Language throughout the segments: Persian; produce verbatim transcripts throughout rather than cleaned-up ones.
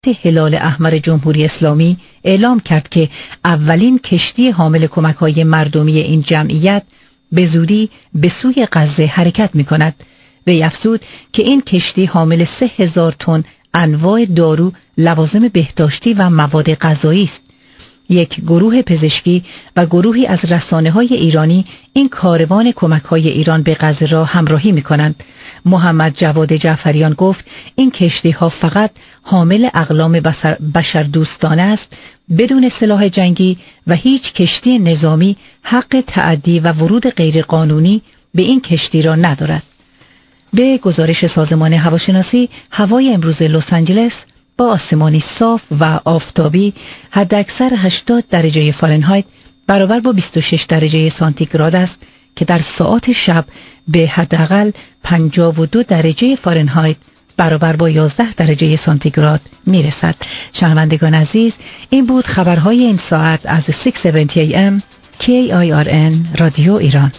هلال احمر جمهوری اسلامی اعلام کرد که اولین کشتی حامل کمک‌های مردمی این جمعیت به زودی به سوی غزه حرکت می‌کند. وی افزود که این کشتی حامل سه هزار تن انواع دارو، لوازم بهداشتی و مواد غذایی است. یک گروه پزشکی و گروهی از رسانه‌های ایرانی این کاروان کمک‌های ایران به غزه را همراهی می‌کنند. محمد جواد جعفریان گفت این کشتی‌ها فقط حامل اقلام بشر دوستانه است، بدون سلاح جنگی، و هیچ کشتی نظامی حق تعدی و ورود غیرقانونی به این کشتی را ندارد. به گزارش سازمان هواشناسی، هوای امروز لس آنجلس با آسمانی صاف و آفتابی حداکثر هشتاد درجه فارنهایت برابر با بیست و شش درجه سانتیگراد است که در ساعات شب به حداقل پنجاه و دو درجه فارنهایت برابر با یازده درجه سانتیگراد میرسد. شنوندگان عزیز، این بود خبرهای این ساعت از ششصد و هفتاد ای ام کی آی آر ان رادیو ایران.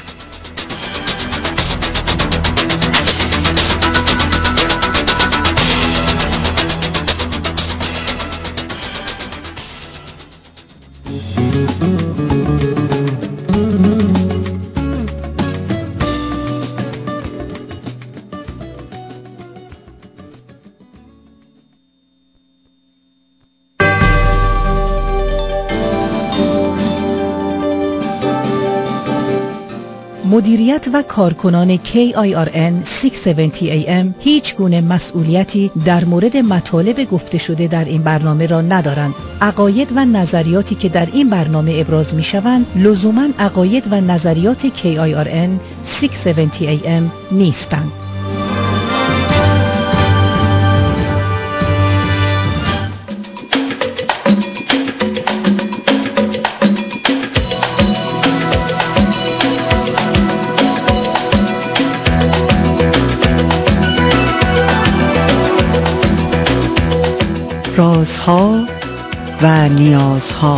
مدیریت و کارکنان کی آی آر ان ششصد و هفتاد ای ام هیچ گونه مسئولیتی در مورد مطالب گفته شده در این برنامه را ندارند. عقاید و نظریاتی که در این برنامه ابراز می شوند لزوماً عقاید و نظریات کی آی آر ان ششصد و هفتاد ای ام نیستند. رازها و نیازها.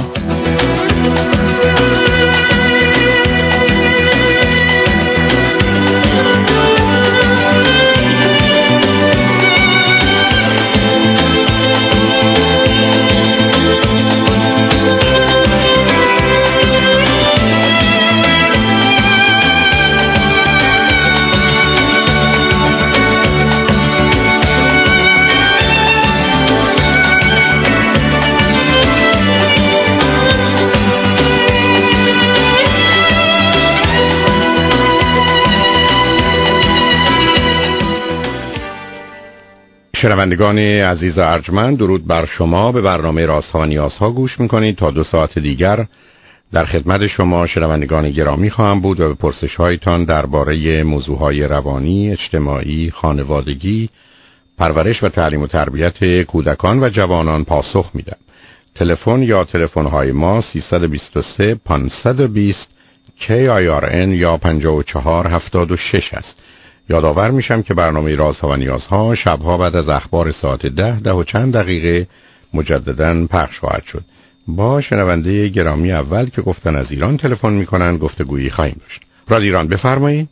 شنوندگان عزیز و ارجمند، درود بر شما. به برنامه رازها و نیازها گوش میکنید. تا دو ساعت دیگر در خدمت شما شنوندگان گرامی خواهم بود و به پرسش هایتان درباره موضوعهای روانی، اجتماعی، خانوادگی، پرورش و تعلیم و تربیت کودکان و جوانان پاسخ میدم. تلفن یا تلفن های ما سیصد و بیست و سه پانصد و بیست کی آی آر ان یا پنجاه و چهار هفتاد و شش است. یادآور میشم که برنامه رازها و نیازها شبها بعد از اخبار ساعت ده ده و چند دقیقه مجدداً پخش خواهد شد. با شنونده گرامی اول که گفتن از ایران تلفن میکنن گفتگویی خواهیم داشت. رادیو ایران بفرمایید.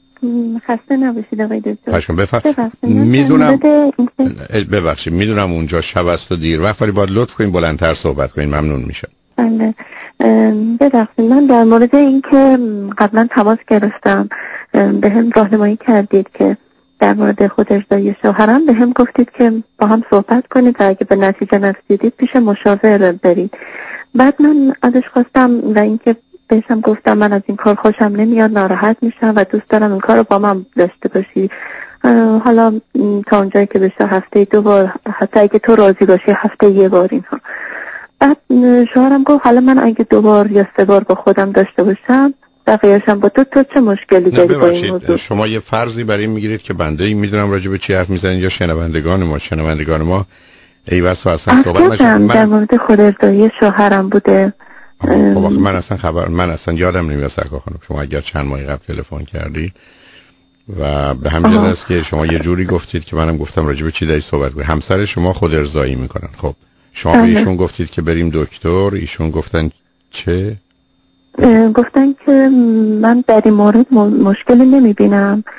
خسته نباشید آقای دکتر. بفرمایید. میدونم ببخشید میدونم اونجا شب است و دیر وقت، ولی باید لطف کنین بلندتر صحبت کنین، ممنون میشم. بله ببخشید، من در مورد این که قبلا تماس گرفتم به هم راهنمایی کردید که در مورد خود ارضای شوهرم به هم گفتید که با هم صحبت کنید و اگه به نتیجه نرسیدید پیش مشاور برید. بعد من ازش خواستم و اینکه بهشم گفتم من از این کار خوشم نمیاد، ناراحت میشم و دوست دارم این کار رو با من داشته باشی. حالا تا اونجایی که بشه هفته دو بار، حتی اگه تو راضی باشی هفته یه بار اینها. بعد شوهرم گفت حالا من اگه دو بار یا سه بار با خودم داشته باشم بقیه‌شم با تو تو چه مشکلی داری با این موضوع؟ شما یه فرضی برای این میگیرید که بنده این میدونم راجع به چی حرف میزنید یا شنوندگان ما شنوندگان ما ایواس و اصلا صحبت نشد. من در مورد خود ارضای شوهرم بوده. خب من اصلا خبر من اصلا یادم نمیاد سرکار خانم شما اگر چند ماه قبل تلفن کردی و به همین جهت است که شما یه جوری گفتید که منم گفتم راجع به چی داری صحبت کنید. همسر شما خود ارضایی میکنن. خب شما به ایشون گفتید که بریم دکتر، ایشون گفتن چه؟ گفتن که من در این مورد مشکلی نمیبینم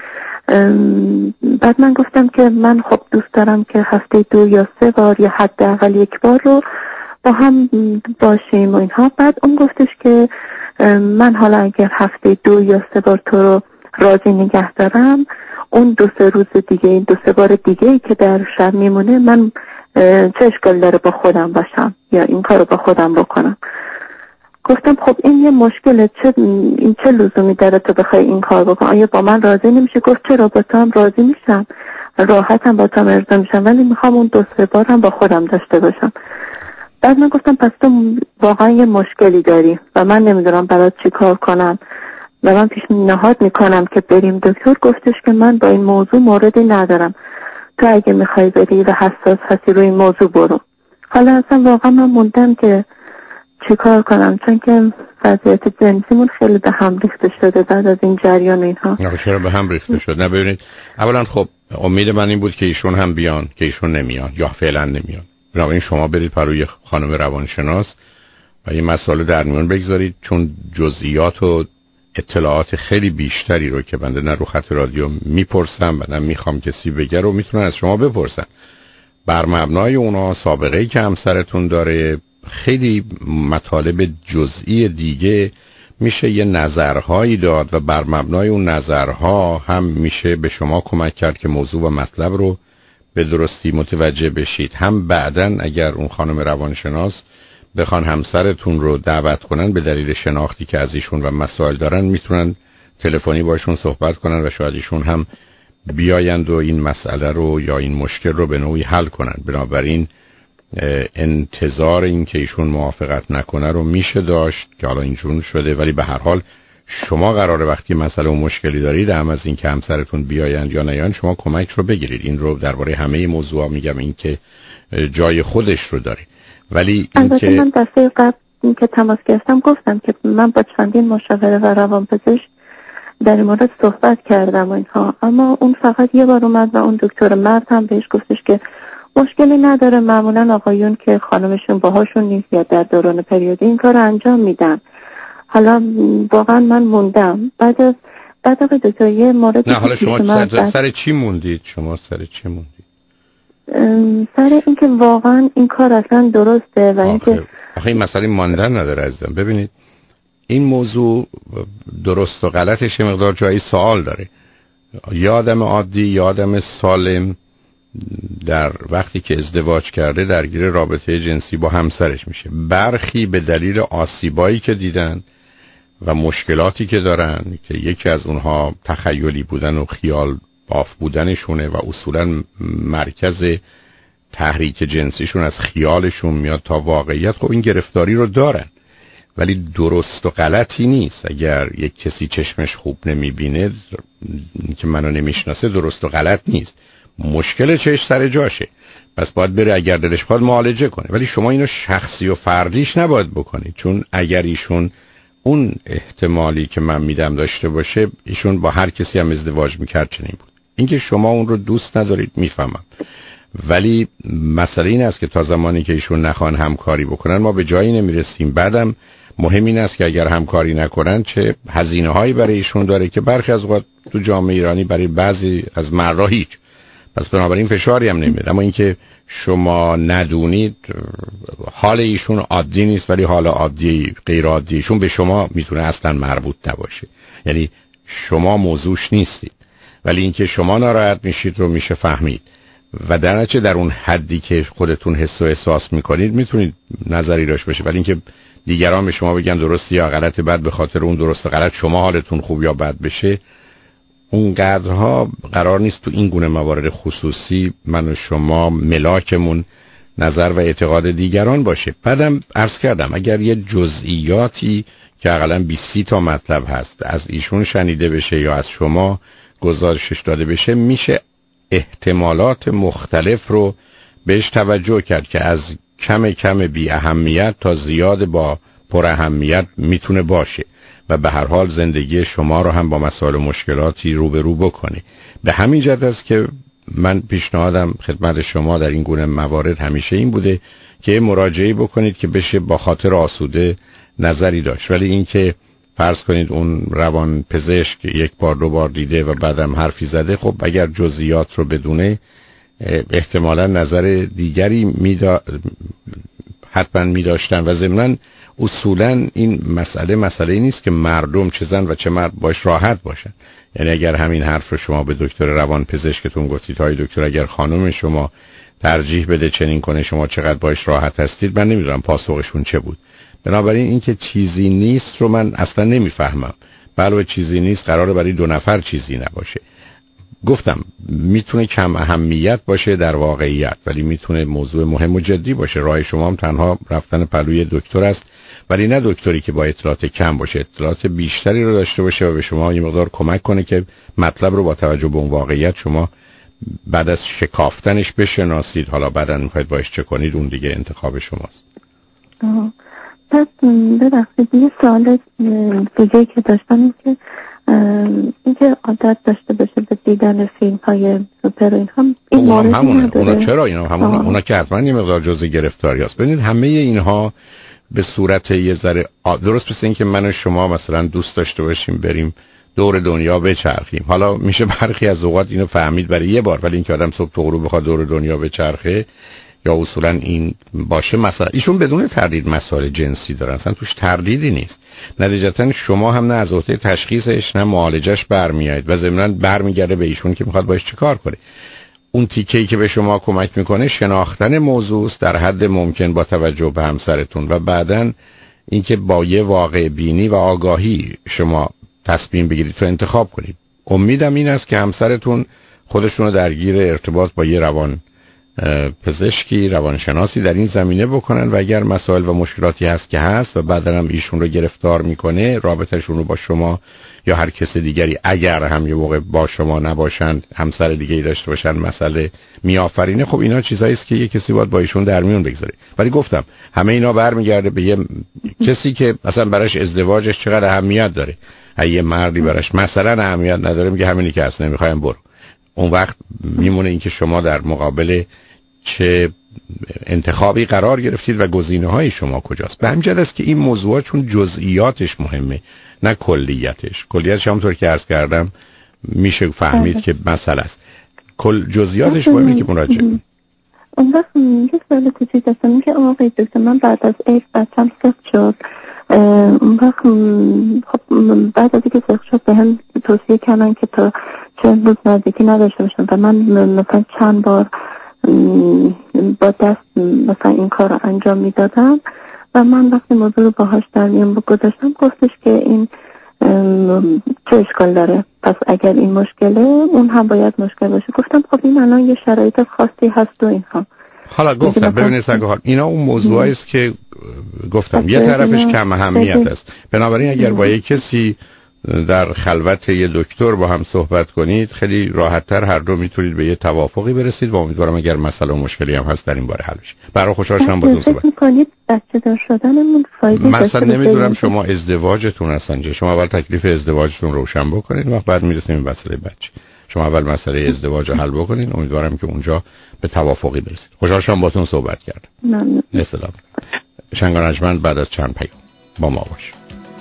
بعد من گفتم که من خب دوست دارم که هفته دو یا سه بار یا حداقل یک بار رو با هم باشیم و اینها. بعد اون گفتش که من حالا اگر هفته دو یا سه بار تو رو راضی نگه دارم، اون دو سه روز دیگه، این دو سه بار دیگه ای که در شب میمونه، من چه اشکال داره با خودم باشم یا این کار رو با خودم بکنم. گفتم خب این یه مشکله، چه این چه لزومی داره تو بخوای این کار بکن؟ آیا با من راضی نمیشه؟ گفت چرا، با تو هم راضی میشم، راحتم با تو مرضا میشم، ولی میخوام اون دو سه بار هم با خودم داشته باشم. بعد من گفتم پس تو واقعا یه مشکلی داری و من نمیدونم برات چی کار کنم و من پیشنهاد میکنم که بریم دکتر. گفتش که من با این موضوع موردی ندارم، تو اگه میخوای بری و حساس هستی روی این موضوع برو. حالا اصلا واقعا من موندم که چی کار کنم، چون که وضعیت جنسیمون خیلی به هم ریخته شده بعد از این جریان اینها. نه چرا به هم ریخته شد؟ نه ببینید، اولا خب امید من این بود که ایشون هم بیان، که ایشون نمیان یا فعلا نمیان. بنابراین شما برید پروی خانم روانشناس و این مسئله در میان بگذارید، چون جزئیات و اطلاعات خیلی بیشتری رو که بنده نه رو خط رادیو میپرسم و نه میخوام کسی بگه رو میتونن از شما بپرسن. بر مبنای اونا سابقه‌ای که همسرتون داره، خیلی مطالب جزئی دیگه میشه یه نظرهایی داد و بر مبنای اون نظرها هم میشه به شما کمک کرد که موضوع و مطلب رو به درستی متوجه بشید. هم بعدن اگر اون خانم روانشناس بخوان همسرتون رو دعوت کنن به دلیل شناختی که از ایشون و مسائل دارن، میتونن تلفنی باشون صحبت کنن و شاید ایشون هم بیایند و این مسئله رو یا این مشکل رو به نوعی حل کنن. بنابراین انتظار این که ایشون موافقت نکنه رو میشه داشت که حالا اینجور شده، ولی به هر حال شما قراره وقتی مسئله و مشکلی دارید، هم از این که همسرتون بیایند یا نیایند، شما کمک رو بگیرید. این رو درباره همه موضوعا میگم، این که جای خودش رو داره. ولی این که من دفعه قبل این که تماس گرفتم گفتم که من با چندین مشاوره و روانپزشک در این مورد صحبت کردم و اینها، اما اون فقط یه بار اومد و اون دکتر مرد هم بهش گفتش که مشکلی نداره، معمولا آقایون که خانمشون باهاشون نیست یا در دوران پریودی این کار رو انجام میدن. حالا واقعا من موندم بعد از بعد از دکتر یه مورد. نه حالا شما سر, سر چی موندید؟ شما سر چی موندید؟ سر اینکه واقعا این کار اصلا درسته و اینکه آخه این مسئله ماندن نداره عزیزم. ببینید این موضوع درست و غلطش مقدار جایی سوال داره. یه آدم عادی، یه آدم سالم در وقتی که ازدواج کرده درگیر رابطه جنسی با همسرش میشه، برخی به دلیل آسیبایی که دیدن و مشکلاتی که دارن که یکی از اونها تخیلی بودن و خیال باف بودنشونه و اصولا مرکز تحریک جنسیشون از خیالشون میاد تا واقعیت، خب این گرفتاری رو دارن. ولی درست و غلطی نیست. اگر یک کسی چشمش خوب نمیبینه که منو نمیشناسه، درست و غلط نیست. مشکل چش سر جاشه، پس باید بره اگر دلش بخواد معالجه کنه. ولی شما اینو شخصی و فردیش نباید بکنید، چون اگر ایشون اون احتمالی که من میدم داشته باشه، ایشون با هر کسی هم ازدواج میکرد چنین بود. اینکه شما اون رو دوست ندارید میفهمم، ولی مسئله این است که تا زمانی که ایشون نخوان همکاری بکنن ما به جایی نمیرسیم. بعدم مهم این است که اگر همکاری نکنن چه هزینه هایی برای ایشون داره که برخی از وقت تو جامعه ایرانی برای بعضی از مردا هیچ، پس بنابراین فشاری هم نمیاد. اما اینکه شما ندونید حال ایشون عادی نیست، ولی حال عادی غیر عادی ایشون به شما میتونه اصلا مربوط نباشه، یعنی شما موضوعش نیستید. ولی اینکه شما ناراحت میشید رو میشه فهمید و در نتیجه در اون حدی که خودتون حس و احساس میکنید میتونید نظری داشته باشه. ولی اینکه دیگران به شما بگن درست یا غلط، بعد به خاطر اون درست و غلط شما حالتون خوب یا بد بشه، اونقدرها قرار نیست. تو این گونه موارد خصوصی من و شما ملاکمون نظر و اعتقاد دیگران باشه. بعدم عرض کردم اگر یه جزئیاتی که حداقل بیست تا مطلب هست از ایشون شنیده بشه یا از شما گزارشش داده بشه، میشه احتمالات مختلف رو بهش توجه کرد که از کم کم بی اهمیت تا زیاد با پر اهمیت میتونه باشه و به هر حال زندگی شما رو هم با مسائل و مشکلاتی روبرو بکنه. به همین جهت است که من پیشنهادم خدمت شما در این گونه موارد همیشه این بوده که مراجعه بکنید که بشه با خاطر آسوده نظری داشت. ولی اینکه فرض کنید اون روان پزشک یک بار دو بار دیده و بعدم حرفی زده، خب اگر جزئیات رو بدونه احتمالا نظر دیگری میدا... حتما می داشتن و ضمناً اصولاً این مسئله مسئله نیست که مردم چه زن و چه مرد باش راحت باشن. یعنی اگر همین حرف رو شما به دکتر روان پزشکتون گفتید های دکتر اگر خانم شما ترجیح بده چنین کنه شما چقدر باش راحت هستید، من نمیدونم پاسخشون چه بود. بنابراین این که چیزی نیست رو من اصلا نمیفهمم. بله چیزی نیست قراره برای دو نفر چیزی نباشه. گفتم میتونه کم اهمیت باشه در واقعیت، ولی میتونه موضوع مهم و جدی باشه. راه شما هم تنها رفتن پلوی دکتر است، ولی نه دکتری که با اطلاعات کم باشه، اطلاعات بیشتری رو داشته باشه و به شما یه مقدار کمک کنه که مطلب رو با توجه به اون واقعیت شما بعد از شکافتنش بشناسید. حالا بعداً میخواید باش چه کنید اون دیگه انتخاب شماست. آه. پس ببخشید یه سوال دیگه که داشتم این که اینکه عادت داشته باشه به دیدن فیلم های سوپر این هم این موردی نداره؟ اونا چرا اینا همون آه. اونا که حتما یه مقدار جزء گرفتاری هست. ببینید همه اینها به صورت یه ذره درست مثل این که من و شما مثلا دوست داشته باشیم بریم دور دنیا بچرخیم. حالا میشه برخی از اوقات اینو فهمید برای یه بار، ولی اینکه آدم صبح تا غروب بخواد دور دنیا بچرخه یا اصولا این باشه مثلا ایشون بدون تردید مسائل جنسی دارن، اصلا توش تردیدی نیست. نتیجتا شما هم نه از عهده تشخیصش نه معالجش برمیایید و ضمناً برمیگرده به ایشون که میخواد باش چیکار کنه. اون تیکه‌ای که به شما کمک میکنه شناختن موضوع است در حد ممکن با توجه به همسرتون و بعداً اینکه با یه واقع بینی و آگاهی شما تصمیم بگیرید تو انتخاب کنید. امیدم این است که همسرتون خودشون رو درگیر ارتباط با یه روان پزشکی روانشناسی در این زمینه بکنن و اگر مسائل و مشکلاتی هست که هست و بعدا هم ایشون رو گرفتار میکنه رابطهشون رو با شما یا هر کس دیگری اگر هم یه موقع با شما نباشن همسر دیگه‌ای داشته باشن مسئله میآفرینه. خب اینا چیزایی است که یه کسی باید با ایشون در میون بگذاره. ولی گفتم همه اینا برمیگرده به یه کسی که مثلا براش ازدواجش چقدر اهمیت داره. اگه مردی براش مثلا اهمیت نداره میگه همینی که اصلا نمیخوایم برو. اون وقت میمونه این که شما در مقابل چه انتخابی قرار گرفتید و گزینه‌های شما کجاست. به همین جهت است که این موضوع چون جزئیاتش مهمه نه کلیتش. کلیتش همونطور که عرض کردم میشه فهمید که مسئله است. کل جزئیاتش مهمه که مراجعه کنید. اون وقت یه سوال کوچیک هستم که آقای دکتر من بعد از ایف بچم سخت شد. اون وقت خب بعد از اینکه سخت شد به هم توصیه کردن که تا چند روز نزدیکی نداشته باشم و من مثلا چند بار با دست مثلا این کار رو انجام میدادم و من وقتی موضوع رو باهاش در میان گذاشتم گفتش که این چه اشکال داره، پس اگر این مشکله اون هم باید مشکل باشه. گفتم خب این الان یه شرایط خاصی هست و اینها. حالا گفتم ببینید سگه‌ها اینا اون موضوعی است که گفتم یه طرفش کم اهمیت است. بنابراین اگر با یک کسی در خلوت یه دکتر با هم صحبت کنید خیلی راحت‌تر هر دو میتونید به یه توافقی برسید و امیدوارم اگر مسئله و مشکلی هم هست در این باره حل بشه. برای خوشحال شدم با دوستان. فکر می‌کنید بچه دار شدنمون فایده داره؟ مثلا نمیدونم شما ازدواجتون هستن شما اول تکلیف ازدواجتون روشن بکنید و بعد میرسیم به مسئله بچه. شما اول مسئله ازدواج رو حل بکنید، امیدوارم که اونجا به توافقی برسید. خوشحال شدم باهاتون صحبت کردم. ممنون. سلام. شنگانجمن بعد از چند پیام با ما باش.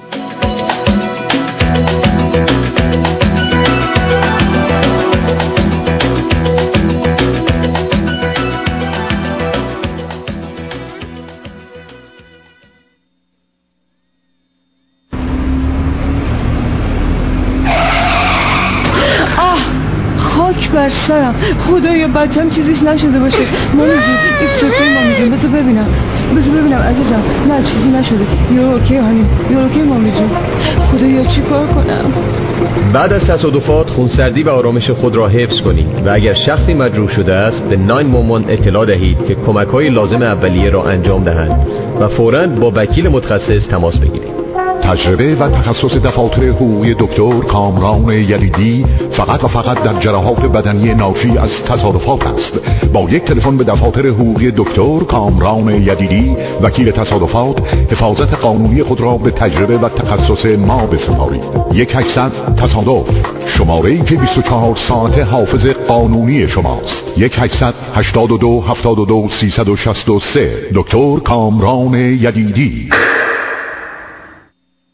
بر سرم خدایا بچم چیزیش نشده باشه. مامی جون ایت اوکی مامی جون بذار ببینم بذار ببینم عزیزم نه چیزی نشده. یو اوکی هانی یو اوکی مامی جون خدایا چی کار کنم؟ بعد از تصادفات خونسردی و آرامش خود را حفظ کنید و اگر شخصی مجروح شده است به نه یک یک اطلاع دهید که کمک‌های لازم اولیه را انجام دهند و فوراً با وکیل متخصص تماس بگیرید. تجربه و تخصص دفاتر حقوقی دکتر کامران یدیدی فقط و فقط در جراحات بدنی ناشی از تصادفات است. با یک تلفن به دفاتر حقوقی دکتر کامران یدیدی وکیل تصادفات حفاظت قانونی خود را به تجربه و تخصص ما بسپارید. یک هشتصد تصادف شماره‌ای که بیست و چهار ساعت حافظ قانونی شماست. یک هشتصد هشتاد و دو هفتاد و دو سیصد و شصت و سه دکتر کامران یدیدی.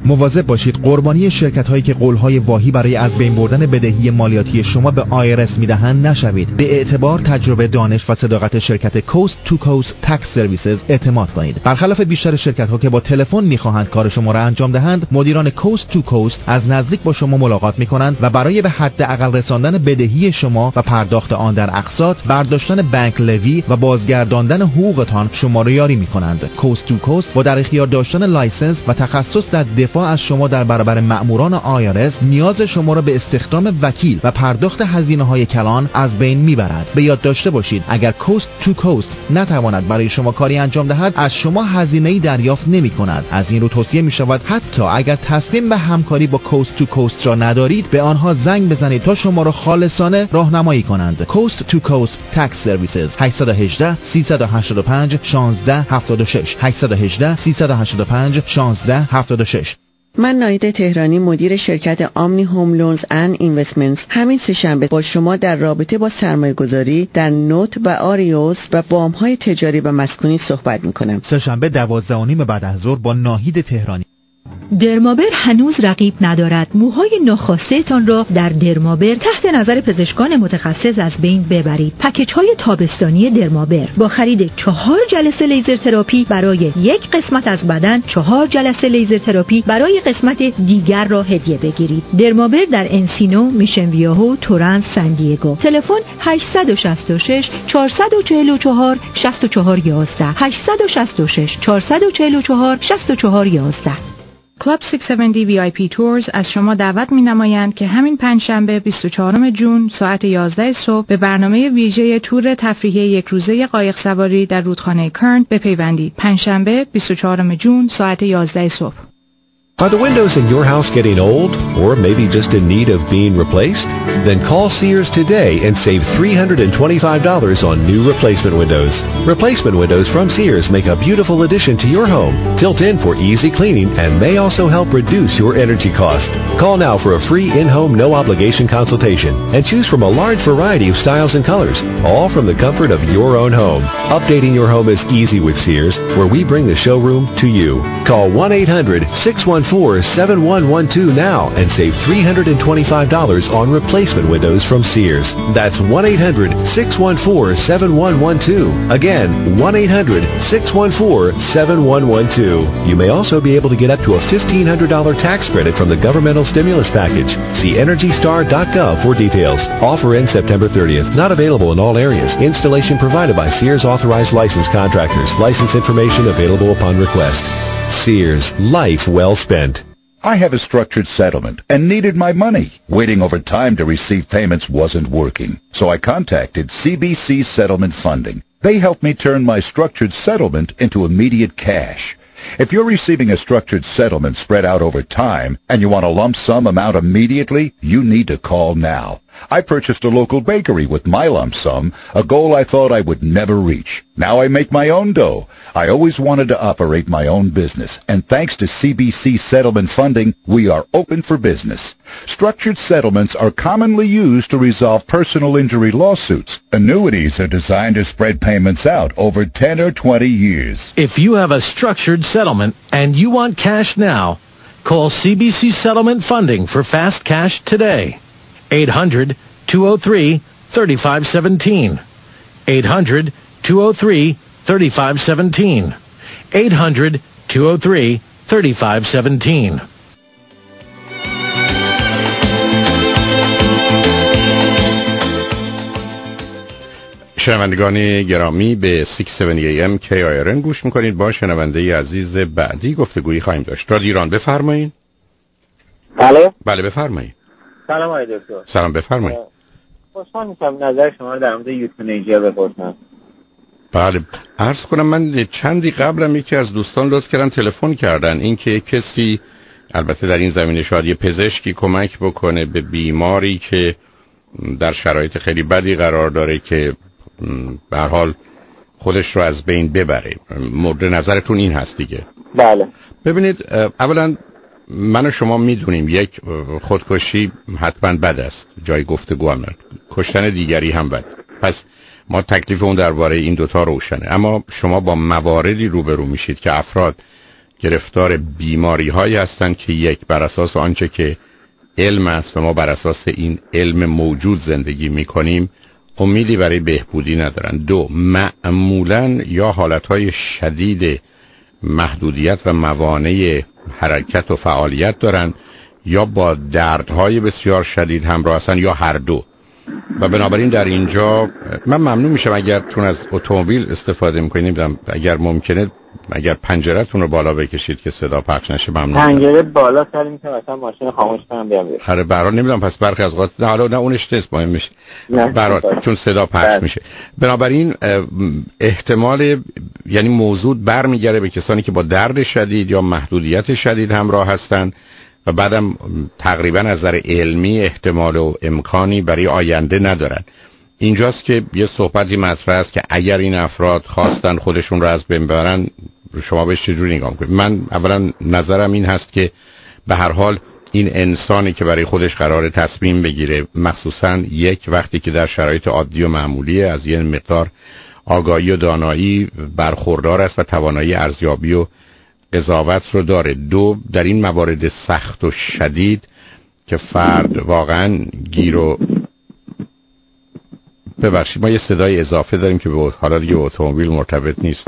مواظب باشید قربانی شرکت‌هایی که قول‌های واهی برای از بین بردن بدهی مالیاتی شما به آی آر اس میدهند نشوید. به اعتبار، تجربه، دانش و صداقت شرکت Coast to Coast Tax Services اعتماد کنید. برخلاف بیشتر شرکت‌ها که با تلفن می‌خواهند کار شما را انجام دهند، مدیران Coast to Coast از نزدیک با شما ملاقات می‌کنند و برای به حداقل رساندن بدهی شما و پرداخت آن در اقساط، برداشتن بانک لوی و بازگرداندن حقوقتان شما را یاری می‌کنند. Coast to Coast با در اختیار داشتن لایسنس و تخصص در دفاع از شما در برابر مأموران آی آر اس، نیاز شما را به استخدام وکیل و پرداخت هزینه‌های کلان از بین می‌برد. به یاد داشته باشید اگر Coast to Coast نتواند برای شما کاری انجام دهد، از شما هزینه‌ای دریافت نمی‌کند. از این رو توصیه می‌شود حتی اگر تصمیم به همکاری با Coast to Coast را ندارید، به آنها زنگ بزنید تا شما را خالصانه راهنمایی کنند. Coast to Coast Tax Services هشت یک هشت سه هشت پنج یک شش هفت شش هشت یک هشت سه هشت پنج یک شش هفت شش. من ناهید تهرانی، مدیر شرکت آمنی هوم لونز اند اینوستمنتس، همین سه شنبه با شما در رابطه با سرمایه گذاری در نوت و آریوس و وام‌های تجاری و مسکونی صحبت می‌کنم. سه شنبه دوازده و نیم بعد از ظهر با ناهید تهرانی. درمابر هنوز رقیب ندارد. موهای ناخواسته تان را در درمابر تحت نظر پزشکان متخصص از بین ببرید. پکیج های تابستانی درمابر با خرید چهار جلسه لیزر تراپی برای یک قسمت از بدن، چهار جلسه لیزر تراپی برای قسمت دیگر را هدیه بگیرید. درمابر در انسینو، میشن ویاهو، تورنس، سن دیگو. تلفن هشت شش شش چهار چهار چهار شش چهار یک یک هشت شش شش چهار چهار چهار شش چهار یک یک. کلاب ششصد و هفتاد وی آی پی تورز از شما دعوت می‌نمایند که همین پنجشنبه بیست و چهارم ژوئن ساعت یازده صبح به برنامه ویژه تور تفریحی یک روزه قایق سواری در رودخانه کرن بپیوندید. پنجشنبه بیست و چهارم ژوئن ساعت یازده صبح. Are the windows in your house getting old, or maybe just in need of being replaced? Then call Sears today and save three hundred twenty-five dollars on new replacement windows. Replacement windows from Sears make a beautiful addition to your home, tilt in for easy cleaning, and may also help reduce your energy cost. Call now for a free in-home no-obligation consultation and choose from a large variety of styles and colors, all from the comfort of your own home. Updating your home is easy with Sears, where we bring the showroom to you. Call one eight hundred six one four seven one one two now and save three hundred twenty-five dollars on replacement windows from Sears. That's one eight hundred six one four seven one one two. Again, one eight hundred six one four seven one one two. You may also be able to get up to a fifteen hundred dollars tax credit from the governmental stimulus package. See energy star dot gov for details. Offer ends September thirtieth. Not available in all areas. Installation provided by Sears authorized licensed contractors. License information available upon request. Sears, life well spent. I have a structured settlement and needed my money. Waiting over time to receive payments wasn't working, so I contacted C B C Settlement Funding. They helped me turn my structured settlement into immediate cash. If you're receiving a structured settlement spread out over time and you want a lump sum amount immediately, you need to call now. I purchased a local bakery with my lump sum, a goal I thought I would never reach. Now I make my own dough. I always wanted to operate my own business, and thanks to C B C Settlement Funding, we are open for business. Structured settlements are commonly used to resolve personal injury lawsuits. Annuities are designed to spread payments out over ten or twenty years. If you have a structured settlement and you want cash now, call C B C Settlement Funding for fast cash today. eight hundred two oh three three five one seven. eight hundred two oh three three five one seven. eight hundred two oh three three five one seven. شنوندگان گرامی به ششصد و هفتاد ای ام کی آی آر ان گوش میکنید. با شنونده عزیز بعدی گفتگویی خواهیم داشت. رادیو ایران، بفرمایید. بله بله بفرمایید. سلام آقای دکتر. سلام، بفرمایید. خوشحال میشم نظر شما در مورد یوتنیجیا بپرسم. بله، عرض کنم من چندی قبلم یکی از دوستان لطف کردن تلفن کردن اینکه کسی، البته در این زمینه شاید یه پزشکی کمک بکنه به بیماری که در شرایط خیلی بدی قرار داره که به هر حال خودش رو از بین ببره. مورد نظرتون این هست دیگه؟ بله. ببینید، اولا من و شما میدونیم یک خودکشی حتما بد است، جای گفتگو هم نداره، کشتن دیگری هم بد. پس ما تکلیف اون درباره این دوتا روشنه. اما شما با مواردی روبرو میشید که افراد گرفتار بیماری هایی هستند که یک بر اساس آنچه که علم است و ما بر اساس این علم موجود زندگی میکنیم امیدی برای بهبودی ندارن. دو، معمولاً یا حالتهای شدید محدودیت و موانع حرکت و فعالیت دارن یا با دردهای بسیار شدید همراه هستن یا هر دو. و بنابراین در اینجا من ممنون میشم اگر چون از اتومبیل استفاده میکنید نمیدونم اگر ممکنه اگر پنجره‌تون رو بالا بکشید که صدا پخش نشه ممنون. پنجره بالا سریم که مثلا ماشین خاموش کنم بیام بیرون. آره برای نمیدونم پس برخی از اوقات نه حالا نه اونش نیست مهم میشه برای چون صدا پخش بر. میشه. بنابراین احتمال یعنی موضوع برمیگره به کسانی که با درد شدید یا محدودیت شدید همراه هستن و بعدم تقریبا از نظر علمی احتمال و امکانی برای آینده ندارن. اینجاست که یه صحبتی مطرح است که اگر این افراد خواستن خودشون رو از بین ببرن شما بهش چجوری نگاه می‌کنید؟ من اولا نظرم این هست که به هر حال این انسانی که برای خودش قراره تصمیم بگیره مخصوصا یک وقتی که در شرایط عادی و معمولی از یه مقدار آگاهی و دانایی برخوردار است و توانایی ارزیابی و قضاوت رو داره. دو، در این موارد سخت و شدید که فرد واقعا گیر و ببخشید ما یه صدای اضافه داریم که به حالا دیگه اتومبیل مرتبط نیست.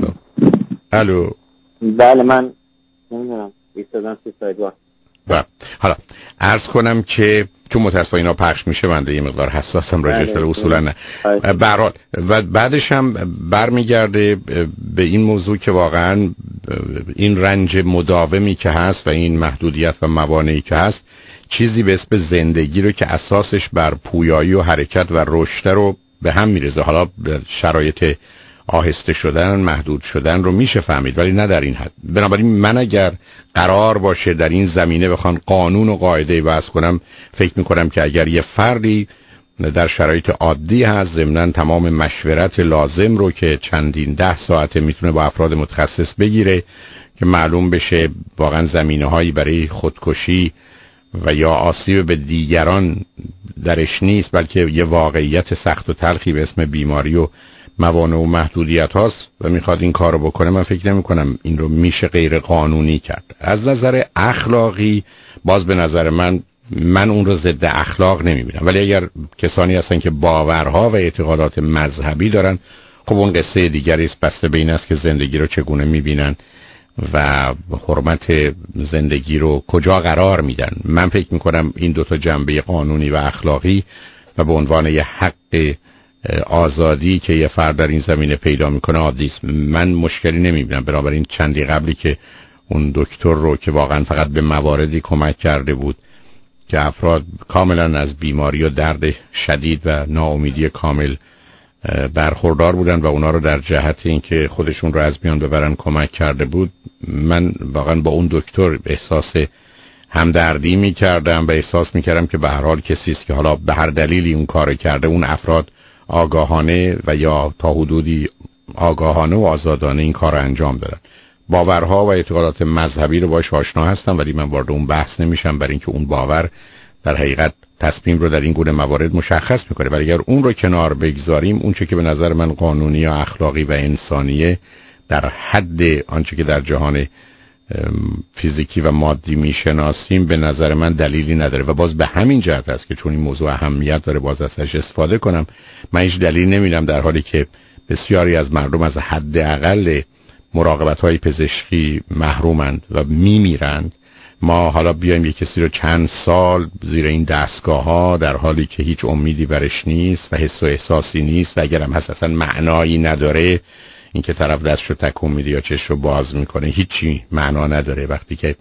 الو بله من نمیدونم ایستادم سی سایدوار. بله حالا عرض کنم که چون متاسفانه اینا پخش میشه من یه مقدار حساسم راجعش ولی اصولا نه برحال و بعدش هم برمیگرده به این موضوع که واقعا این رنج مداومی که هست و این محدودیت و موانعی که هست چیزی به اسم زندگی رو که اساسش بر پویایی و حرکت و رشد رو به هم میرزه. حالا شرایط آهسته شدن محدود شدن رو میشه فهمید ولی نه در این حد. بنابراین من اگر قرار باشه در این زمینه بخوان قانون و قاعده وضع کنم فکر میکنم که اگر یه فردی در شرایط عادی هست ضمناً تمام مشورت لازم رو که چندین ده ساعته میتونه با افراد متخصص بگیره که معلوم بشه واقعا زمینه هایی برای خودکشی و یا آسیب به دیگران درش نیست بلکه یه واقعیت سخت و تلخی به اسم بیماری و موانع و محدودیت هاست و میخواد این کارو بکنه. من فکر نمی کنم این رو میشه غیر قانونی کرد. از نظر اخلاقی باز به نظر من من اون رو ضد اخلاق نمیبینم ولی اگر کسانی هستن که باورها و اعتقادات مذهبی دارن خب اون قصه دیگری است بسته به این است که زندگی رو چگونه میبینن و حرمت زندگی رو کجا قرار میدن. من فکر میکنم این دوتا جنبه قانونی و اخلاقی و به عنوان یه حق آزادی که یه فرد در این زمینه پیدا میکنه عادی است. من مشکلی نمیبینم. بنابراین چندی قبلی که اون دکتر رو که واقعا فقط به مواردی کمک کرده بود که افراد کاملا از بیماری و درد شدید و ناامیدی کامل برخوردار بودن و اونا رو در جهت اینکه خودشون رو از میان ببرن کمک کرده بود من واقعا با اون دکتر احساس همدردی میکردم و احساس میکردم که به هر حال کسی است که حالا به هر دلیلی اون کار کرده اون افراد آگاهانه و یا تا حدودی آگاهانه و آزادانه این کار رو انجام دادن. باورها و اعتقادات مذهبی رو باش آشنا هستم ولی من وارد اون بحث نمیشم برای اینکه اون باور در حقیقت تصمیم رو در این گونه موارد مشخص میکنه. ولی اگر اون رو کنار بگذاریم اون چه که به نظر من قانونی و اخلاقی و انسانیه در حد آنچه که در جهان فیزیکی و مادی میشناسیم به نظر من دلیلی نداره و باز به همین جهت است که چون این موضوع اهمیت داره باز ازش استفاده کنم. من هیچ دلیلی نمیبینم در حالی که بسیاری از مردم از حد اقل مراقبت‌های پزشکی محرومند و میمیرند ما حالا بیایم یک کسی رو چند سال زیر این دستگاه ها در حالی که هیچ امیدی برش نیست و حس و احساسی نیست و اگرم هست اصلا معنایی نداره این که طرف دستشو تکون میده یا چشمو باز میکنه هیچی معنا نداره. وقتی که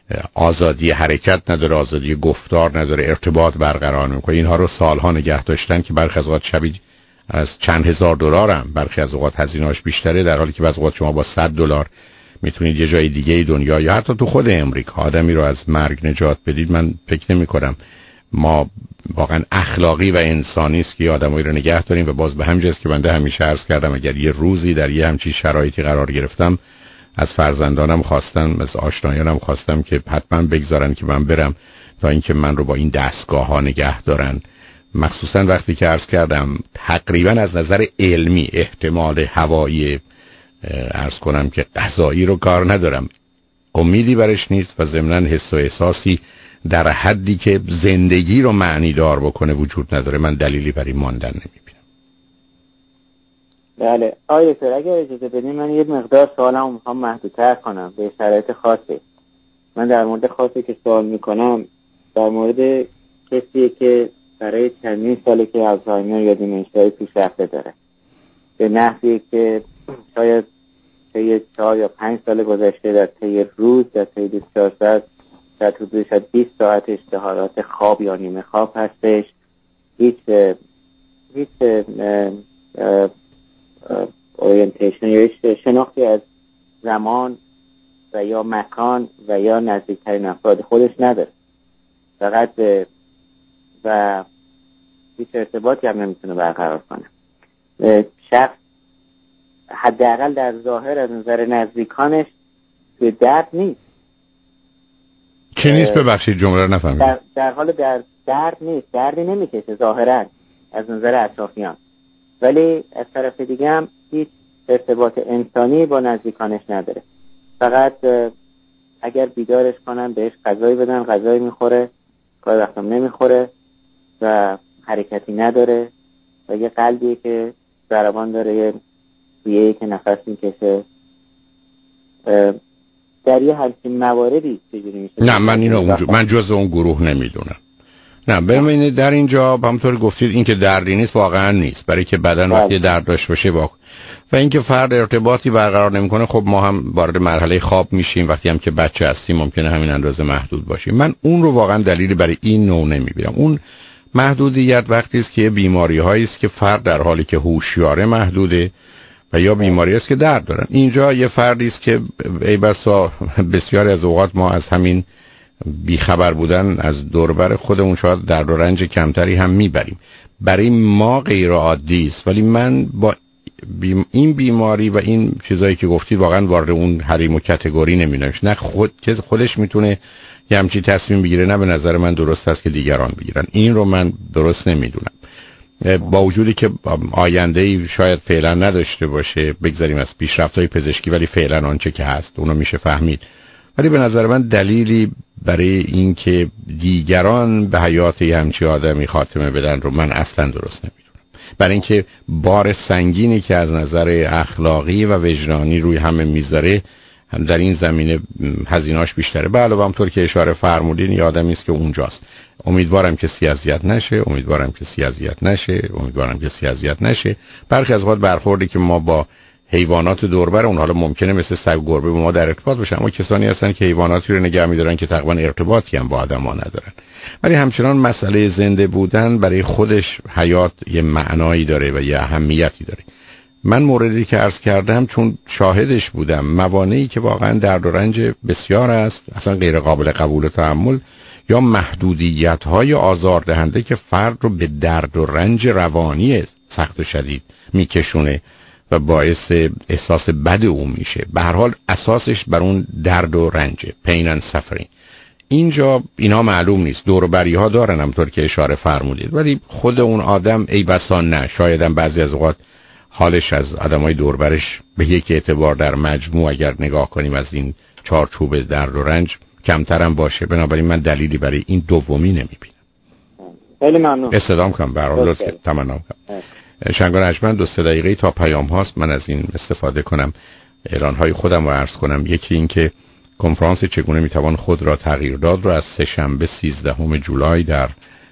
آزادی حرکت نداره آزادی گفتار نداره ارتباط برقرار نمیکنه اینها رو سالها نگه داشتن که برخی از اوقات شبیه از چند هزار دلار هم برخی از اوقات هزینه‌اش بیشتره در حالی که بعضی اوقات شما با صد دلار میتونید یه جای دیگه دنیا یا حتی تو خود امریکا آدمی رو از مرگ نجات بدید. من فکر نمی کنم ما واقعا اخلاقی و انسانی است که آدمایی رو نگه داریم و باز به همین جاست که بنده همیشه عرض کردم اگر یه روزی در یه همچین شرایطی قرار گرفتم از فرزندانم خواستم از آشنایانم خواستم که حتما بگذارن که من برم تا اینکه من رو با این دستگاه ها نگه دارن. مخصوصا وقتی که عرض کردم تقریبا از نظر علمی احتمال هوایی عرض کنم که قضایی رو کار ندارم امیدی برش نیست و ضمناً حس و احساسی در حدی که زندگی رو معنی دار بکنه وجود نداره. من دلیلی برای ماندن نمیبینم. بله آیه سر اگر اجازه بدین من یه مقدار سوالمو میخوام محدودتر کنم به شرایط خاصی. من در مورد خاصی که سوال میکنم در مورد کسیه که برای چندین ساله که آلزایمر یا دیمنشیای پیشرفته داره، به نحوی که شاید طی چهار یا پنج سال گذشته در طی روز در طی بیست و چهار ساعت در حدود شاید بیست ساعت اشتهارات خواب یا نیمه خواب هستش، هیچ هیچ اورینتیشن یا شناختی از زمان و یا مکان و یا نزدیکترین افراد خودش نداره، فقط و هیچ ارتباطی هم نمیتونه برقرار کنه. شخص حداقل در ظاهر از نظر نزدیکانش به درد نیست. چه نیست؟ ببخشید جمله رو نفهمیدم. در, در حال در درد نیست، دردی نمیکشه ظاهرا از نظر اطرافیان، ولی از طرف دیگه هم هیچ ارتباط انسانی با نزدیکانش نداره. فقط اگر بیدارش کنن بهش غذایی بدن غذایی میخوره، کار وقتم نمیخوره و حرکتی نداره و یه قلبی که ضربان داره، یه ریه‌ای که نفس میکشه. در یه همچین مواردی چجوری میشه؟ نه من اینو اونجور من جز اون گروه نمیدونم. نه ببینید در اینجا همونطور گفتید این که دردی نیست واقعا نیست، برای که بدن وقتی درد داشته باشه واقع و اینکه فرد ارتباطی برقرار نمیکنه. خب ما هم وارد مرحله خواب میشیم، وقتی هم که بچه هستیم ممکنه همین اندازه محدود باشیم. من اون رو واقعا دلیلی برای این نوع نمیبینم. اون محدودیت وقتی است که بیماری هایی است که فرد در حالی که هوشیاره محدوده و یا بیماری است که درد دارن. اینجا یه فردی است که ای بسا بسیاری از اوقات ما از همین بیخبر بودن از دوربر خودمون شاید درد و رنج کمتری هم میبریم. برای ما غیر عادی است، ولی من با این بیماری و این چیزایی که گفتی واقعا وارد اون حریم و کاتگوری نمی‌نویش. نه خود که خودش میتونه یه همچین تصمیم بگیره، نه به نظر من درست است که دیگران بگیرن. این رو من درست نمیدونم. با وجودی که آینده‌ای شاید فعلا نداشته باشه، بگذاریم از پیشرفت‌های پزشکی، ولی فعلا آنچه که هست اونو میشه فهمید. ولی به نظر من دلیلی برای این که دیگران به حیات یه همچین آدمی خاتمه بدن رو من اصلا درست نمیدونم. برای اینکه بار سنگینی که از نظر اخلاقی و وجدانی روی همه میذاره هم در این زمینه هزینه‌اش بیشتره. به علاوه همطور که اشاره فرمودین یه آدمی است که اونجاست. امیدوارم کسی اذیت نشه، امیدوارم کسی اذیت نشه، امیدوارم کسی اذیت نشه. برخی از اوقات برخوردی که ما با حیوانات دوربر اون حالا ممکنه مثل سگ و گربه با ما در ارتباط باشن، اما کسانی هستن که حیواناتی رو نگه می‌دارن که تقریبا ارتباطی هم با آدم‌ها ندارن. ولی همچنان مسئله زنده بودن برای خودش حیات یه معنایی داره و یه اهمیتی داره. من موردی که عرض کردم چون شاهدش بودم، موانعی که واقعا درد و رنج بسیار است، اصلا غیر قابل قبول و تحمل، یا محدودیت‌های آزاردهنده که فرد رو به درد و رنج روانی سخت و شدید میکشونه و باعث احساس بد او میشه. به هر حال اساسش بر اون درد و رنجه، pain and suffering. اینجا اینا معلوم نیست، دور و بری ها دارن همطور که اشاره فرمودید، ولی خود اون آدم ای بسا نه، شاید هم بعضی از اوقات حالش از آدمای دور برش به یک اعتبار در مجموع اگر نگاه کنیم از این چارچوب درد و رنج کمتر هم باشه. بنابراین من دلیلی برای این دومی نمیبینم. خیلی ممنون. استدام کنم برای لطف تمنا کنم. شنگان اجمن دو سه دقیقه تا پیام هاست، من از این استفاده کنم اعلان های خودم رو عرض کنم. یکی این که کنفرانس چگونه میتوان خود را تغییر داد رو از سه شنبه سیزدهم جولای در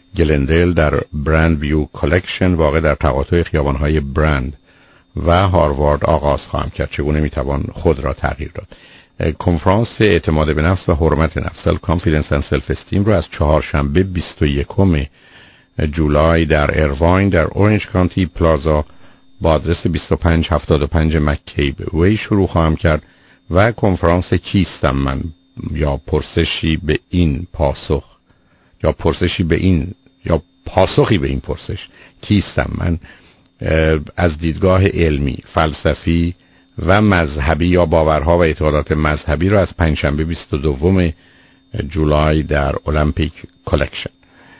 گلندل در برند ویو کالکشن واقع در تقاطع خیابان‌های برند و هاروارد آغاز خواهم کرد. چگونه میتوان خود را تغییر داد. کنفرانس اعتماد به نفس و حرمت نفس سلف کانفیدنس اند سلف استیم رو از چهارشنبه بیست و یکم جولای در ایرواین در اورنج کانتی پلازا با آدرس بیست و پنج هفتاد و پنج مکیب وی شروع خواهم کرد و کنفرانس کیستم من یا پرسشی به این پاسخ یا پرسشی به این یا پاسخی به این پرسش کیستم من از دیدگاه علمی، فلسفی و مذهبی یا باورها و اعتقادات مذهبی رو از پنجشنبه بیست و دوم جولای در المپیک کالکشن.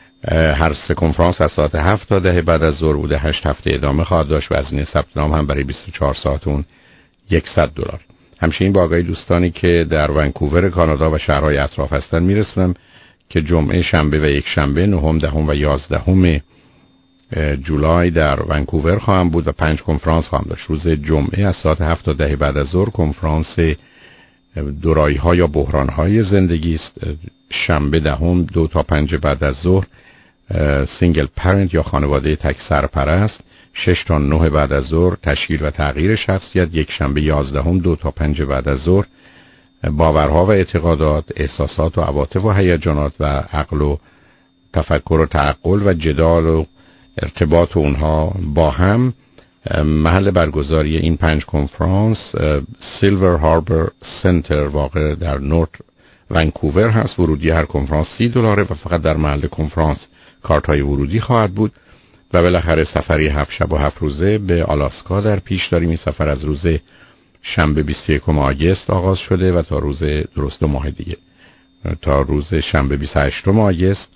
هر سه کنفرانس از ساعت هفت تا ده بعد از ظهر بوده، هشت هفته ادامه خواهد داشت و هزینه ثبت نام هم برای بیست و چهار ساعت اون صد دلار. همچنین با آگاهی دوستانی که در ونکوور کانادا و شهرهای اطراف هستن میرسونم که جمعه، شنبه و یک شنبه نهم، دهم و یازدهم جولای در ونکوور خواهم بود و پنج کنفرانس خواهم داشت. روز جمعه از ساعت هفت تا ده بعد از ظهر کنفرانس دورایی ها یا بحران های زندگی است. شنبه دهم دو تا پنج بعد از ظهر سینگل پرنت یا خانواده تک سرپرست. شش تا نه بعد از ظهر تشکیل و تغییر شخصیت. یک شنبه یازدهم دو تا پنج بعد از ظهر باورها و اعتقادات، احساسات و عواطف و هیجانات و عقل و تفکر و تعقل و جدال و ارتباط اونها با هم. محل برگزاری این پنج کنفرانس سیلور هاربر سنتر واقع در نورت ونکوور هست. ورودی هر کنفرانس سی دلاره و فقط در محل کنفرانس کارت های ورودی خواهد بود. و بالاخره سفری هفت شب و هفت روزه به آلاسکا در پیش داریم. این سفر از روز شنبه بیست و یکم آگوست آغاز شده و تا روز درست دو ماه دیگه تا روز شنبه بیست و هشتم آگوست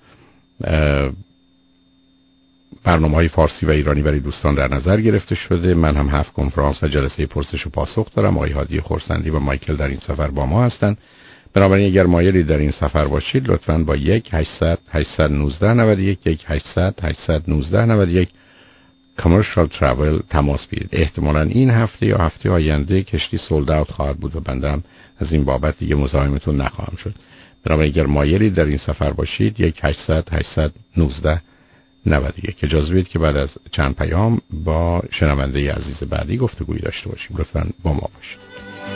برنامه‌های فارسی و ایرانی برای دوستان در نظر گرفته شده. من هم هفت کنفرانس و جلسه پرسش و پاسخ دارم. آقای هادی خورسندی و مایکل در این سفر با ما هستند. بنابراین اگر مایلی در این سفر باشید لطفاً با یک هشتصد هشتصد و نوزده نود و یک یک هشتصد هشتصد و نوزده نود و یک کامرشال ترافل تماس بگیرید. احتمالاً این هفته یا هفته آینده کشتی سولد اوت خواهد بود و بنده هم از این بابت دیگه مزاحمتون نخواهم شد. بنابراین اگر مایلی در این سفر باشید یک هشتصد هشتصد و نوزده نود و یک. اجازه بدید که بعد از چند پیام با شنونده عزیز بعدی گفتگویی داشته باشیم. لطفاً با ما باشید.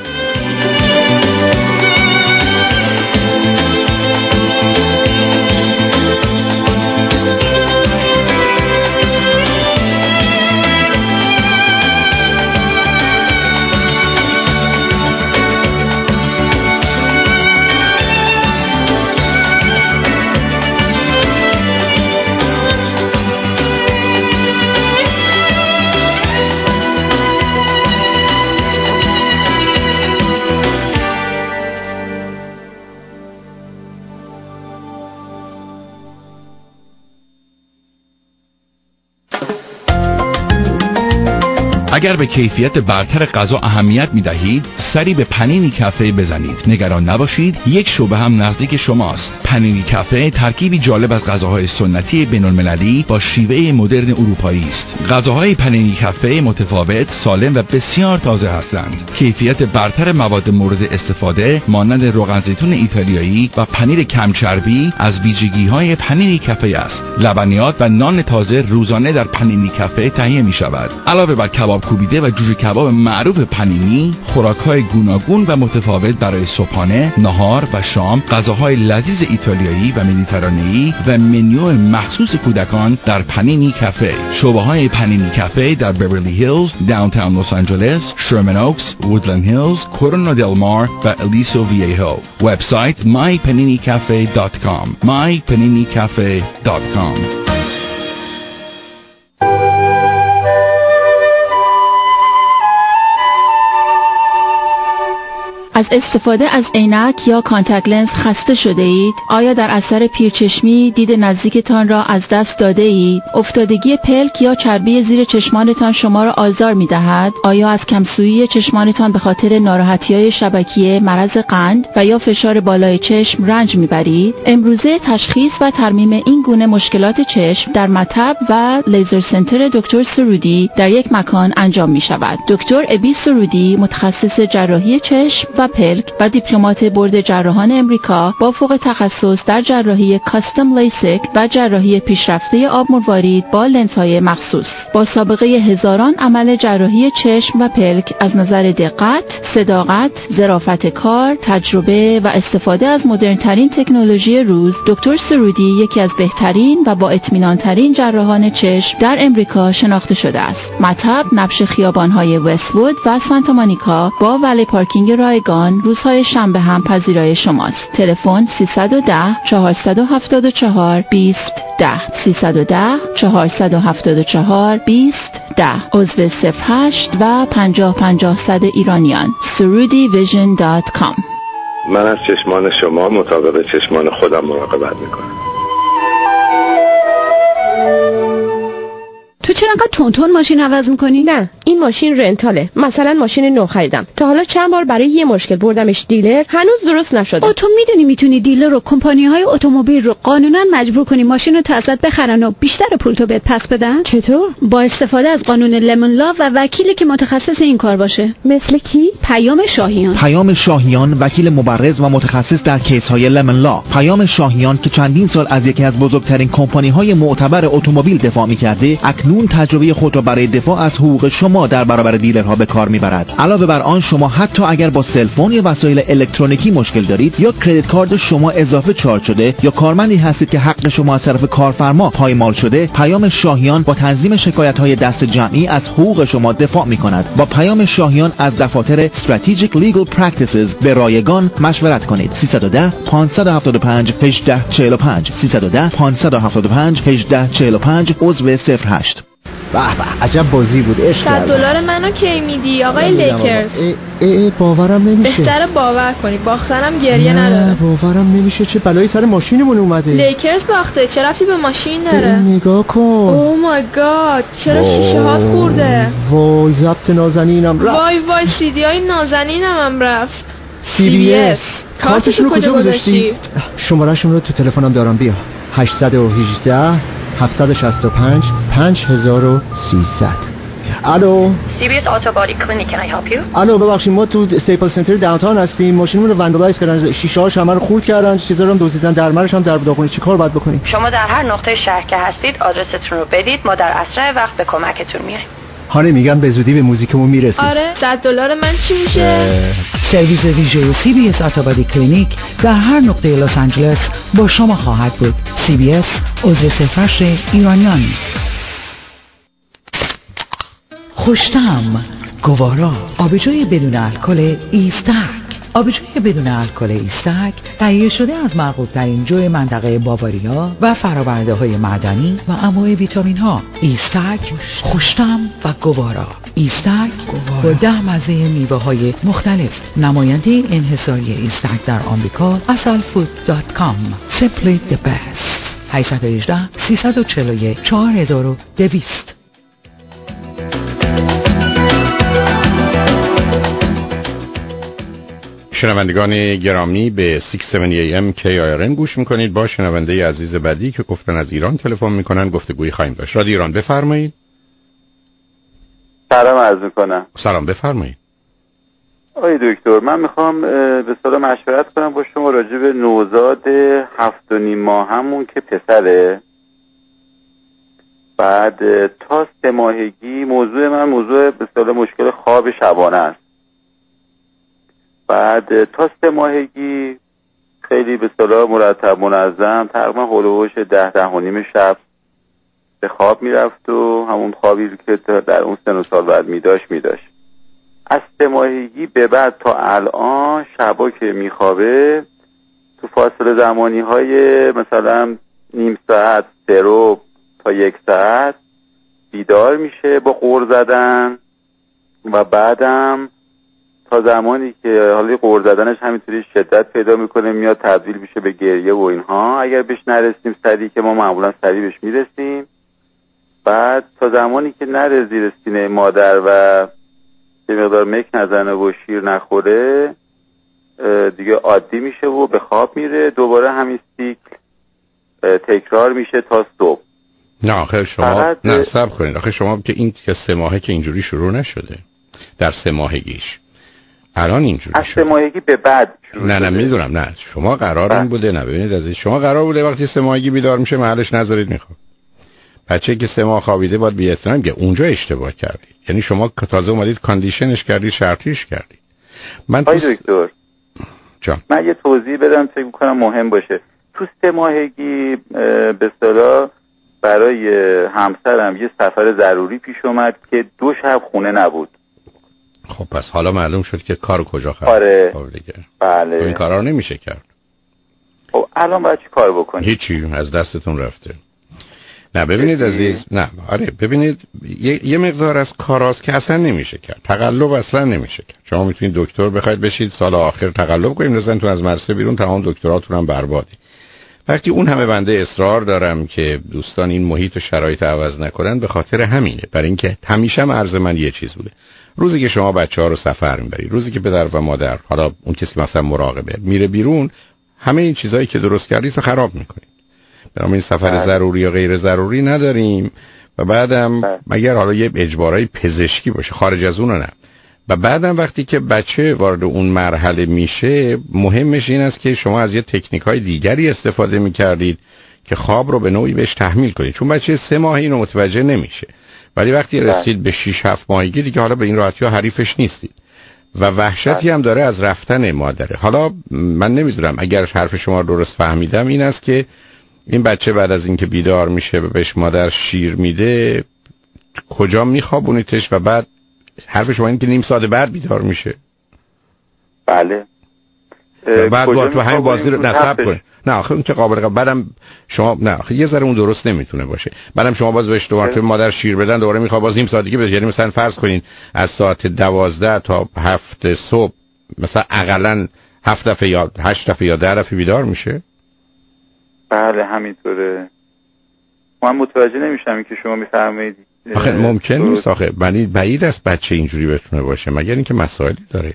اگر به کیفیت برتر غذا اهمیت می دهید، سری به پنینی کافه بزنید. نگران نباشید، یک شعبه هم نزدیک شماست. پنینی کافه ترکیبی جالب از غذاهای سنتی بین‌المللی با شیوه مدرن اروپایی است. غذاهای پنینی کافه متفاوت، سالم و بسیار تازه هستند. کیفیت برتر مواد مورد استفاده مانند روغن زیتون ایتالیایی و پنیر کم چربی از ویژگی‌های پنینی کافه است. لبنیات و نان تازه روزانه در پنینی کافه تهیه می شود. علاوه بر کباب کوبیده و جوجه کباب معروف پنینی، خوراک‌های گوناگون و متفاوت برای صبحانه، نهار و شام، غذاهای لذیذ ایتالیایی و مدیترانه‌ای و منیو مخصوص کودکان در پنینی کافه. شعبه‌های پنینی کافه در بیورلی هیلز، داونتاون لس آنجلس، شرمن اوکس، وودلند هیلز، کورونا دل مار و الیسو وییهو. وبسایت my panini cafe dot com my panini cafe dot com. از استفاده از عینک یا کانتاکت لنز خسته شده اید؟ آیا در اثر پیرچشمی دید نزدیکتان را از دست داده اید؟ افتادگی پلک یا چربی زیر چشمانتان شما را آزار می دهد؟ آیا از کمسویی چشمانتان به خاطر ناراحتی‌های شبکیه، مرض قند و یا فشار بالای چشم رنج می برید؟ امروزه تشخیص و ترمیم این گونه مشکلات چشم در مطب و لیزر سنتر دکتر سرودی در یک مکان انجام می شود. دکتر ابی سرودی متخصص جراحی چشم و پلک و دیپلمات بورد جراحان امریکا با فوق تخصص در جراحی کاستم لیسیک و جراحی پیشرفته آب مروارید با لنزهای مخصوص. با سابقه هزاران عمل جراحی چشم و پلک از نظر دقت، صداقت، ظرافت کار، تجربه و استفاده از مدرن‌ترین تکنولوژی روز، دکتر سرودی یکی از بهترین و با اطمینان‌ترین جراحان چشم در امریکا شناخته شده است. مطب نبش خیابان‌های وست‌وود و سانتا مونیکا با ولی پارکینگ رایگان روزهای شنبه هم پذیرای شماست. تلفن سیصد و ده چهارصد و هفتاد و چهار بیست ده سیصد و ده چهارصد و هفتاد و چهار بیست ده عضو صفر هشت و پنجاه پنجاه صد ایرانیان. سرودی ویژن دات کام. من از چشمان شما مطابق چشمان خودم مراقبت میکنم. تو چرا انقدر تون تون ماشین عوض میکنی؟ نه، این ماشین رنتاله. مثلا ماشین نو خریدم. تا حالا چند بار برای یه مشکل بردمش دیلر، هنوز درست نشده. او تو میدونی میتونی دیلر رو، کمپانی‌های اتومبیل رو قانونا مجبور کنی ماشین رو تا ازت بخرن و بیشتر پول تو بهت پس بدن؟ چطور؟ با استفاده از قانون لمن لا و وکیلی که متخصص این کار باشه. مثل کی؟ پیام شاهیان. پیام شاهیان وکیل مبرز و متخصص در کیس‌های لمن لا. پیام شاهیان که چندین سال از یکی از بزرگترین کمپانی‌های معتبر اتومبیل دفاع می‌کرده، اکنون تجربه خود را برای دفاع از حقوق شما در برابر دیلرها به کار می‌برد. علاوه بر آن، شما حتی اگر با سلفون یا وسایل الکترونیکی مشکل دارید یا کریدیت کارت شما اضافه چارج شده یا کارمندی هستید که حق شما از طرف کارفرما پایمال شده، پیام شاهیان با تنظیم شکایت‌های دست جمعی از حقوق شما دفاع می‌کند. با پیام شاهیان از دفاتر Strategic Legal Practices به رایگان مشورت کنید. سیصد و ده پانصد و هفتاد و پنج هجده چهل و پنج سیصد و ده پانصد و هفتاد و پنج هجده چهل و پنج عضو صفر هشت. به به عجب بازی بود. عشق صد دلار منو کی میدی آقای لیکرز؟ ای ای باورم نمیشه. بهتره باور کنی، باختنم گریه نداره. باورم نمیشه، چه بلایی سر ماشینمون اومده. لیکرز باخته، چه رفتی به ماشین داره؟ نگاه کن. او مای گاد، چرا شیشه هات خورده؟ وای ضبط نازنینم رفت. وای وای سی دی های نازنینم هم رفت. سی بی اس کارتشو کجا گذاشتی؟ شماره‌شون رو تو تلفنم دارم، بیا. هشتصد و هجده هفتصد و شصت و پنج پنج هزار و سیصد. الو سی بی اس Auto Body Clinic, can I help you? الو ببخشید، ما تو استیپل سنتر داونتاون هستیم. ماشینمون رو وندالایز کردن، شیشه‌هاش همه رو خورد کردن، چیزا رو هم دزدیدن، درمرش هم در داخل. چیکار باید بکنیم؟ شما در هر نقطه شهر که هستید آدرستون رو بدید، ما در اسرع وقت به کمکتون میایم. هانه میگم به زودی به موزیکمون میرسیم. آره، صد دلار من چی میشه؟ سرویس ویژه سی بی اس Auto Body Clinic در هر نقطه لس آنجلس با شما خواهد بود. سی بی اس عضو صفرش ایرانیان. خوشتم گوارا، آبجوی بدون الکل ایستک. آبجوی بدون الکل ایستک تهیه شده از مرغوب ترین جوی منطقه باواریا و فرآورده های معدنی و انواع ویتامین ها. ایستک، خوشتم و گوارا. ایستک با ده مزه میوه های مختلف. نماینده انحصاری ایستک در آمریکا اصل فود دات کام. Simply the best. هشت یک هشت سه چهار یک چهار هزار و دویست. شنوندگان گرامی به شش هفت ای ام کی آی آر ان گوش میکنید. با شنونده عزیز بعدی که گفتن از ایران تلفن میکنن گفتگویی خواهیم داشت. رادیو ایران، بفرمایید. سلام عرض میکنم. سلام، بفرمایید. آقای دکتر، من میخوام به صلاح مشورت کنم با شما راجع به نوزاد هفت و نیم ماهمون که پسره. بعد تا سه ماهگی موضوع من موضوع به صلاح مشکل خواب شبانه است. بعد تا سه ماهگی خیلی به صلاح مرتب منظم تقریبا هول و هوش ده ده و نیم شب به خواب میرفت و همون خوابی که در اون سن و سال بعد میداشت میداشت. از سه ماهگی به بعد تا الان شبا که میخوابه تو فاصله زمانی های مثلا نیم ساعت سه رو تا یک ساعت بیدار میشه با غر زدن و بعدم تا زمانی که حالا غر زدنش همینطوری شدت پیدا میکنه میاد تبدیل میشه به گریه و اینها. اگر بهش نرسیم سریع که ما معمولا سریع بهش میرسیم، بعد تا زمانی که نره زیر سینه مادر و یه مقدار مک نزنه و شیر نخوره دیگه عادی میشه و به خواب میره. دوباره همین سیکل تکرار میشه تا صبح. نه آخه شما نه صبر کنید. آخه شما که این که سه ماهه که اینجوری شروع نشده در سه ماهگیش، الان اینجوری از سه ماهگی به بعد شروع نه نه میدونم. نه شما قرار این بوده، نه ببینید عزیز، شما قرار بوده وقتی سه ماهگی بیدار میشه محلش نذارید میخواد. بچه که سه ماه خوابیده باید بی احترام که اونجا اشتباه کردید. یعنی شما تازه اومدید کاندیشنش کردید، شرطیش کردید. من تو دکتر جان من یه توضیح بدم فکر می‌کنم مهم باشه. تو سه ماهگی به اصطلاح برای همسرم یه سفر ضروری پیش اومد که دو شب خونه نبود. خب پس حالا معلوم شد که کار کجا خراب. آره دیگه. بله. این کارا رو نمیشه کرد. خب الان باید چی کار بکنید؟ هیچی، از دستتون رفته. نه ببینید عزیز، نه آره ببینید یه, یه مقدار از کاراست که اصلا نمیشه کرد. تقلب اصلا نمیشه کرد. شما میتونید دکتر بخواید بشید سال آخر تقلب کنیم، نزنتون از مدرسه بیرون تمام دکتراتون هم بربادی. وقتی اون همه بنده اصرار دارم که دوستان این محیط و شرایط عوض نکنن، به خاطر همینه. برای اینکه همیشه هم عرض من یه چیز بوده، روزی که شما بچه‌ها رو سفر میبرید، روزی که پدر و مادر، حالا اون کسی که مثلا مراقبه، میره بیرون، همه این چیزایی که درست کردید رو خراب میکنید. بنابراین سفر ضروری یا غیر ضروری نداریم. و بعدم مگر حالا یه اجبارای پزشکی باشه، خارج از اون نه. و بعدم وقتی که بچه وارد اون مرحله میشه، مهمش این است که شما از یه تکنیک‌های دیگری استفاده میکردید که خواب رو به نوعی بهش تحمیل کنید، چون بچه سه ماهه اینو متوجه نمیشه. ولی وقتی رسید به شش هفت ماهگی دیگه حالا به این راحتی‌ها حریفش نیستید و وحشتی هم داره از رفتن مادره. حالا من نمیدونم، اگر حرف شما رو درست فهمیدم این است که این بچه بعد از اینکه بیدار میشه بهش مادر شیر میده، کجا میخوابونیدش و بعد حرف شما این که نیم ساعت بعد بیدار میشه؟ بله. بعد با تو همین بازی رو نصب کنه. نه آخه اون که قابل قبول. بعدم شما نه آخه یه ذره اون درست نمیتونه باشه. بعدم شما باز بهش دوباره مادر شیر بدن، دوباره میخواد باز نیم ساعت دیگه بشه. یعنی مثلا فرض کنین از ساعت دوازده تا هفت صبح مثلا حداقل هفت دفعه یا هشت دفعه یا ده دفعه بیدار میشه. بله همینطوره. من متوجه نمیشم این که شما میفرمایید. آخه ممکن نیست، آخه بنی بعید است بچه اینجوری بتونه باشه مگر اینکه مسائلی داره.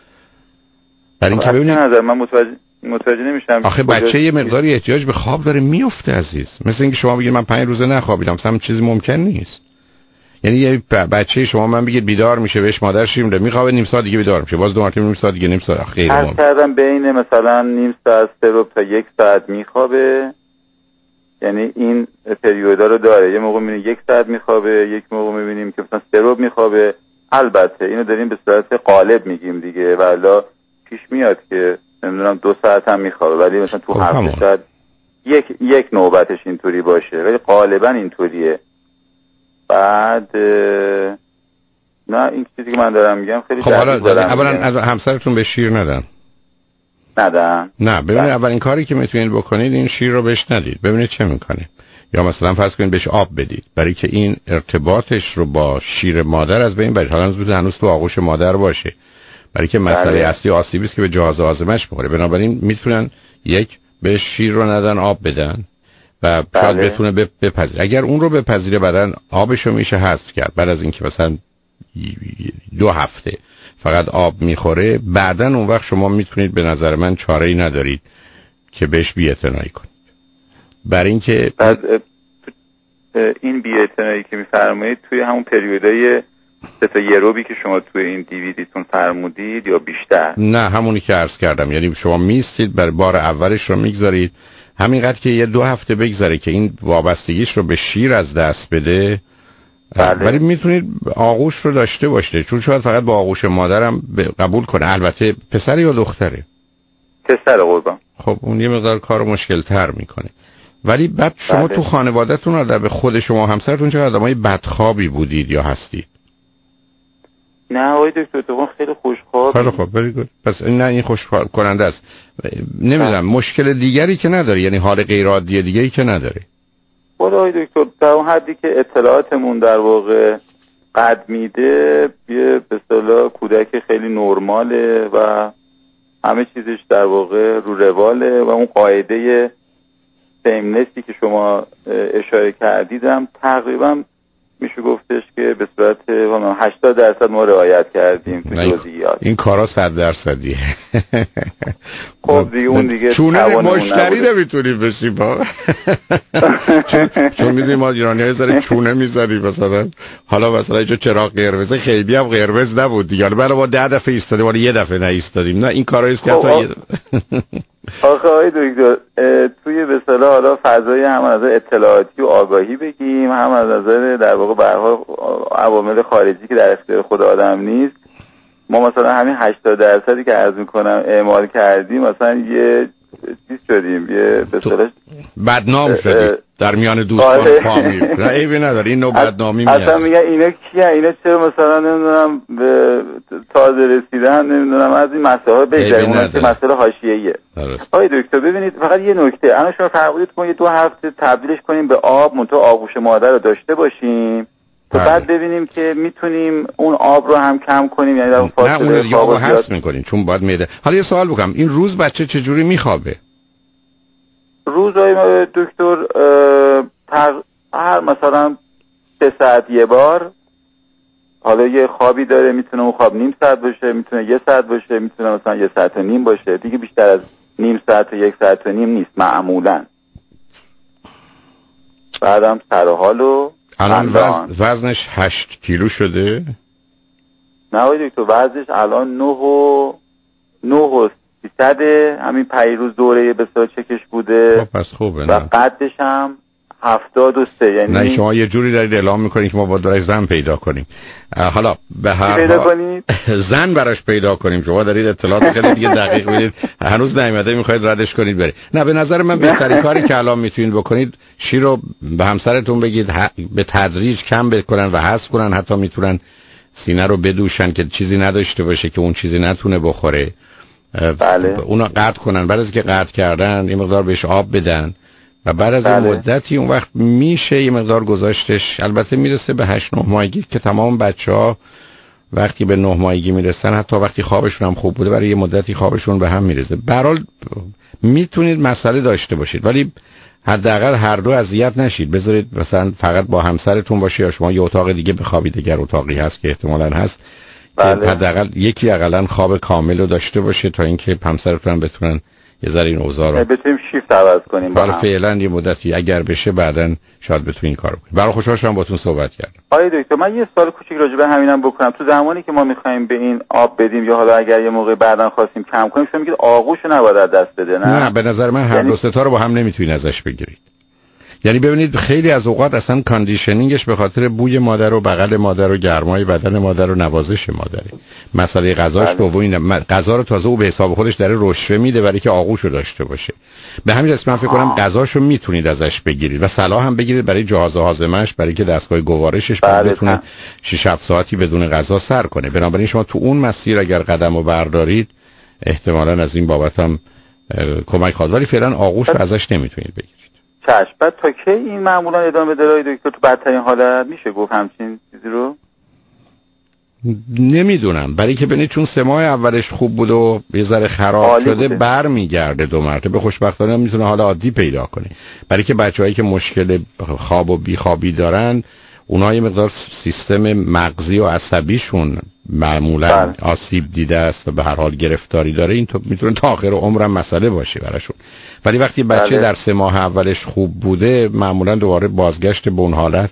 برای اینکه ببینید من متوجه متوجه نمیشم. آخه بچه یه مقداری احتیاج به خواب داره، میفته عزیز. مثل اینکه شما بگید من پنج روزه نخوابیدم، مثلا چیزی ممکن نیست. یعنی یه بچه شما من بگید بیدار میشه، بهش مادر شیر میده، میخوابه نیم ساعت دیگه بیدار میشه، باز دو مرتبه نیم ساعت دیگه نیم ساعت غیر ممکن. کردم بین مثلا نیم ساعت سه ربع تا یک ساعت میخوابه. یعنی این پریودا رو داره. یه موقع میبینیم یک ساعت میخوابه، یک موقع میبینیم که مثلا سه ربع میخوابه. البته اینو داریم به صورت غالب میگیم دیگه، والا پیش میاد که نمیدونم دو ساعت هم میخوابه، ولی مثلا تو هفت ساعت یک یک نوبتش اینطوری باشه، ولی غالبا اینطوریه. بعد نه این چیزی که من دارم میگم خیلی خب حالا اولا از همسرتون به شیر ندن ندن نه ببینید اولین کاری که میتونید بکنید این شیر رو بهش ندید، ببینید چه میکنه. یا مثلا فرض کنید بهش آب بدید، برای که این ارتباطش رو با شیر مادر از بین برید. حالا بده هنوز تو آغوش مادر باشه، برای که مسئله اصلی آسیبی است که به جهاز هاضمه‌اش میخوره. بنابراین میتونن یک بهش شیر رو ندن، آب بدن و شاید بتونه بپذیره. اگر اون رو بپذیره بعدن آبش رو میشه حذف کرد. بعد از اینکه مثلا دو هفته فقط آب میخوره، بعدن اون وقت شما میتونید، به نظر من چاره‌ای ندارید که بهش بی‌اعتنایی کنید. برای اینکه بعد این بی‌اعتنایی که میفرمایید توی همون پریودای سه تا یروبی که شما توی این دیویدیتون فرمودید یا بیشتر؟ نه همونی که عرض کردم. یعنی شما میستید بر بار اولش رو میگذارید، همینقدر که یه دو هفته بگذره که این وابستگیش رو به شیر از دست بده. بله. ولی میتونید آغوش رو داشته باشه، چون شاید فقط با آغوش مادرم قبول کنه. البته پسر یا دختره؟ پسر قربان. خب اون یه مقدار کارو مشکل تر میکنه. ولی بعد شما بله. تو خانواده‌تون آدم به خود شما همسرتون چه آدمای بدخوابی بودید یا هستید؟ نه آقای دکتر تو خیلی خوشخواب. خیلی خوب very good. پس نه این خوشحال کننده است. نمیدونم مشکل دیگری که نداره، یعنی حال غیر عادی دیگه‌ای که نداره. خدا آقای دکتر در اون حدی که اطلاعاتمون در واقع قد میده، یه به اصطلاح کودک خیلی نرماله و همه چیزش در واقع رو رواله و اون قاعده سیملسی که شما اشاره کردیدم تقریبا میشه گفتش که به صورت هشتاد درصد ما رعایت کردیم تو جزئیات. این کارا صد درصدیه. خب دیگه اون دیگه چونه مشتری نمیتونی بشی با چون میدونی ما ایرانی های زره چونه میزنیم مثلا. حالا مثلا اینجا چراغ قرمزه خیلی هم قرمز نبود دیگه، برای ما ده دفعه ایستادیم ولی یه دفعه نایستادیم. نه این کاراییست که تا آخه آقای دکتر توی به اصطلاح حالا فضای هم از نظر اطلاعاتی و آگاهی بگیم، هم از نظر در واقع به هر حال عوامل خارجی که در اختیار خود آدم نیست، ما مثلا همین هشتاد درصدی که عرض میکنم اعمال کردیم مثلا یه چیز شدیم، یه به اصطلاح بدنام شدیم در میان دوستان فامیل. نه عیبی نداره این نوع بدنامی میاد. اصلا میگن اینا کیه، اینا چرا مثلا نمیدونم به تازه رسیدن نمیدونم از این مسائل بگذاریم، اون که مسئله حاشیه‌ایه. آقای دکتر ببینید فقط یه نکته، الان شما فرمودید ما یه دو هفته تبدیلش کنیم به آب، منتها آغوش مادر رو داشته باشیم تو بعد ببینیم که میتونیم اون آب رو هم کم کنیم، یعنی در فاصله نه اون آب رو حذف میکنیم چون باید میده. حالا یه سوال بکنم، این روز بچه چجوری میخوابه؟ روزهای دکتر تق... هر مثلا سه ساعت یه بار، حالا یه خوابی داره، میتونه اون خواب نیم ساعت باشه، میتونه یه ساعت باشه، میتونه مثلا یه ساعت و نیم باشه، دیگه بیشتر از نیم ساعت و یک ساعت و نیم نیست معمولا. بعدم سر و حال و الان وزن... وزنش هشت کیلو شده؟ نه آقای دکتر، وزنش الان نه و نه و سیصده، همین پیروز دوره بسیار چکش بوده. پس خوبه. و قدش هم هفتاد و سه. یعنی نه شما یه جوری دارید اعلام میکنید که ما باید برای زن پیدا کنیم. حالا به هر پیدا کنید؟ زن براش پیدا کنیم. شما دارید اطلاعات خیلی دیگه دقیق میدید، هنوز نیومده میخواید ردش کنید بره. نه به نظر من بهترین کاری که الان میتونید بکنید شیر رو به همسرتون بگید به تدریج کم بکنن و حذف کنن، حتی میتونن سینه رو بدوشن که چیزی نداشته باشه که اون چیزی نتونه بخوره. بله. اونا قطع کنن، بعد از که قطع کردن یه مقدار بهش آب بدن و بعد از بله. این مدتی اون وقت میشه یه مقدار گذاشتش. البته میرسه به هشت نه ماهگی که تمام بچه‌ها وقتی به نه ماهگی میرسن، حتی وقتی خوابشون هم خوب بوده، برای یه مدتی خوابشون به هم میرسه. به هر حال میتونید مسئله داشته باشید، ولی حداقل هر دو اذیت نشید. بذارید مثلا فقط با همسرتون باشه یا شما یه اتاق دیگه بخوابید، اگر اتاقی هست که احتمالاً هست. بله. که حداقل یکی حداقل خواب کامل رو داشته باشه تا اینکه همسرتون بتونن یه ذره این اوضاع رو بتونیم شیفت عوض کنیم. حالا فعلا یه مدتی اگر بشه بعدن شاید بتونین کارو کنید. برای خوشحال شدم باهاتون صحبت کردم. آقای دکتر من یه سوال کوچیک راجع به همینم بکنم. تو زمانی که ما می‌خوایم به این آب بدیم یا حالا اگر یه موقع بعدن خواستیم کم کنیم، شما میگید آغوشو نباید از دست بده، نه؟ نه به نظر من هر یعنی... دو سه تا رو با هم نمیتونید ازش بگیرید. یعنی ببینید خیلی از اوقات اصلا کاندیشنینگش به خاطر بوی مادر و بغل مادر و گرمای بدن مادر و نوازش مادره. مسئله غذاش تو این غذا رو تازه او به حساب خودش داره رشوه میده برای که آغوشو داشته باشه. به همین جهت من فکر کنم غذاشو میتونید ازش بگیرید و صلاح هم بگیرید برای جهاز هاضمه‌اش، برای که دستگاه گوارشش بتونه شش هفت ساعتی بدون غذا سر کنه. بنابراین شما تو اون مسیر اگر قدمو بردارید احتمالاً از این بابت هم کمک خواهد، ولی فعلا آغوش رو ازش نمیتونید بگیرید. چشم. بعد تا کی این معمولا ادامه داره دکتر؟ تو بدترین حالت میشه گفت همچین چیزی رو؟ نمیدونم، برای که ببینید چون سه ماه اولش خوب بود و یه ذره خراب شده برمیگرده دو مرتبه. خوشبختانه میتونه حالا عادی پیدا کنه. برای که بچه‌هایی که مشکل خواب و بیخوابی دارن اونها یه مقدار سیستم مغزی و عصبیشون معمولا بله. آسیب دیده است و به هر حال گرفتاری داره. این تو میتونه تا آخر عمرم مسئله باشه براشون. ولی وقتی بچه بله. در سه ماه اولش خوب بوده معمولا دوباره بازگشت به اون حالت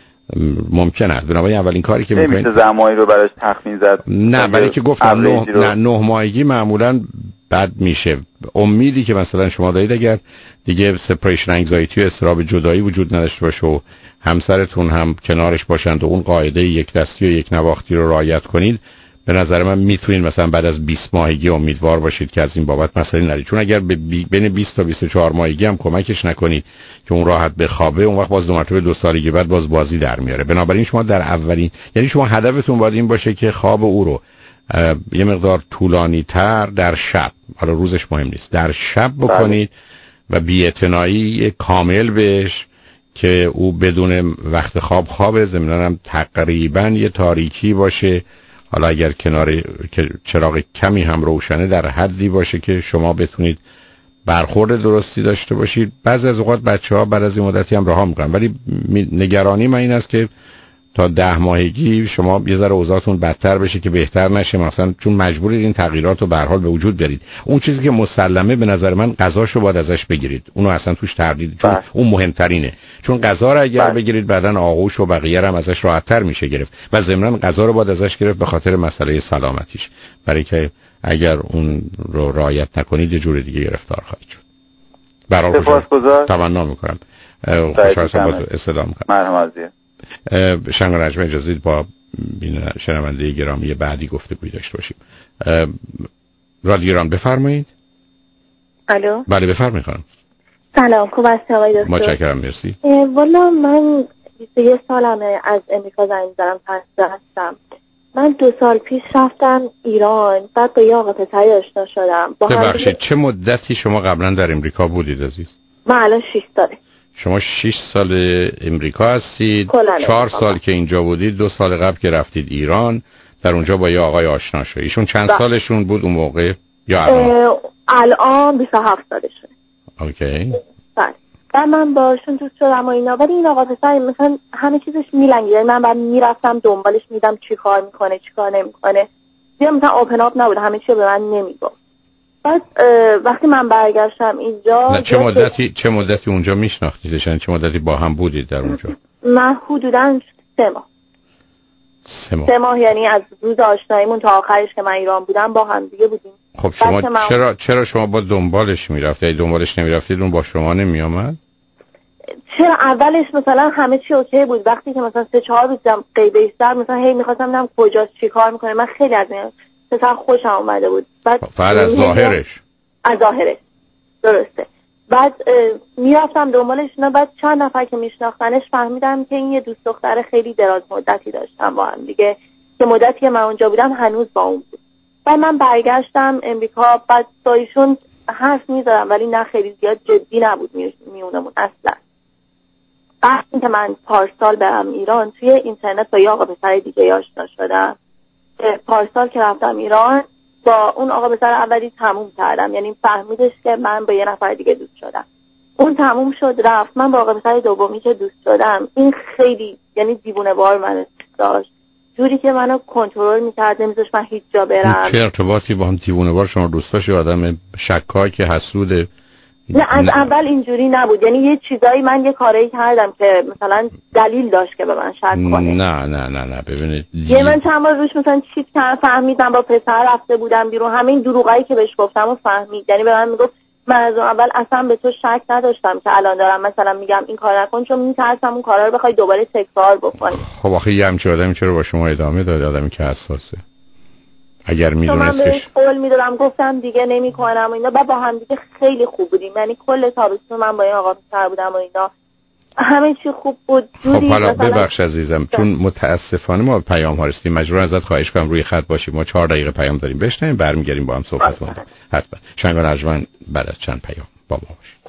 ممکن است. بنابراین اولین کاری که میکنید نمیشه زمانی رو براش تخمین زد. نه برای که گفتم نه, نه نه ماهگی معمولا بد میشه. امیدی که مثلا شما دارید اگر دیگه سپریشن انگزایتی و اضطراب جدایی وجود نداشته باشه و همسرتون هم کنارش باشند و اون قاعده یک دستی و یک نواختی رو رعایت کنید، به نظر من میتونید مثلا بعد از بیست ماهگی امیدوار باشید که از این بابت مسئله نرید. چون اگر بین بیست تا بیست و چهار ماهگی هم کمکش نکنید که اون راحت بخوابه، اون وقت باز دو مرتبه دو سالگی بعد باز بازی در میاره. بنابراین شما در اولین، یعنی شما هدفتون باید این باشه که خواب او رو یه مقدار طولانی تر در شب، حالا روزش مهم نیست، در شب بکنید و بی‌اعتنایی کامل بهش که او بدون وقت خواب خوابه، ضمناً هم تقریباً یه تاریکی باشه، حالا اگر کنار چراغ کمی هم روشنه در حدی باشه که شما بتونید برخورد درستی داشته باشید. بعضی از اوقات بچه‌ها بعد از این مدتی هم رها میکنن، ولی نگرانی من این است که تا ده ماهگی شما یه ذره اوضاعتون بدتر بشه که بهتر نشه، مثلا چون مجبورید این تغییرات رو به هر حال به وجود بیارید. اون چیزی که مسلمه به نظر من غذاشو باید ازش بگیرید، اونو اصلا توش تردید، چون بس. اون مهمترینه. چون غذا رو اگر بس. بگیرید بعدن آغوش و بقیه هم ازش راحت‌تر میشه گرفت و ضمناً غذا رو باید ازش گرفت به خاطر مسئله سلامتیش، برای که اگر اون رو رعایت نکنید یه جور دیگه گرفتار خواهید شد. سپاسگزارم. تمنا می‌کنم. خوشحال شدم با استفاده می‌کنم. مرحبا. شنگ و نجمه اجازه با شنونده گرامی بعدی گفتگوی داشته باشیم. رادیو ایران بفرمایید. الو. بله بفرمایید خانم. سلام، خوب هستی آقای دکتر؟ متشکرم، مرسی. والا من بیست و یک سالمه، از امریکا زنگ می‌زنم، پنجاه هستم. من دو سال پیش رفتم ایران، بعد با یه آقا پسری آشنا شدم. ببخشید چه مدتی شما قبلا در امریکا بودید عزیز؟ من الان شش ساله. شما شش سال امریکا هستید، چهار سال که اینجا بودید، دو سال قبل که رفتید ایران در اونجا با یه آقای آشنا شدید. ایشون چند با... سالشون بود اون موقع یا الان؟ الان بیست و هفت سالشونه. اوکی. بله بعد من باشون دوست شدم و اینا، ولی این آقا پسر مثلا همه چیزش میلنگیده، من بعد میرفتم دنبالش میدم چی کار میکنه چی کار نمیکنه، دیگه مثلا اوپن اپ نبود، همه چی به من نمیگفت. بعد وقتی من برگشتم اینجا چه مدتی چه مدتی اونجا میشناختیدش؟ چه مدتی با هم بودید در اونجا؟ من حدوداً سه ماه سه ماه سه ماه یعنی از روز آشناییمون تا آخرش که من ایران بودم با هم دیگه بودیم. خب شما من... چرا چرا شما با دنبالش میرفتید؟ اگه دنبالش نمیرفتید اون با شما نمیامد؟ چرا اولش مثلا همه چی اوکی بود، وقتی که مثلا سه چهار روز دم غیبه ایستاد مثلا هی می‌خواستم ببینم کجاست چی کار میکنه، من خیلی از این مثلا خوشم اومده بود. بعد فقط از ظاهرش از ظاهرش درسته. بعد میرفتم دنبالش نه، بعد چند نفر که میشناختنش فهمیدم که این یه دوست دختر خیلی دراز مدتی داشتم با هم دیگه، که مدتی که من اونجا بودم هنوز با اون بود. بعد من برگشتم امریکا، بعد با ایشون حرف میزدم ولی نه خیلی زیاد جدی نبود میونمون اصلا. بعد اینکه من پارسال برم ایران توی اینترنت با یه آقا پسر دیگه آشنا شدم. پارسال که رفتم ایران با اون آقا پسر اولی تموم کردم، یعنی فهمیدش که من با یه نفر دیگه دوست شدم. اون تموم شد رفت، من با آقا پسر دومی که دوست شدم این خیلی یعنی دیوونه بار من داشت، جوری که منو کنترل می‌کرد، نمی‌ذاشت من هیچ جا برم. چه ارتباطی با هم دیوونه بار شما دوست داشتی؟ آدم شکاک که حسوده؟ نه از اول اینجوری نبود، یعنی یه چیزایی من یه کاری کردم که مثلا دلیل داشت که به من شک کنه. نه نه نه نه ببینید یه من چند بار روش مثلا چیت کردم، فهمیدم با پسر رفته بودم بیرون، همه این دروغایی که بهش گفتم و فهمید، یعنی به من میگفت من از اون اول اصلا به تو شک نداشتم که الان دارم مثلا میگم این کار نکن چون میترسم اون کارا رو بخوای دوباره تکرار بکنی. خب آخه یه همچین آدمی چرا با شما ادامه داد؟ آدمی که حساسه. اگر میدونستش من بهش قول میدادم گفتم دیگه نمیکنم و اینا، بعد با هم دیگه خیلی خوب بودیم، یعنی کل تابستون من با این آقا پسر بودم و اینا همه چی خوب بود. خب حالا ببخش عزیزم چون متاسفانه ما پیام ها رسیدیم، مجبور ازت خواهش کنم روی خط باشیم، ما چهار دقیقه پیام داریم بشنویم برمیگردیم با هم صحبت کنیم. حتما شنگان ارجمند بعد از چند پیام با ما باشید.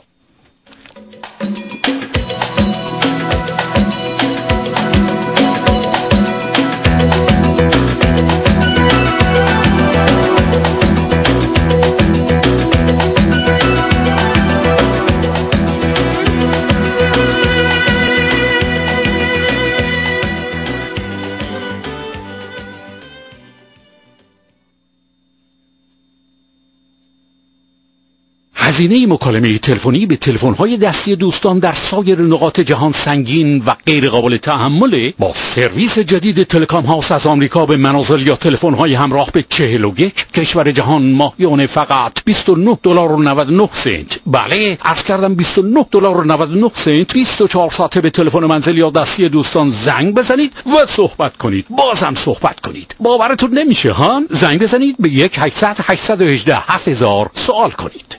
هزینه مکالمه تلفنی به تلفن‌های دستی دوستان در سایر نقاط جهان سنگین و غیر قابل تحمله. با سرویس جدید تلکام هاوس از آمریکا به منازل یا تلفن‌های همراه به چهل و یک کشور جهان ماهیانه فقط بیست و نه دلار و نود و نه سنت. بله، عرض کردم بیست و نه دلار و نود و نه سنت. بیست و چهار ساعته به تلفن منزل یا دستی دوستان زنگ بزنید و صحبت کنید. بازم صحبت کنید. باورتون نمیشه ها؟ زنگ بزنید به یک هشتصد هشتصد و هجده هفت هزار سوال کنید.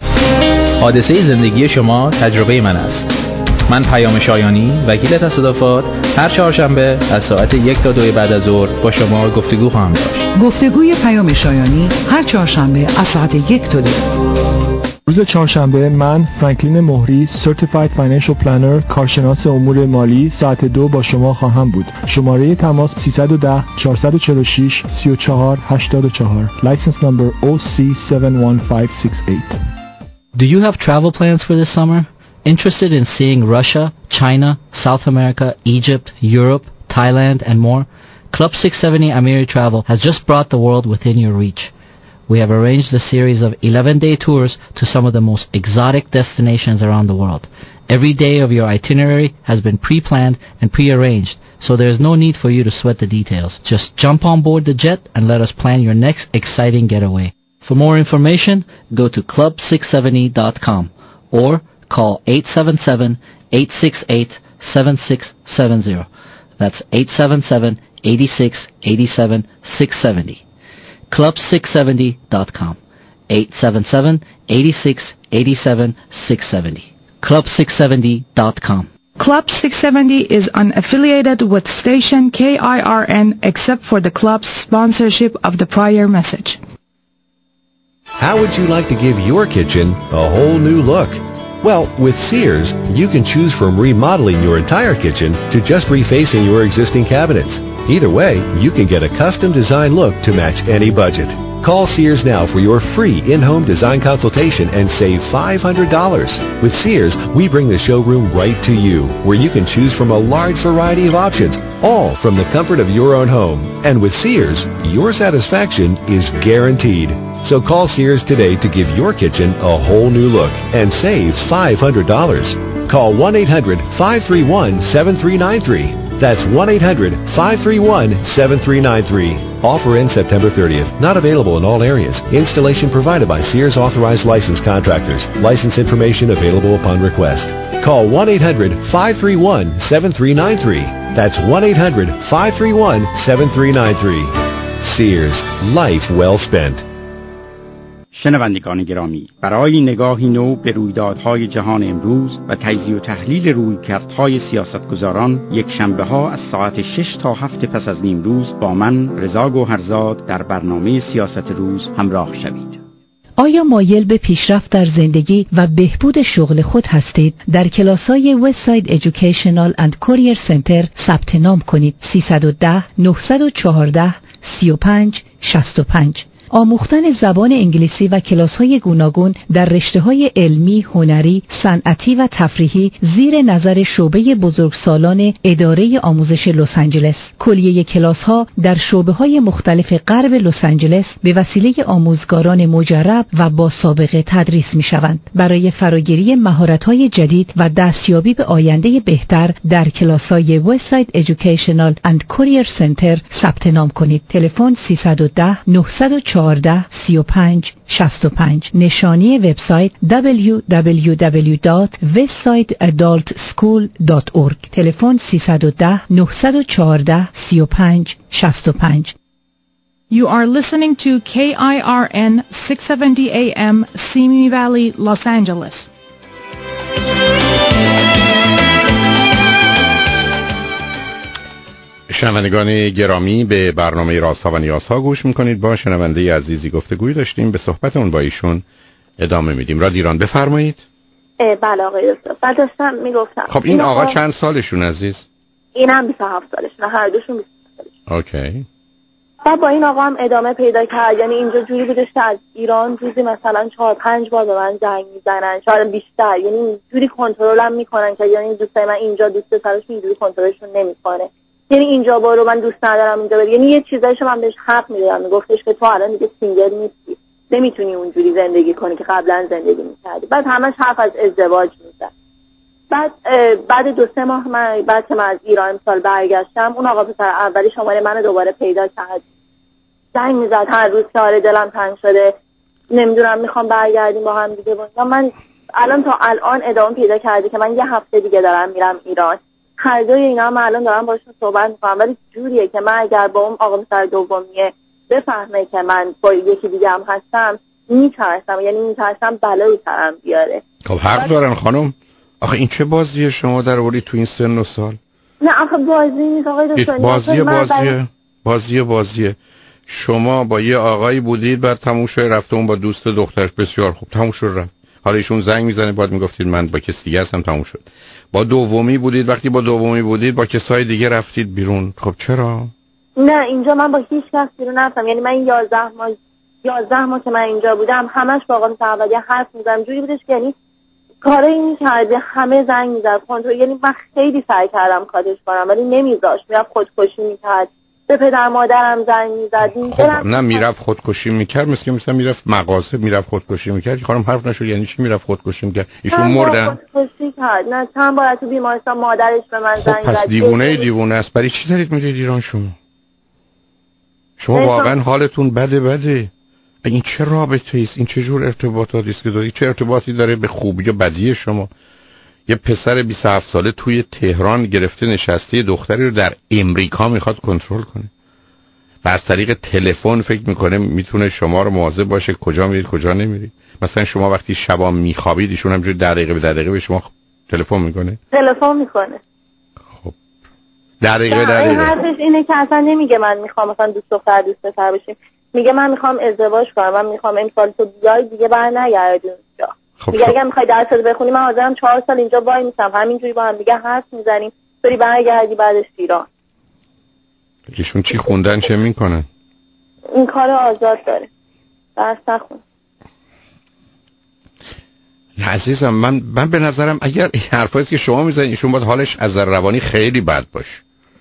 حادثه زندگی شما تجربه من است. من پیام شایانی، وکیل تصادفات، هر چهارشنبه از ساعت یک تا دو بعد از ظهر با شما گفتگو خواهم داشت. گفتگوی پیام شایانی هر چهارشنبه از ساعت یک تا دو. روز چهارشنبه من فرانکلین مهری Certified Financial Planner کارشناس امور مالی ساعت دو با شما خواهم بود. شماره تماس سیصد و ده چهارصد و چهل و شش سی و چهار هشتاد و چهار. License number O C seven one five six eight. Do you have travel plans for this summer? Interested in seeing Russia, China, South America, Egypt, Europe, Thailand, and more? Club six seventy Amiri Travel has just brought the world within your reach. We have arranged a series of eleven-day tours to some of the most exotic destinations around the world. Every day of your itinerary has been pre-planned and pre-arranged, so there is no need for you to sweat the details. Just jump on board the jet and let us plan your next exciting getaway. For more information, go to club six seventy dot com or call eight seven seven, eight six eight, seven six seven zero. That's eight seven seven, eight six eight seven, six seven zero. club six seventy dot com. eight seven seven, eight six eight seven, six seven zero. club six seventy dot com. Club six seventy is unaffiliated with station K I R N except for the club's sponsorship of the prior message. How would you like to give your kitchen a whole new look? Well, with Sears, you can choose from remodeling your entire kitchen to just refacing your existing cabinets. Either way, you can get a custom design look to match any budget. Call Sears now for your free in-home design consultation and save five hundred dollars. With Sears, we bring the showroom right to you, where you can choose from a large variety of options, all from the comfort of your own home. And with Sears, your satisfaction is guaranteed. So call Sears today to give your kitchen a whole new look and save five hundred dollars. Call one eight hundred, five three one, seven three nine three. That's one eight hundred, five three one, seven three nine three. Offer ends September thirtieth. Not available in all areas. Installation provided by Sears authorized license contractors. License information available upon request. Call one eight hundred, five three one, seven three nine three. That's one eight hundred, five three one, seven three nine three. Sears. Life well spent. شنوندگان گرامی، برای نگاهی نو به رویدادهای جهان امروز و تجزیه و تحلیل رویکردهای سیاستگزاران، یک شنبه ها از ساعت شش تا هفت پس از نیم روز با من رضا گوهرزاد در برنامه سیاست روز همراه شوید. آیا مایل به پیشرفت در زندگی و بهبود شغل خود هستید؟ در کلاس‌های وستساید ایژوکیشنال اند کوریر سنتر ثبت نام کنید. سیصد و ده، نهصد و چهارده، سی و پنج، شصت و پنج. آموختن زبان انگلیسی و کلاس‌های گوناگون در رشته‌های علمی، هنری، صنعتی و تفریحی زیر نظر شعبه بزرگسالان اداره آموزش لس آنجلس. کلیه کلاس‌ها در شعبه‌های مختلف غرب لس آنجلس به وسیله آموزگاران مجرب و با سابقه تدریس می‌شوند. برای فراگیری مهارت‌های جدید و دستیابی به آینده بهتر در کلاس‌های وستساید ایژوکیشنال اند کوریر سنتر ثبت نام کنید. تلفن سیصد و ده، نهصد و چهارده، سی و پنج، شصت و پنج. نشانی وبسایت دبلیو دبلیو دبلیو دات westside adult school دات اورگ. تلفن سیصد و ده، نهصد و چهارده، سی و پنج، شصت و پنج. You are listening to K I R N six seventy A M Simi Valley, Los Angeles. شنوندگان گرامی، به برنامه رازها و نیازها گوش میکنید. با شنونده عزیزی گفتگوی داشتیم، به صحبتمون با ایشون ادامه میدیم. رادیو ایران، بفرمایید. بله آقای دکتر، بعد داشتم میگفتم. خب این آقا, آقا چند سالشون عزیز؟ این هم بیست و هفت سالشون، هر دوشون بیست و هفت سالشون. اوکی. بعد با این آقا هم ادامه پیدا کرد، یعنی اینجا جوری بودش که از ایران روزی مثلا چهار پنج بار به من زنگ میزنن، شاید بیشتر، یعنی جوری کنترلم میکنن که یعنی دوستای من اینجا دوست سرشون اینجوری کنترلشون نمیکنه. یعنی اینجا برو، من دوست ندارم اینجا بری. یعنی یه چیزایشو من بهش حق میدادم، میگفتش که تو الان دیگه سینگل نیستی، نمیتونی اونجوری زندگی کنی که قبلا زندگی میکردی. بعد همش حرف از ازدواج میزد. بعد بعد دو سه ماه من بعد که من از ایران امسال برگشتم، اون آقا پسر اولی شماره منو دوباره پیدا کرد، زنگ میزد هر روز که آره دلم تنگ شده، نمیدونم میخوام برگردیم با هم دیگه. و من الان تا الان ادامه پیدا کرده که من یه هفته دیگه دارم میرم ایران. هر دوی اینا من الان دارم باشون صحبت میکنم، ولی جوریه که من اگر با اون آقا پسر دومیه بفهمه که من با یکی دیگه هم هستم، میترسم، یعنی میترسم بلایی سرم بیاره. خب حق دارن خانم. آخه این چه بازیه شما در اولی تو این سن و سال؟ نه آخه بازی نیست آقای دکتر. بازیه بازیه بازیه بازیه شما با یه آقایی بودید، بعد تموم شد رفته اون با دوست دخترش، بسیار خوب، تموم شد رفت. حالا ایشون زنگ میزنه، بعد میگفتید من با کسی دیگه هستم، تموم شد. با دومی بودید، وقتی با دومی بودید با کسای دیگه رفتید بیرون. خب چرا؟ نه اینجا من با هیچ کس بیرون نرفتم، یعنی من یازده ماه یازده ماه که من اینجا بودم همش با آقا اولیه حرف میزدم، جوری بودش که یعنی کارایی میکرده، همه زنگ میزد کنترل، یعنی من خیلی سعی کردم کاتش کنم ولی نمیذاشت، میرفت خودکشی میکرد، به پدر مادرم زنگ میزد. خب نه میرفت خودکشی میکرد، مثل که مثلا میرفت مغازه میرفت خودکشی میکرد. خانم حرف نشد، یعنی چی میرفت خودکشی میکرد؟ ایشون مردن؟ خودکشی کرد. نه چند بار تو بیمارستان مادرش به من زنگ زد. پس دیوونه دیوونه است. برای چی دارید میرید ایران شما؟ شما واقعا حالتون بده بده. این چه رابطه است؟ این چه جور ارتباطاتی است که دارید؟ چه ارتباطی داره به خوبی یا بدی شما؟ یه پسر بیست و هفت ساله توی تهران گرفته نشسته دختری رو در امریکا میخواد کنترل کنه و از طریق تلفن فکر میکنه میتونه شما رو مواظب باشه کجا میرید کجا نمیرید. مثلا شما وقتی شبا میخوابید ایشون همینجوری در دقیقه به در دقیقه به شما تلفن میکنه تلفن میکنه خب در دقیقه در دقیقه حرفش اینه که اصلا نمیگه من میخوام مثلا دوست دختر دوست پسر بشیم، میگه من میخوام ازدواج کنم، من میخوام امسال تو بیای دیگه برنگردی اونجا. خب میگه اگه میخوای درست بخونی من حاضرم چهار سال اینجا وای میسم، همینجوری با هم دیگه حرف میزنیم، بری برگردی بعدش ایران. ایشون چی خوندن چه میکنن؟ این کار آزاد داره. درس نخون. نه عزیزم، من من به نظرم اگر این حرفایی که شما میزنید ایشون باید حالش از نظر روانی خیلی بد باشه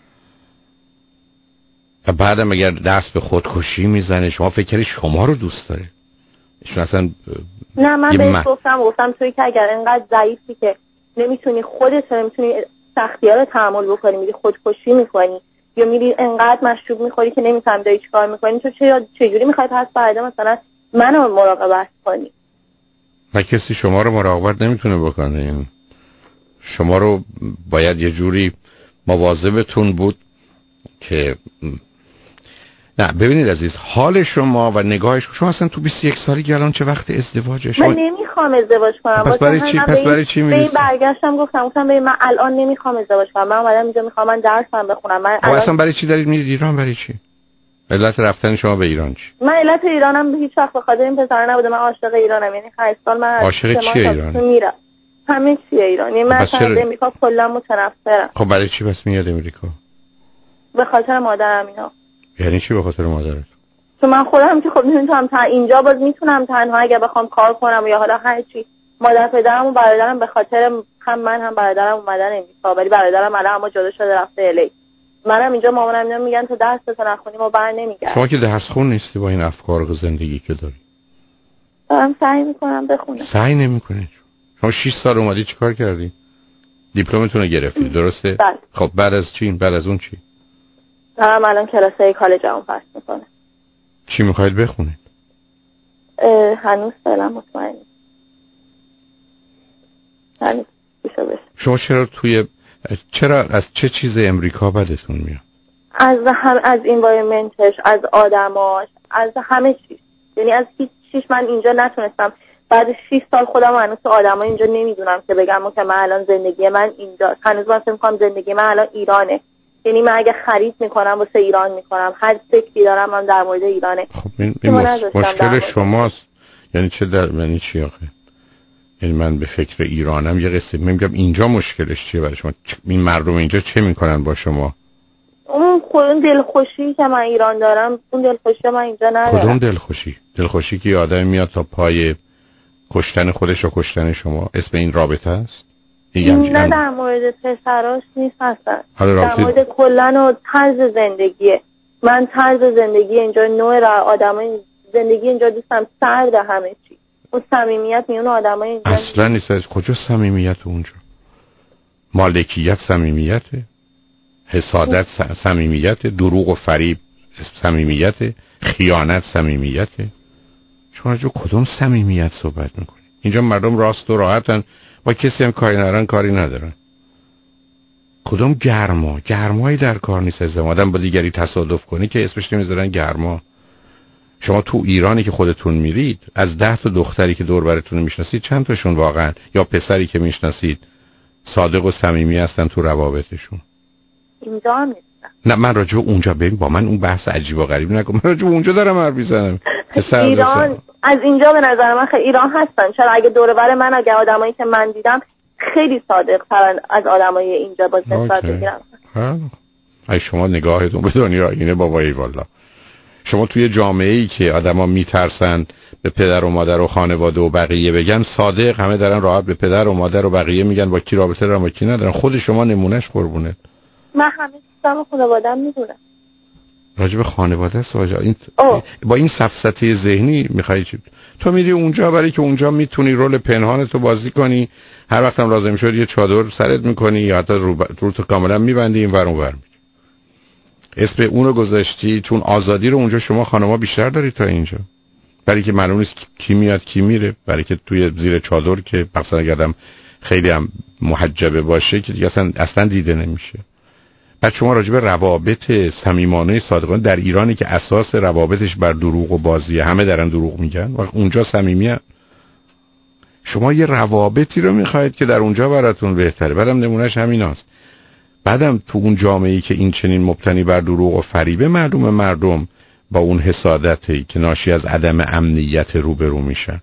و بعدم اگر دست به خودکشی میزنه شما فکر کنید شما رو دوست داره. ایشون اصلا نه من بهش گفتم گفتم توی که اگر اینقدر ضعیفی که نمیتونی خودت رو نمیتونی سختی‌ها رو تحمل بکنی میری خودکشی میکنی یا میری انقدر مشروب میخوری که نمیفهم داری چیکار میکنی، تو چه چجوری میخوای پس بعدا مثلا منو مراقبت کنی؟ و کسی شما رو مراقبت نمیتونه بکنه. این شما رو باید یه جوری مواظبتون بود که نه ببینید عزیز، حال شما و نگاهش شما اصلا تو بیست و یک سالگی الان چه وقت ازدواجه؟ شما من نمیخوام ازدواج کنم. پس برای چی پس برای چی میگی؟ برگشتم گفتم گفتم ببین من الان نمیخوام ازدواج کنم، من اومدم اینجا میخوام من درسم بخونم. من الان اصلا برای چی دارید میرید ایران؟ برای چی؟ علت رفتن شما به ایران چی؟ من علت ایرانم هیچ وقت به خاطر این پسر نبوده، من عاشق ایرانم. یعنی هر سال من عاشق چیه ایران؟ میرم همه چیه ایران. یعنی من از امریکا کلا متنفرم. خب برای چی بس میاد امریکا؟ به خاطر مادرم اینا. یعنی چی به خاطر مادرت؟ تو من خودم که خب نمیتونم تا اینجا باز میتونم تنها اگه بخوام کار کنم یا حالا هر چی. مادر پدرم و برادرم به خاطر هم من هم برادرم اومدن امریکا، ولی برادرم الان اما جدا شده رفته الی. منم اینجا مامانم اینا میگن تو درس تو نخونی ما بر نمیگردیم. شما که درس خون نیستی با این افکار و زندگی که داری. دارم سعی میکنم بخونم. سعی نمیکنی. شما شش سال اومدی چیکار کردی؟ دیپلمتون رو گرفتی درسته؟ بله. خب بعد از چی؟ بعد از اون چی؟ دارم الان کلاسای کالجمو پاس میکنم. چی میخواید بخونید؟ هنوز فعلا مطمئن نیستم. شما چرا توی چرا از چه چیز امریکا بدتون میاد؟ از هم از انوایرمنتش، از آدماش، از همه چیز. یعنی از هیچ چیز من اینجا نتونستم بعد شش سال خودم هنوز تو آدما اینجا نمیدونم که بگم که من الان زندگی من اینجا هنوز من فکر می‌کنم زندگی من الان ایرانه. یعنی من اگه خرید میکنم واسه ایران میکنم، هر فکری دارم من در مورد ایرانه. خب این, این مشکل شماست. یعنی چه در یعنی چی آخه؟ یعنی من به فکر ایرانم یه قصه میگم اینجا مشکلش چیه برای شما؟ این مردم اینجا چه میکنن با شما؟ اون خودم دلخوشی که من ایران دارم، اون دلخوشی من اینجا ندارم. کدوم دلخوشی؟ دلخوشی که آدم میاد تا پای کشتن خودش و کشتن شما. اسم این رابطه است؟ نه در مورد پسراش نیست اصلا. در مورد کلن و طرز زندگیه. من طرز زندگی اینجا نوع را آدمای زندگی اینجا دوستم سرد همه چی. اون صمیمیت میون آدمای اینجا اصلا نیست. از کجا صمیمیت اونجا؟ مالکیت صمیمیته، حسادت صمیمیته، دروغ و فریب صمیمیته، خیانت صمیمیته. شما جو کدوم صمیمیت صحبت میکنید؟ اینجا مردم راست و راحتن، با کسی هم کاری ندارن، کاری ندارن. کدوم گرما؟ گرمایی در کار نیست. از آدم با دیگری تصادف کنی که اسمش نمیذارن گرما. شما تو ایرانی که خودتون میرید از ده تا دختری که دور براتون میشناسید چند تاشون واقعا یا پسری که میشناسید صادق و صمیمی هستن تو روابطشون؟ اینجا هم نیستن. نه من راجع به اونجا ببین با من اون بحث عجیب و غریب نکن. من راجع به اونجا دارم حرف میزنم. ایران از اینجا به نظر من خیلی ایران هستن. چرا اگه دور و بر من اگه آدمایی که من دیدم خیلی صادق ترن از آدمای اینجا باز نسبت بگیرم. ای شما نگاهتون به دنیا اینه بابایی والا. شما توی جامعه‌ای که آدما میترسن به پدر و مادر و خانواده و بقیه بگن صادق، همه دارن راحت به پدر و مادر و بقیه میگن با کی رابطه دارن با کی ندارن. خود شما نمونهش قربونت. من همه چیزامو خانواده‌ام میدونم. راجب خانواده است واجا این با این سفسطه ذهنی میخوای چی؟ تو میری اونجا برای که اونجا میتونی رول پنهانتو بازی کنی، هر وقت هم لازم شد یه چادر سرت میکنی یا حتی رو رو تو کاملا میبندی این ور اون ور. اسم اون رو گذاشتی چون آزادی رو اونجا شما خانما بیشتر داری تا اینجا. برای که معلوم نیست کی میاد کی میره، برای که توی زیر چادر که مثلا اگرم خیلی هم محجبه باشه که دیگه اصلا اصلا دیده نمیشه. بعد شما راجع به روابط صمیمانه صادقانه در ایرانی که اساس روابطش بر دروغ و بازیه، همه دارن دروغ میگن و اونجا صمیمیت. شما یه روابطی رو میخواید که در اونجا براتون بهتره. بعدم نمونهش همیناست. بعدم تو اون جامعه‌ای که این چنین مبتنی بر دروغ و فریبه، معلومه مردم با اون حسادتی که ناشی از عدم امنیت روبرو میشن.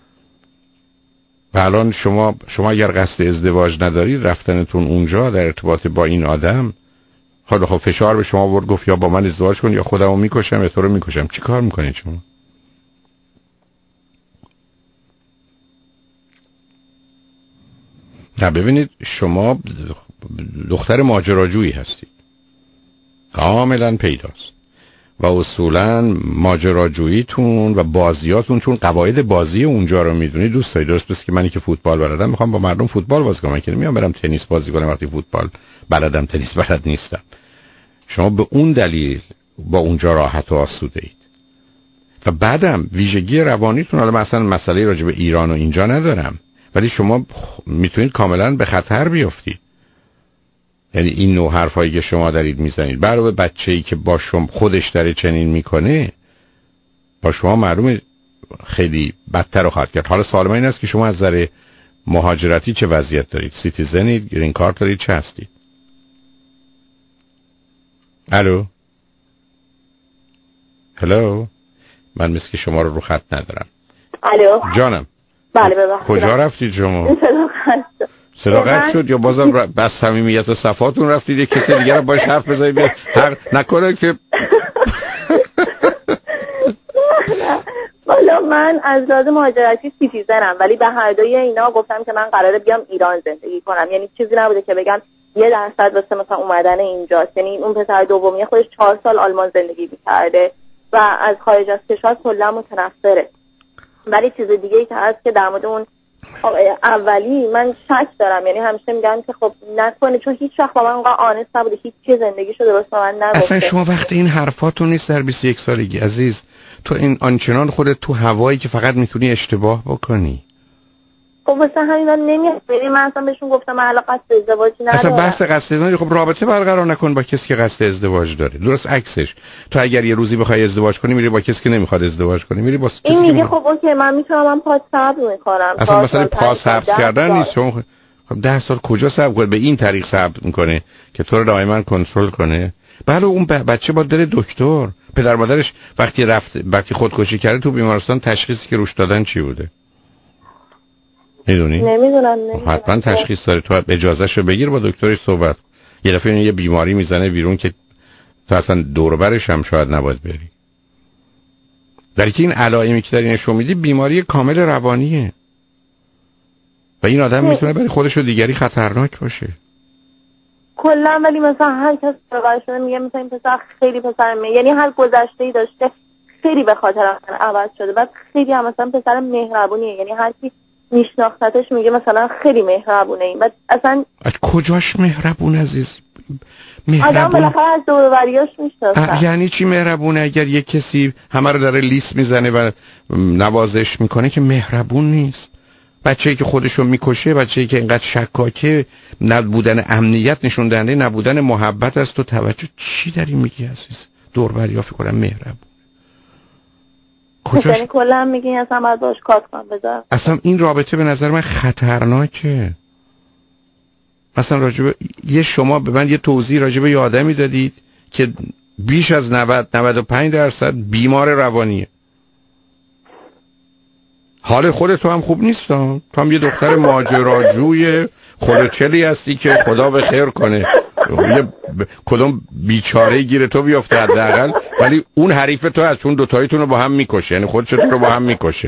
و الان شما شما اگر قصد ازدواج ندارید، رفتنتون اونجا در ارتباط با این آدم، حالا خب فشار به شما ورد گفت یا با من ازدواج کن یا خودمو میکشم یا تو رو میکشم، چی کار میکنید شما؟ نه ببینید شما دختر ماجراجویی هستید، کاملا پیداست و اصولا ماجراجوییتون و بازیاتون چون قواعد بازی اونجا رو میدونید دوست دارید. درست بس که منی که فوتبال بلدم میخوام با مردم فوتبال بازی کنم، که نمیام برم تنیس بازی کنم وقتی فوتبال بلدم تنیس بلد نیستم. شما به اون دلیل با اونجا راحت و آسوده اید و بعدم ویژگی روانیتون، حالا مثلا مسئله راجع به ایران و اینجا ندارم، ولی شما میتونید کاملا به خطر بیافتید. یعنی این نوع حرفایی که شما دارید میزنید برای بچه‌ای که با شما خودش داره چنین میکنه با شما معلومه خیلی بدتر رو خواهد کرد. حالا سوال من این است که شما از نظر مهاجرتی چه وضعیت دارید؟ سیتیزنید؟ گرین کارت دارید؟ چه هستید؟ الو هلو من مثل که شما رو رو خط ندارم. الو جانم. بله ببخشید. کجا رفتید شما؟ صدا قطع شد یا بازم ر... بس صمیمیت و صفاتون رفتید یه کسی دیگه رو باش حرف بزنید حق نکنه که والا من از لحاظ مهاجرتی سیتیزنم، ولی به هر دوی اینا گفتم که من قراره بیام ایران زندگی کنم. یعنی چیزی نبوده که بگم یه درصد واسه مثلا اومدن اینجاست. یعنی اون پسر دومی خودش چهار سال آلمان زندگی می‌کرده و از خارج از کشور کلا متنفره. ولی چیز دیگه ای که هست که در مورد اون اولی من شک دارم. یعنی همیشه میگن که خب نکنه، چون هیچ وقت با من اونقدر آنست نبوده، هیچ چیز زندگیشو درست با من نگفته. اصلا شما وقتی این حرفاتون نیست در بیست و یک سالگی عزیز. تو این آنچنان خودت تو هوایی که فقط میتونی اشتباه بکنی. خب واسه همین من نمیاد. یعنی من اصلا بهشون گفتم من علاقه قصد ازدواجی ندارم. اصلا بحث قصد ازدواج، خب رابطه برقرار نکن با کسی که قصد ازدواج داره. درست عکسش. تو اگر یه روزی بخوای ازدواج کنی میری با کسی که نمیخواد ازدواج کنی، میری با کسی این که میگه خب اوکی من میتونم من پاس صبر میکنم. اصلا مثلا پاس صبر کردن نیست. شما خب ده سال کجا صبر کنه؟ به این طریق صبر میکنه که تو رو دائما کنترل کنه. بله اون بچه با دل دکتر، پدر مادرش وقتی رفت وقتی خودکشی کرده تو بیمارستان تشخیصی که روش دادن چی بوده؟ میدونی؟ نمیدونم. حتما تشخیص داره. تو اجازهشو بگیر با دکترش صحبت. یه دفعه یه بیماری میزنه بیرون که تو اصلا دور و برش هم شاید نباید بری. در که این علائمی که داری نشون میدی بیماری کامل روانیه و این آدم میتونه برای خودش و دیگری خطرناک باشه کلا. ولی مثلا هر کس برای شده میگه مثلا این پسر خیلی پسر می، یعنی هر گذشته‌ای داشته خیلی به خاطر من عوض شده. بعد خیلی هم مثلا پسر مهربونیه، یعنی هر کی میشناختش میگه مثلا خیلی مهربونه. این بعد اصلا از کجاش مهربون عزیز؟ مهربون آدم بالاخره از دور و بریاش میشناسه. یعنی چی مهربونه؟ اگر یک کسی همه رو داره لیست میزنه و نوازش میکنه که مهربون نیست. بچه‌ای که خودشو میکشه، بچه‌ای که اینقدر شکاکه، نبودن امنیت نشون دهنده نبودن محبت است. تو توجه چی داری میگی عزیز؟ دور و بریا فکر کنم مهربون. کجاش؟ یعنی کلا میگی اصلا باید باش کات کنم بذار. اصلا این رابطه به نظر من خطرناکه. مثلا راجبه یه شما به من یه توضیح راجبه یه آدمی دادید که بیش از نود نود و پنج درصد بیمار روانیه. حال خودت تو هم خوب نیست. تو هم یه دختر ماجراجوی خلوچلی هستی که خدا به خیر کنه. یه ب... کدوم بیچاره گیره تو بیافته حداقل، ولی اون حریف تو از چون دوتاییتون رو با هم میکشه، یعنی خودش رو با هم میکشه.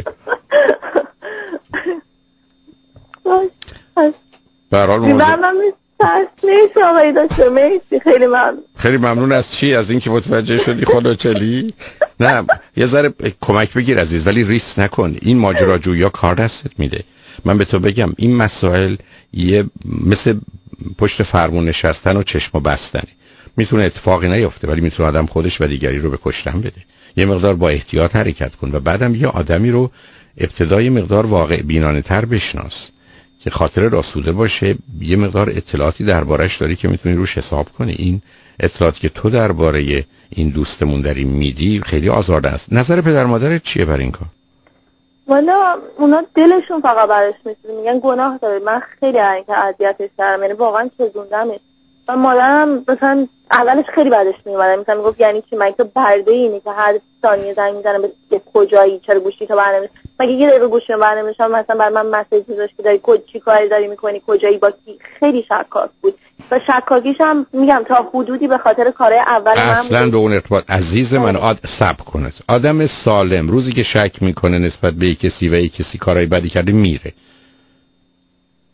به هر حال مرسی آقای دکتر، مرسی، خیلی ممنون. خیلی ممنون. از چی؟ از اینکه متوجه شدی خلوچلی؟ نه یه ذره کمک بگیر عزیز، ولی ریسک نکن. این ماجراجویی کار دستت میده. من به تو بگم این مسائل یه مثل پشت فرمون نشستن و چشم بستنه. میتونه اتفاقی نیفته ولی میتونه آدم خودش و دیگری رو به کشتن بده. یه مقدار با احتیاط حرکت کن و بعدم یه آدمی رو ابتدای مقدار واقع بینانه تر بشناس که خاطر آسوده باشه. یه مقدار اطلاعاتی دربارش داری که میتونی روش حساب کنی. این اطلاعاتی که تو درباره این دوستمون داری میدی خیلی آزارده است. نظر پدر مادرت چیه بر این کار؟ والا اونا دلشون فقط برش میسوزه، میگن گناه داره. من خیلی از اینکه اذیتش کردم، یعنی واقعا چزوندمش. و مادرم مثلا اولش خیلی بعدش میومد، مثلا میگفت یعنی چی؟ مگه تو برده اینی که هر ثانیه زنگ میزنه به کجایی، چرا گوشی تو برنمی‌داری؟ مگه یه دقیقه گوشی رو برنمی‌داشتم مثلا بر من مسیج می‌ذاشت که داری چی کاری داری می‌کنی، کجایی، با کی؟ خیلی شکاک بود و شکاکیش هم میگم تا حدودی به خاطر کارهای اول من اصلا به اون ارتباط عزیز من آد صبر کنه. آدم سالم روزی که شک میکنه نسبت به یک کسی و یک کسی کارهای بدی کرده میره.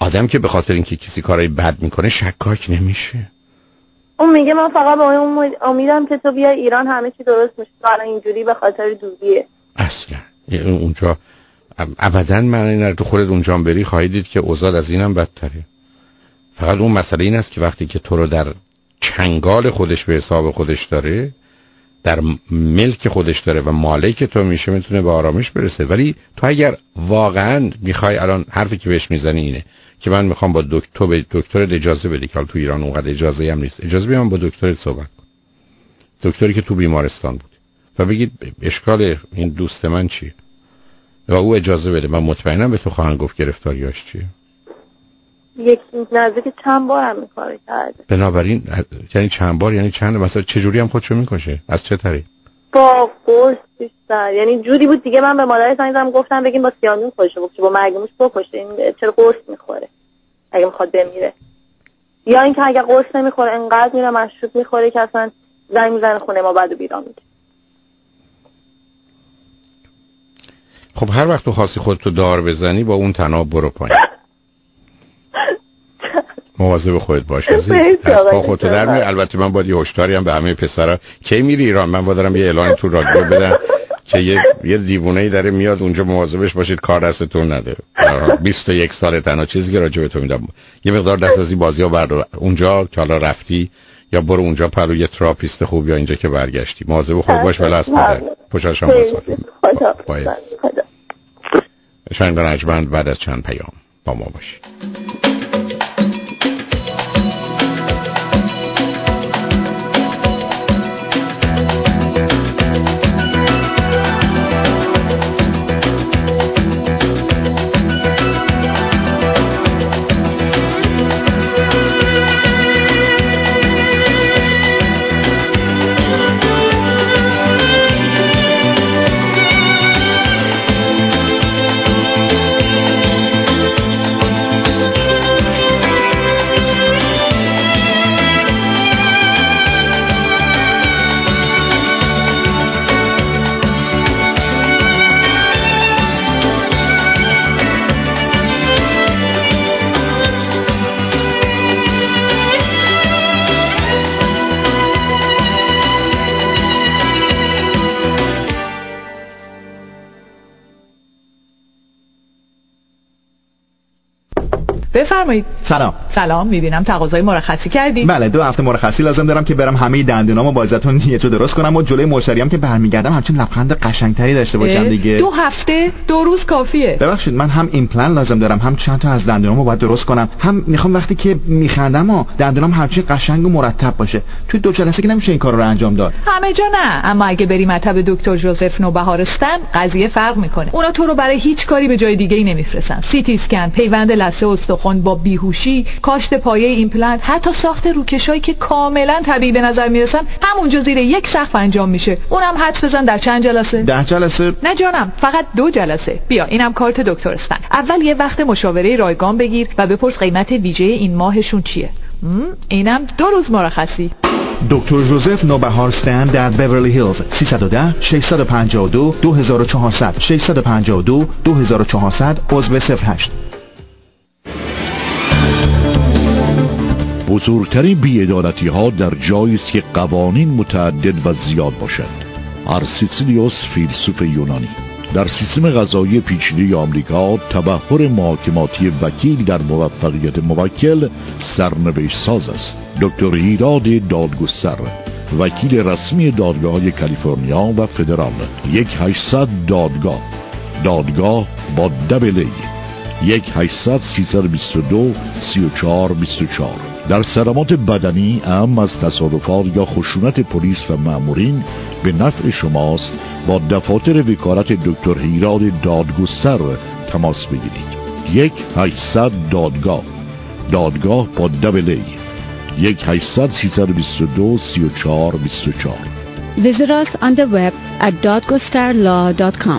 آدم که به خاطر اینکه کسی کارای بد میکنه شکاک نمیشه. اون میگه من فقط با اون امیدم که تو بیا ایران همه چی درست میشه، الان اینجوری به خاطر دوریه. اصلا اونجا ابدا معنی نداره. تو خودت اونجا بری خواهی دید که اوضاع از اینم بدتره. فقط اون مسئله این است که وقتی که تو رو در چنگال خودش به حساب خودش داره، در ملک خودش داره و مالک تو میشه، میتونه به آرامش برسه. ولی تو اگر واقعا میخوای، الان حرفی که بهش میزنی اینه که من میخوام با دکتر به دکترت اجازه بدی، که تو ایران اونقدر اجازه هم نیست، اجازه بدی من با دکترت صحبت کنم، دکتری که تو بیمارستان بود، و بگید اشکال این دوست من چیه و او اجازه بده. من مطمئنم به تو خواهند گفت گرفتاریاش چیه. یک نزدیک چند بار هم میکاره کرده. بنابراین یعنی چند بار یعنی چند مثلا چجوری هم خودشو میکشه؟ از چه طریق؟ با قرص بیشتر. یعنی جوری بود دیگه من به مادرش زنگ زدم گفتم بگیم با سیانون خودشو بکشه، با مرگموش بکشه، این چرا قرص میخوره اگه میخواد بمیره، یا اینکه اگه قرص نمیخوره انقدر میره مشروب میخوره که اصلا زنگ میزنه خونه ما بعد بیرون میگه. خب هر وقت تو خاصی خودتو دار بزنی با اون تناب برو پایین. مواظب خودت باش عزیز. از پا خودتو در می. البته من باید یه هشداری هم به همه پسرا، کی میری ایران من باید دارم یه اعلان تو رادیو بدم که یه یه دیوونه‌ای داره میاد اونجا، مواظبش باشید کار دستتون نده. بیست و یک سال تنها چیزی که راجع به تو میدم یه مقدار دست از این بازی‌ها بردار. اونجا که حالا رفتی یا برو اونجا پرو یه تراپیست خوب، یا اینجا که برگشتی مواظب خودت باش. ولی از پدر خوشحال شدم باهات. شنگ رنجمند بعد از چند پیام با ما باشید. بفرمایید. سلام. سلام، میبینم تقاضای مرخصی کردی؟ بله، دو هفته مرخصی لازم دارم که برم همه دندونامو با ازتون یه جو درست کنم و جلوی مشتریام که برمیگردم همچین لبخند قشنگتری داشته باشم دیگه. دو هفته؟ دو روز کافیه. ببخشید من هم ایمپلنت لازم دارم، هم چند تا از دندونامو باید درست کنم، هم میخوام وقتی که میخندم و دندونام همچین قشنگ و مرتب باشه. توی دو جلسه که نمیشه این کارو رو انجام داد. همه جا نه، اما اگه بری مطب دکتر جوزف نوبهارستان قضیه فرق میکنه. اونا تو رو برای هیچ کاری به جای دیگه‌ای نمیفرستن. سی تی اسکن، پیوند لثه استخوان با بیهوشی، کاشت پایه ایمپلنت، حتی ساخت روکشایی که کاملا طبیعی به نظر میرسن همونجا زیر یک سقف انجام میشه. اونم حدس بزن در چند جلسه؟ ده جلسه؟ نه جانم، فقط دو جلسه. بیا اینم کارت دکترستان. اول یه وقت مشاوره رایگان بگیر و بپرس قیمت ویژه این ماهشون چیه. اینم دو روز مرخصی. دکتر جوزف نوبهارستان در بیورلی هیلز. سیصد و ده شش پنج دو دو هزار و چهارصد شش پنج دو دو هزار و چهارصد عضو صفر هشت. بزرگترین بی‌عدالتی‌ها در جایی است که قوانین متعدد و زیاد باشند. ارسیسیلیوس فیلسوف یونانی. در سیستم قضایی پیچیده آمریکا تبحر محاکماتی وکیل در موفقیت موکل سرنوشت ساز است. دکتر هیراد دادگستر، وکیل رسمی دادگاه‌های کالیفرنیا و فدرال. یک هشتصد دادگاه. دادگاه با دبل ای. یک هشتصد سیصد و بیست و دو سی و چهار بیست و چهار. در صدمات بدنی اهم از تصادفات یا خشونت پلیس و مأمورین به نفع شماست. با دفاتر وکالت دکتر هیراد دادگستر تماس بگیرید. یک هشتصد دادگاه. دادگاه با دبل ای. یک هشتصد سیصد و بیست و دو سی و چهار بیست و چهار. Visit us on the web at dadgostar law dot com.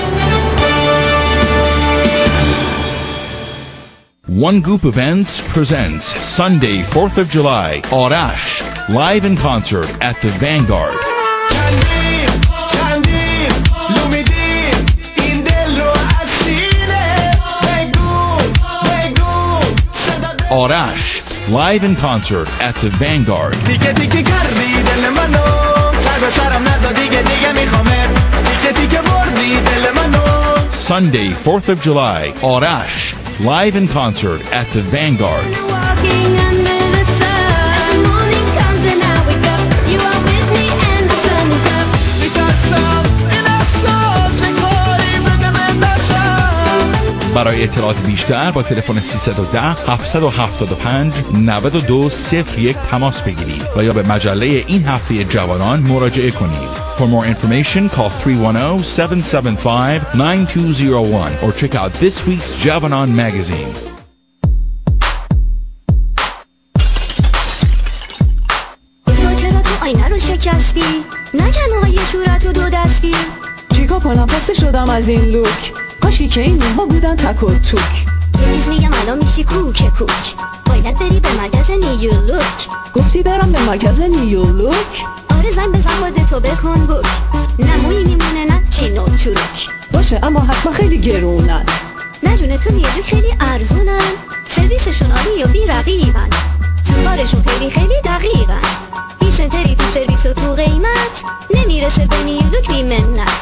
One Group Events presents Sunday, fourth of July, Arash, live in concert at the Vanguard. Arash, live in concert at the Vanguard. Sunday, fourth of July, Arash, live in concert at the Vanguard. برای اطلاعات بیشتر با تلفن سیصد و ده هفتصد و هفتاد و پنج نود و دو صفر یک تماس بگیرید و یا به مجله این هفته جوانان مراجعه کنید. For more information, call three one zero, seven seven five, nine two zero one or check out this week's Javanon magazine. چرا تو آینه رو شکستی؟ نکن موهای صورت و دو دستی. چیکار کنم خسته شدم از این لوک. کاشی که این موها بودن تک و توک. یه چیز میگم الان میشی کوک کوک. باید بری به مرکز نیولوک. گفتی برم به مرکز نیولوک؟ آره زن بزن خودتو بکن بک. نمویی میمونه نه چین و چروک. باشه اما حتما خیلی گرونن. نه جونه تو نیولوک خیلی ارزونن. سرویسشون عالی و بی رقیبن. کارشون خیلی خیلی دقیقن. بی سنتری تو سرویس و تو قیمت. نمیرسه به نیولوک بی منت.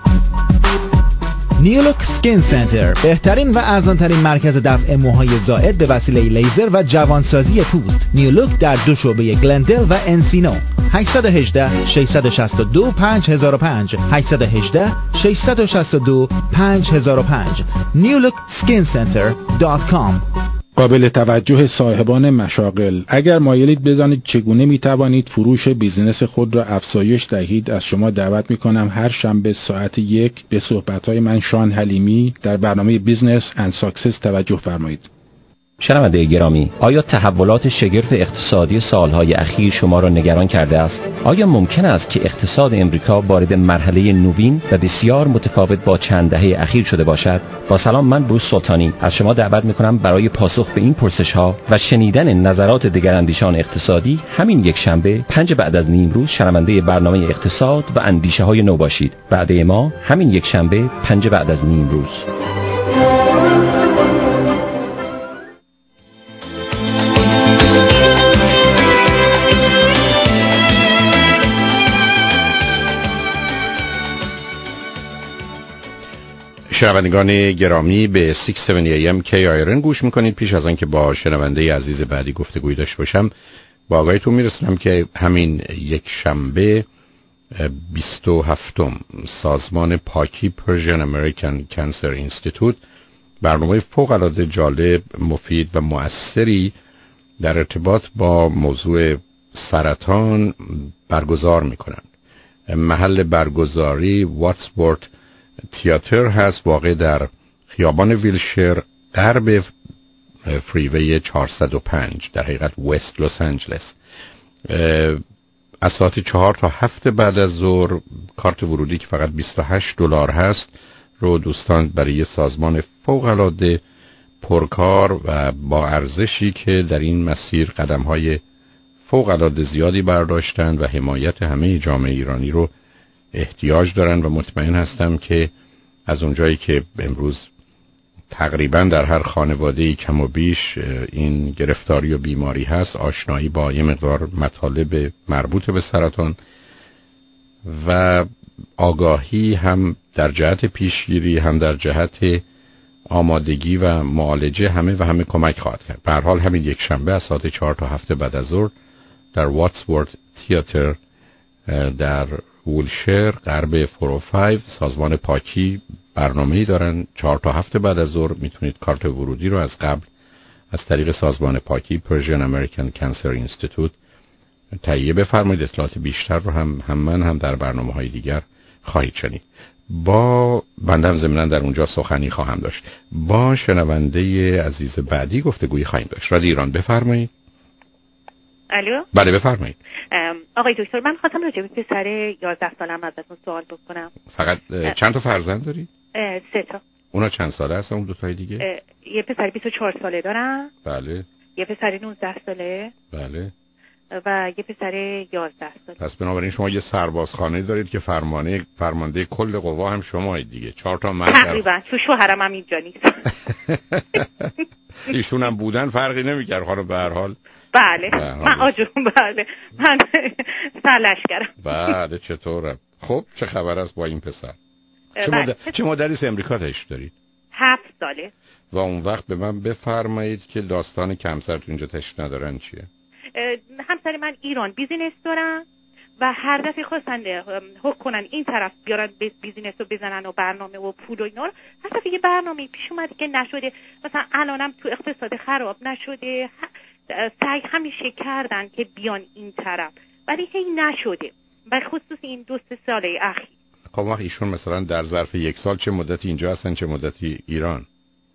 نیولوک سکین سنتر، بهترین و ارزانترین مرکز دفع موهای زائد به وسیله لیزر و جوانسازی پوست. نیولوک در دو شعبه گلندل و انسینو. هشت یک هشت، شش شش دو، پنج صفر صفر پنج هشت یک هشت، شش شش دو، پنج صفر صفر پنج نیولوک سکین سنتر دات کام. قابل توجه صاحبان مشاغل، اگر مایلید بدانید چگونه می توانید فروش بیزینس خود را افزایش دهید، از شما دعوت می کنم هر شنبه ساعت یک به صحبت‌های من شان حلیمی در برنامه بیزنس اند ساکسس توجه فرمایید. شنونده گرامی، آیا تحولات شگرف اقتصادی سالهای اخیر شما را نگران کرده است؟ آیا ممکن است که اقتصاد امریکا وارد مرحله نوین و بسیار متفاوت با چند دهه اخیر شده باشد؟ با سلام، من بروس سلطانی از شما دعوت می‌کنم برای پاسخ به این پرسش‌ها و شنیدن نظرات دگراندیشان اقتصادی همین یک شنبه پنج بعد از نیم روز شنونده برنامه اقتصاد و اندیشه‌های نو باشید. وعده ما همین یک شنبه پنج بعد از نیم روز. شنوندگان گرامی به ششصد و هفتاد ای ام کی آیرن گوش میکنید. پیش از آن که با شنونده عزیز بعدی گفتگوی داشته باشم، با آگاهیتون میرسونم که همین یک شنبه بیست و هفتم سازمان پاکی پرژن امریکن کانسر اینستیتوت برنامه فوق العاده جالب، مفید و مؤثری در ارتباط با موضوع سرطان برگزار میکنند. محل برگزاری واتسورت تئاتر هست، واقع در خیابان ویلشر غرب فریوی چهارصد و پنج، در حقیقت وست لس آنجلس. از ساعت چهار تا هفت بعد از ظهر کارت ورودی که فقط بیست و هشت دلار هست رو دوستان برای سازمان فوق العاده پرکار و با ارزشی که در این مسیر قدم‌های فوق العاده زیادی برداشتند و حمایت همه جامعه ایرانی رو احتیاج دارن و مطمئن هستم که از اونجایی که امروز تقریبا در هر خانواده‌ای کم و بیش این گرفتاری و بیماری هست، آشنایی با یه مقدار مطالب مربوط به سرطان و آگاهی هم در جهت پیشگیری هم در جهت آمادگی و معالجه همه و همه کمک خواهد کرد. به هر حال همین یک شنبه از ساعت چهار تا هفت بعد از ظهر در واتسورت تئاتر در وولشر غرب چهارصد و پنج سازمان پاکی برنامه‌ای دارن. چهار تا هفت بعد از ظهر میتونید کارت ورودی رو از قبل از طریق سازمان پاکی پرژن امریکن کانسر اینستیتوت تهیه بفرمایید. اطلاعات بیشتر رو هم هم من هم در برنامه‌های دیگر خواهید شنید. با بندم ضمناً در اونجا سخنی خواهم داشت. با شنونده عزیز بعدی گفتگویی خواهیم داشت. رادیو ایران بفرمایید. الو. بله بفرمایید. آقای دکتر، من خواستم راجع به پسر یازده سالم ازتون سوال بکنم. فقط چند تا فرزند داری؟ سه تا. اونا چند ساله هستن اون دو تای دیگه؟ یه پسر بیست و چهار ساله دارم. بله. یه پسر نوزده ساله. بله. و یه پسر یازده ساله. پس بنابراین شما یه سربازخانه دارید که فرمانه فرمانده کل قوا هم شمایید دیگه. چهار تا مرد تقریبا. تو شوهرم هم اینجا نیست. ایشون هم بودن فرقی نمی‌کرد خانم به هر حال. بله من آجون بله من سرلشکرم. بله چطوره؟ خب چه خبر است با این پسر؟ چه, مد... چه مدتی امریکا تش دارید؟ هفت ساله. و اون وقت به من بفرمایید که داستان که همسر تو اینجا تش ندارن چیه؟ همسر من ایران بیزینس دارن و هر دفعه خواستن حق کنن این طرف بیارن بیزینس رو بزنن و برنامه و پول و اینا رو، هر دفعه یه برنامه پیش اومده که نشده، مثلا الانم تو اقتصاد خراب نشده، سعی همیشه کردن که بیان این طرف ولی هی نشده، و خصوص این دو سه ساله اخیر. خب وقت ایشون مثلا در ظرف یک سال چه مدتی اینجا هستن چه مدتی ایران؟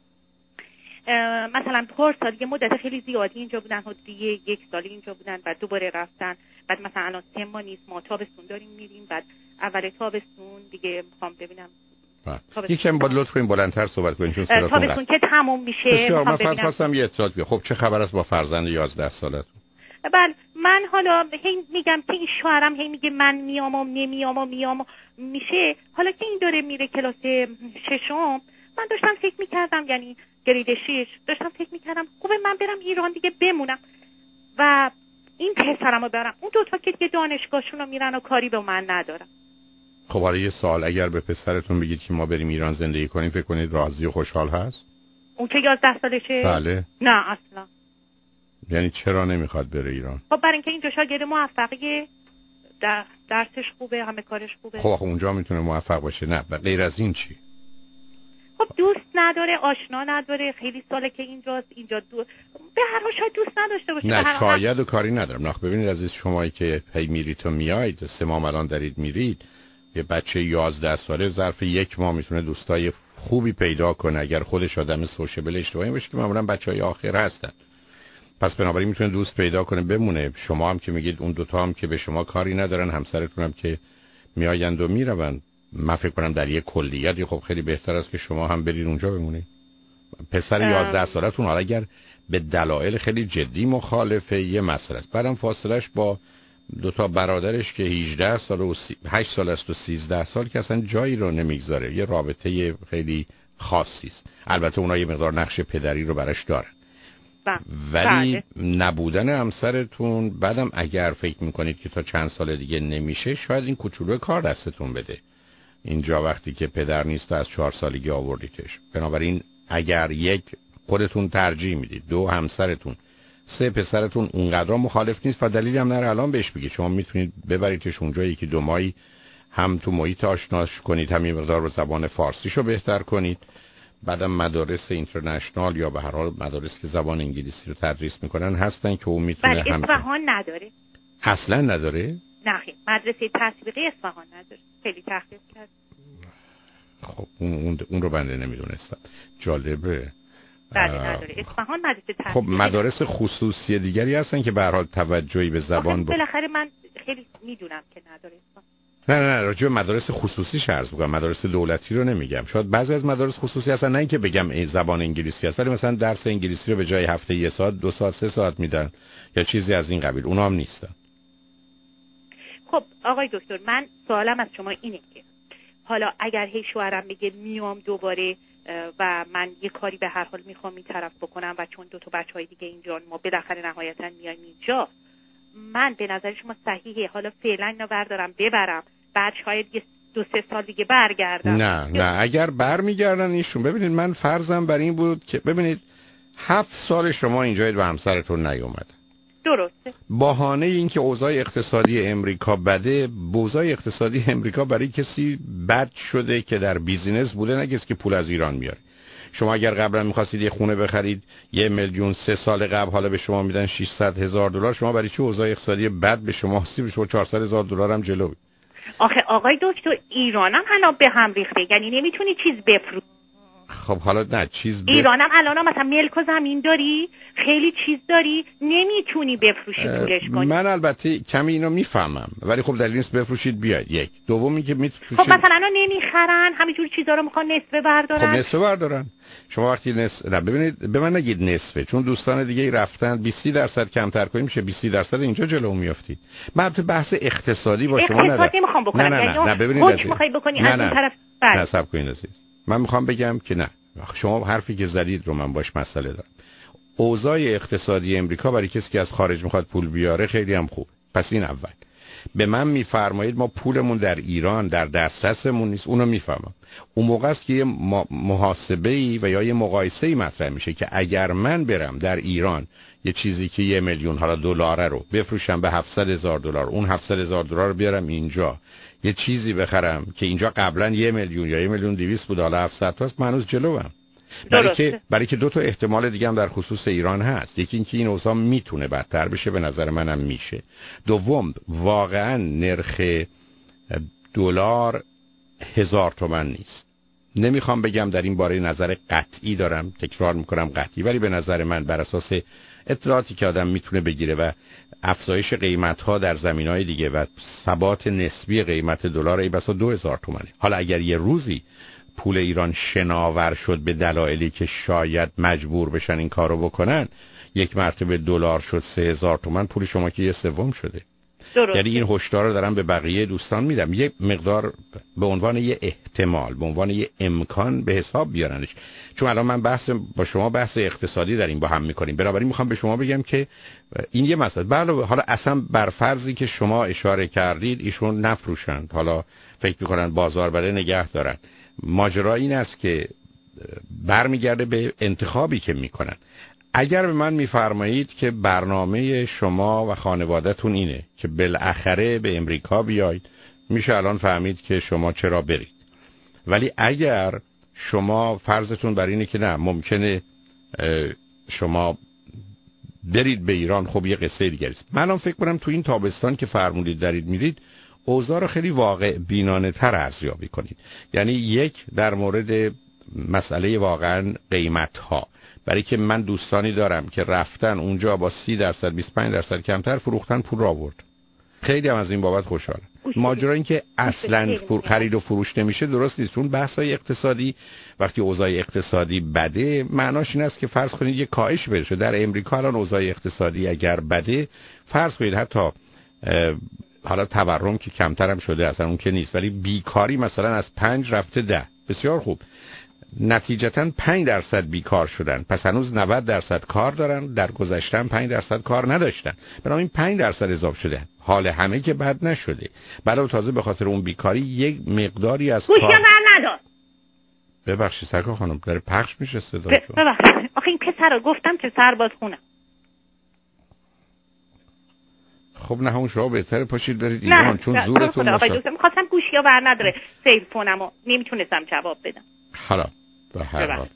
مثلا پارسال یه مدت خیلی زیادی اینجا بودن، حدود یک سالی اینجا بودن بعد دوباره رفتن، بعد مثلا الان سه ماه نیست، ما تابستون داریم میریم، بعد اول تابستون دیگه میخوام ببینم. یکم با لطف کنیم بلندتر صحبت کنیم چون صداتون تابستون که تموم میشه. بسیار من فقط خواستم یه اطلاعات بیارم. خب چه خبر است با فرزند یازده سالتون؟ بله من حالا هی میگم که این شوهرم هی میگه من میام و نمیام و میام و میشه، حالا که این داره میره کلاس ششم، من داشتم فکر میکردم یعنی گرید شش داشتم فکر میکردم خوبه من برم ایران دیگه بمونم و این پسرمو برم، اون دوتا که دیگه دانشگاهشون رو میرن و کاری به من ندارم. خب حالا یه سوال، اگر به پسرتون بگید که ما بریم ایران زندگی کنیم فکر کنید راضی و خوشحال هست؟ اون که یازده سالشه؟ بله. نه اصلا. یعنی چرا نمیخواد بره ایران؟ خب برای اینکه اینجا شاگرد موفقیه، در درسش خوبه، همه کارش خوبه. خب اونجا میتونه موفق باشه. نه و غیر از این چی؟ خب دوست نداره، آشنا نداره، خیلی ساله که اینجاست، اینجا دو به هر حال شاید دوست نداشته باشه. نه شاید و کاری ندارم. نه ببینید عزیز، شمایی که هی میرید تو میایید، سه ماه الان دارید میرید، یه بچه یازده ساله ظرف یک ماه میتونه دوستای خوبی پیدا کنه اگر خودش آدم سوشیبل اجتماعی باشه که معمولا بچهای آخر هستن. پس بنابراین میتونه دوست پیدا کنه بمونه. شما هم که میگید اون دوتا هم که به شما کاری ندارن، همسرتون هم که میآیند و میروند، من فکر کنم در یک کلیتی خب خیلی بهتر است که شما هم برید اونجا بمونید. پسر یازده سالتون حالا اگر به دلایل خیلی جدی مخالفه یه مسئله است، بعدم فاصلش با دو تا برادرش که هجده سال و هشت سال است و سیزده سال که اصلا جایی رو نمیگذاره، یه رابطه خیلی خاصی است. البته اونها یه مقدار نقش پدری رو براش دارن، ولی نبودن همسرتون بعدم اگر فکر میکنید که تا چند سال دیگه نمیشه، شاید این کوچولو کار دستتون بده اینجا وقتی که پدر نیست و از چهار سالگی آوردیتش. بنابراین اگر یک خودتون ترجیح میدید، دو همسرتون، سه پسرتون اونقدر مخالف نیست و دلیلی هم نره الان بهش بگید، شما میتونید ببریدش اونجا یکی دو ماهی هم تو محیط آشناش کنید، هم یه مقدار رو زبان فارسیشو بهتر کنید، بعدم مدارس اینترنشنال یا به هر حال مدارس که زبان انگلیسی رو تدریس میکنن هستن که اون میتونه هم. اصفهان نداره؟ اصلا نداره؟ نه مدرسه تسویقی اصفهان نداره، خیلی تحقیق کرد. خب اون اون, اون رو بنده نمیدونستم. جالبه. بله نداره اصفهان مدرسه تسویقی. خب مدارس خصوصی دیگری هستن که به هر حال توجهی به زبان با... بالاخره من خیلی میدونم که نداره اصفهان. نه نه راجع به مدارس خصوصی عرض می‌کنم، مدارس دولتی رو نمیگم. شاید بعضی از مدارس خصوصی هستن، نه اینکه بگم این زبان انگلیسی هست، ولی مثلا درس انگلیسی رو به جای هفته یک ساعت دو ساعت سه ساعت میدن یا چیزی از این قبیل، اونا هم نیستن. خب آقای دکتر من سوالم از شما اینه که حالا اگر هی شوهرم بگه میام دوباره و من یه کاری به هر حال میخوام این طرف بکنم و چون دو تا بچهای دیگه اینجا ما بالاخره نهایتا میایم اینجا، من به نظر شما صحیحه حالا فعلا اینو بردارم ببرم بعد شاید یه دو سه سال دیگه برگردم؟ نه نه اگر برمیگردن ایشون، ببینید من فرضم بر این بود که ببینید هفت سال شما اینجایید و همسرتون نیومد. درسته. بهانه این که اوضاع اقتصادی امریکا بده، اوضاع اقتصادی امریکا برای کسی بد شده که در بیزینس بوده، نه کسی که پول از ایران میاره. شما اگر قبلا می‌خواستید یه خونه بخرید یه میلیون سه سال قبل، حالا به شما میدن ششصد هزار دلار، شما برای چه اوضاع اقتصادی بد به شما هستی به شما چهارصد هزار دلار هم جلو؟ آخه آقای دکتر ایرانم حالا به هم ریخته، یعنی نمیتونی چیز بفروشی. خب حالا نه چیز بف... ایرانم الان مثلا ملک و زمین داری، خیلی چیز داری، نمیتونی بفروشی پولش کنی. من البته کمی اینو میفهمم، ولی خب دلیل نیست بفروشید بیاید. یک دومی که میفروشید خب مثلا نمیخرن، همینجور چیزا رو میخوان نصفه بردارن. خب نصفه بردارن. شما وقتی نصف نه ببینید، به من نگید نصفه، چون دوستان دیگه رفتن بیست درصد کمتر کنیم میشه بیست درصد، اینجا جلو میافتید. من البته بحث اقتصادی با شما ندارم. اقتصادی میخوام بکنم. نه نه نه, نه ببینید حکم میخوای بکنی از این طرف. نه صبر کنید عزیز. من میخوام بگم که نه، شما حرفی که زدید رو من باش مسئله دارم. اوضاع اقتصادی امریکا برای کسی که از خارج میخواد پول بیاره خیلی هم خوب. پس این اول. به من میفرمایید ما پولمون در ایران در دسترسمون نیست، اونو میفهمم. اون موقع است که یه محاسبه‌ای و یا یه مقایسه‌ای مطرح میشه که اگر من برم در ایران یه چیزی که یه میلیون حالا دلاره رو بفروشم به هفتصد هزار دلار، اون هفتصد هزار دلار رو بیارم اینجا یه چیزی بخرم که اینجا قبلا یه میلیون یا یه میلیون دویست بود حالا هفتصد تاست، من هنوز جلوام. برای که برای که دو تا احتمال دیگه هم در خصوص ایران هست. یکی اینکه این اوضاع میتونه بدتر بشه، به نظر منم میشه. دوم واقعا نرخ دلار هزار تومان نیست. نمیخوام بگم در این باره نظر قطعی دارم، تکرار میکنم قطعی، ولی به نظر من بر اساس اطلاعاتی که آدم میتونه بگیره و افزایش قیمت ها در زمینهای دیگه و ثبات نسبی قیمت دلار ای بسا دو هزار تومانه. حالا اگر یه روزی پول ایران شناور شد به دلایلی که شاید مجبور بشن این کارو بکنن، یک مرتبه دلار شد سه هزار تومان، پول شما که یه سوم شده. درسته. یعنی این هشدار رو دارم به بقیه دوستان میدم، یه مقدار به عنوان یه احتمال، به عنوان یه امکان به حساب بیارنش. چون الان من بحث با شما بحث اقتصادی داریم با هم میکنیم، بنابراین میخوام به شما بگم که این یه مسئله. بله حالا اصلا بر فرضی که شما اشاره کردید ایشون نفروشند، حالا فکر میکنن بازار برای نگه دارن، ماجرا این است که برمیگرده به انتخابی که میکنن. اگر به من میفرمایید که برنامه شما و خانواده‌تون اینه که بالاخره به امریکا بیاید، میشه الان فهمید که شما چرا برید. ولی اگر شما فرضتون بر اینه که نه ممکنه شما برید به ایران، خب یه قصه دیگه است. من هم فکر کنم تو این تابستان که فرمودید دارید میرید، اوضاع رو خیلی واقع بینانه تر ارزیابی کنید. یعنی یک در مورد مسئله واقعا قیمت ها، برای که من دوستانی دارم که رفتن اونجا با سی درصد بیست و پنج درصد کمتر فروختن، پول را آورد. خیلی هم از این بابت خوشحالم. ماجرا این که اصلا خرید و فروش نمیشه درست نیست. اون بحثای اقتصادی وقتی اوضاع اقتصادی بده معناش این است که فرض کنید یه کاهش بشه. در امریکا الان اوضاع اقتصادی اگر بده، فرض کنید حتی حالا تورم که کمتر هم شده اصلا اون که نیست، ولی بیکاری مثلا از پنج رفته ده، بسیار خوب. نتیجتا پنج درصد بیکار شدن، پس هنوز نود درصد کار دارن، در گذشته پنج درصد کار نداشتن، بنابراین پنج درصد اضافه شده. حال همه که بد نشده، بله تازه به خاطر اون بیکاری یک مقداری از کار نداد. ببخشید سرکار خانم داره پخش میشه صداتون. ببخشید آخه این پسر رو گفتم که سرباز خونم. خب نه همون شما بهتره پاشید برید ایران، چون زورتون نشه. می‌خواستم گوشی‌ها بر نداره سیو کنم و نمیتونستم جواب بدم. حالا به هر حال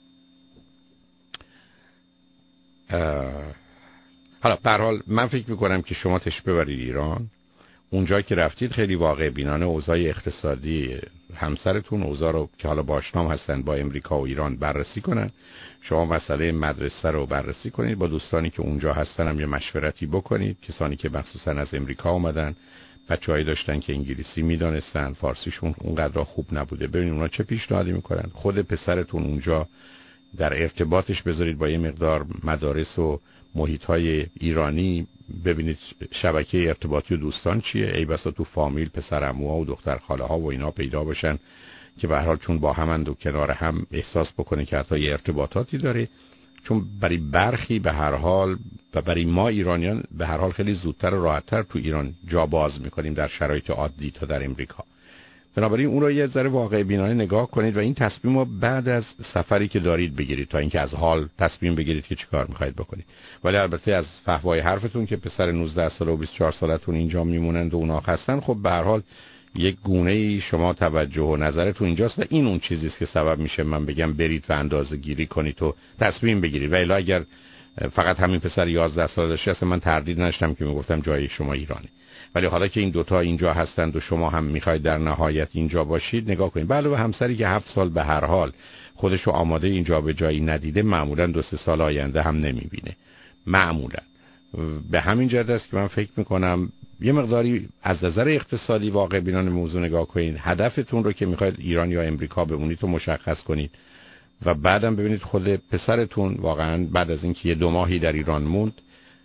حالا به هر حال من فکر میکنم که شما تش ببرید ایران، اونجا که رفتید خیلی واقع بینانه اوضاع اقتصادی همسرتون، اوضاع رو که حالا باشنام هستن با امریکا و ایران بررسی کنن. شما مسئله مدرسه رو بررسی کنید، با دوستانی که اونجا هستن هم یه مشورتی بکنید، کسانی که مخصوصا از امریکا اومدن، بچه‌هایی داشتن که انگلیسی میدونستن، فارسیشون اونقدر خوب نبوده، ببینید اونا چه پیشنهادی میکنن. خود پسرتون اونجا در ارتباطش بذارید با یه مقدار مدارس و محیط‌های ایرانی، ببینید شبکه ارتباطی و دوستان چیه، ای بسا تو فامیل پسر عموها و دختر خاله ها و اینا پیدا باشن که به هر حال چون با همند و کنار هم احساس بکنه که حتی یه ارتباطاتی داره. چون برای برخی به هر حال و برای ما ایرانیان به هر حال خیلی زودتر و راحت‌تر تو ایران جا باز می‌کنیم در شرایط عادی تا در امریکا. بنابراین اون رو یه ذره واقع بینانه نگاه کنید و این تصمیم رو بعد از سفری که دارید بگیرید، تا اینکه از حال تصمیم بگیرید که چیکار می‌خواید بکنید. ولی البته از فحوای حرفتون که پسر نوزده ساله و بیست و چهار سالتون اینجا میمونند و اونا هستن، خب به هر حال یک گونه‌ای شما توجه و نظرتون اینجاست و این اون چیزی است که سبب میشه من بگم برید و اندازه گیری کنید و تصمیم بگیرید. و الا اگر فقط همین پسر یازده ساله داشته اصلا من تردید نداشتم که میگفتم جای شما ایرانه. ولی حالا که این دوتا اینجا هستند و شما هم میخواید در نهایت اینجا باشید، نگاه کنید. بله و همسری که هفت سال به هر حال خودشو آماده اینجا به جایی ندیده معمولا دو سه سال آینده هم نمیبینه. معمولا به همین جهت است که من فکر میکنم یه مقداری از نظر اقتصادی واقع بینانه موضوع نگاه کنید. هدفتون رو که میخواید ایران یا امریکا بمونید تو مشخص کنید و بعدم ببینید خود پسرتون واقعا بعد از اینکه یه دو ماهی در ایران موند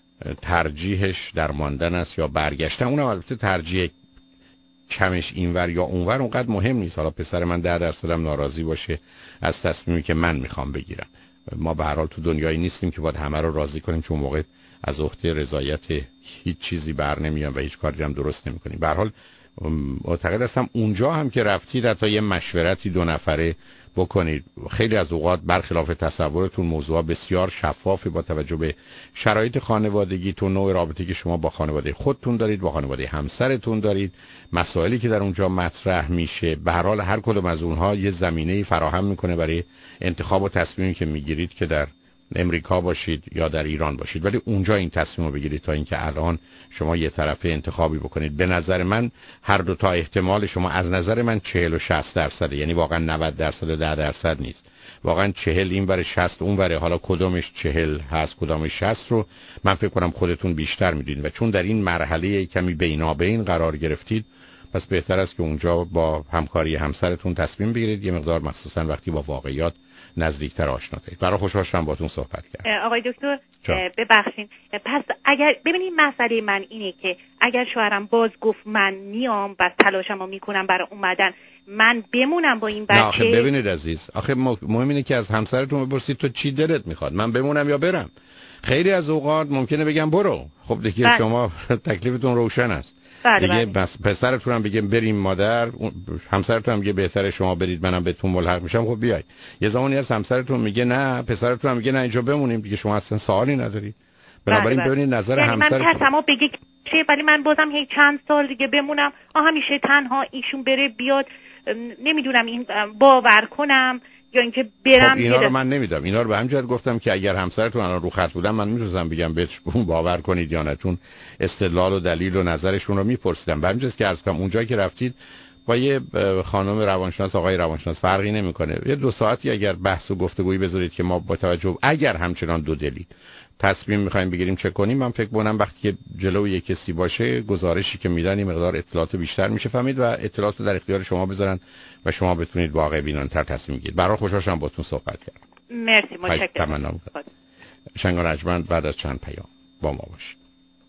ترجیحش در ماندن است یا برگشتن. اونم البته ترجیح کمش اینور یا اونور اونقدر مهم نیست. حالا پسر من ده درصدم ناراضی باشه از تصمیمی که من میخوام بگیرم. ما به هر حال تو دنیایی نیستیم که باید همه رو راضی کنیم، چون موقع از عهده رضایت هیچ چیزی بر نمیام و هیچ کاری هم درست نمیکنیم. به هر حال معتقد هستم اونجا هم که رفتید حتی یه مشورتی دو نفره بکنید. خیلی از اوقات برخلاف تصورتون موضوع بسیار شفافه با توجه به شرایط خانوادگی، تو نوع رابطه‌ای که شما با خانواده خودتون دارید، با خانواده همسرتون دارید، مسائلی که در اونجا مطرح میشه. به هر حال هر کدوم از اونها یه زمینه‌ای فراهم میکنه برای انتخاب و تصمیمی که میگیرید که در امریکا باشید یا در ایران باشید، ولی اونجا این تصمیم رو بگیرید تا اینکه الان شما یه طرفه انتخابی بکنید. به نظر من هر دو تا احتمال شما از نظر من چهل و شصت درصده، یعنی واقعا نود درصد و ده درصد نیست، واقعا چهل این بره شصت اون بره. حالا کدومش چهل هست کدومش شصت رو من فکر کنم خودتون بیشتر میدونید و چون در این مرحله کمی بینابین قرار گرفتید پس بهتر است که اونجا با همکاری همسرتون تصمیم بگیرید، یه مقدار مخصوصا وقتی با واقعیات نزدیکتر آشنا شدید. برای خوشحال شدم باهاتون صحبت کردم. آقای دکتر ببخشید، پس اگر ببینید مسئله من اینه که اگر شوهرم باز گفت من میام و تلاشمو میکنم برای اومدن، من بمونم با این بچه؟ نه آخه ببینید عزیز، آخه مهم اینه که از همسرتون بپرسید تو چی دلت میخواد، من بمونم یا برم. خیلی از اوقات ممکنه بگم برو. خب دیگه بله. شما تکلیفتون روشن است. بله دیگه بله. بس پسرتون هم بگه بریم مادر، همسرتون هم میگه بهتره شما برید منم بهتون ملحق میشم، خب بیاید. یه زمانی از همسرتون میگه نه، پسرتون هم میگه نه اینجا بمونیم، دیگه شما اصلا سوالی ندارید. بنابراین بله ببینید نظر یعنی همسرتون. من ترسمو بگه چه، ولی من بازم هی چند سال دیگه بمونم، آ همیشه تنها ایشون بره بیاد، نمیدونم این باور کنم یا اینکه برم. خب اینا رو من نمیدم. اینا رو به همین جهت گفتم که اگر همسرتون الان رو خط بودن من میتونم بگم بهش باور کنید یا نه، چون استدلال و دلیل و نظرشون رو میپرسیدم. به همین جهت که عرض کنم اونجایی که رفتید با یه خانم روانشناس آقای روانشناس فرقی نمیکنه. یه دو ساعتی اگر بحث و گفتگویی بذارید که ما با توجه اگر همچنان دو دلید تصمیم میخوایم بگیریم چه کنیم، من فکر کنم وقتی که جلوی یک کسی باشه گزارشی که میدن این مقدار اطلاعات بیشتر میشه فهمید و اطلاعات در اختیار شما بذارن و شما بتونید واقع بینانه‌تر تصمیم بگیرید. برای خوشحال شدم باهاتون صحبت کردم. مرسی، متشکرم. شنگ و نجمند بعد از چند پیام با ما باشید.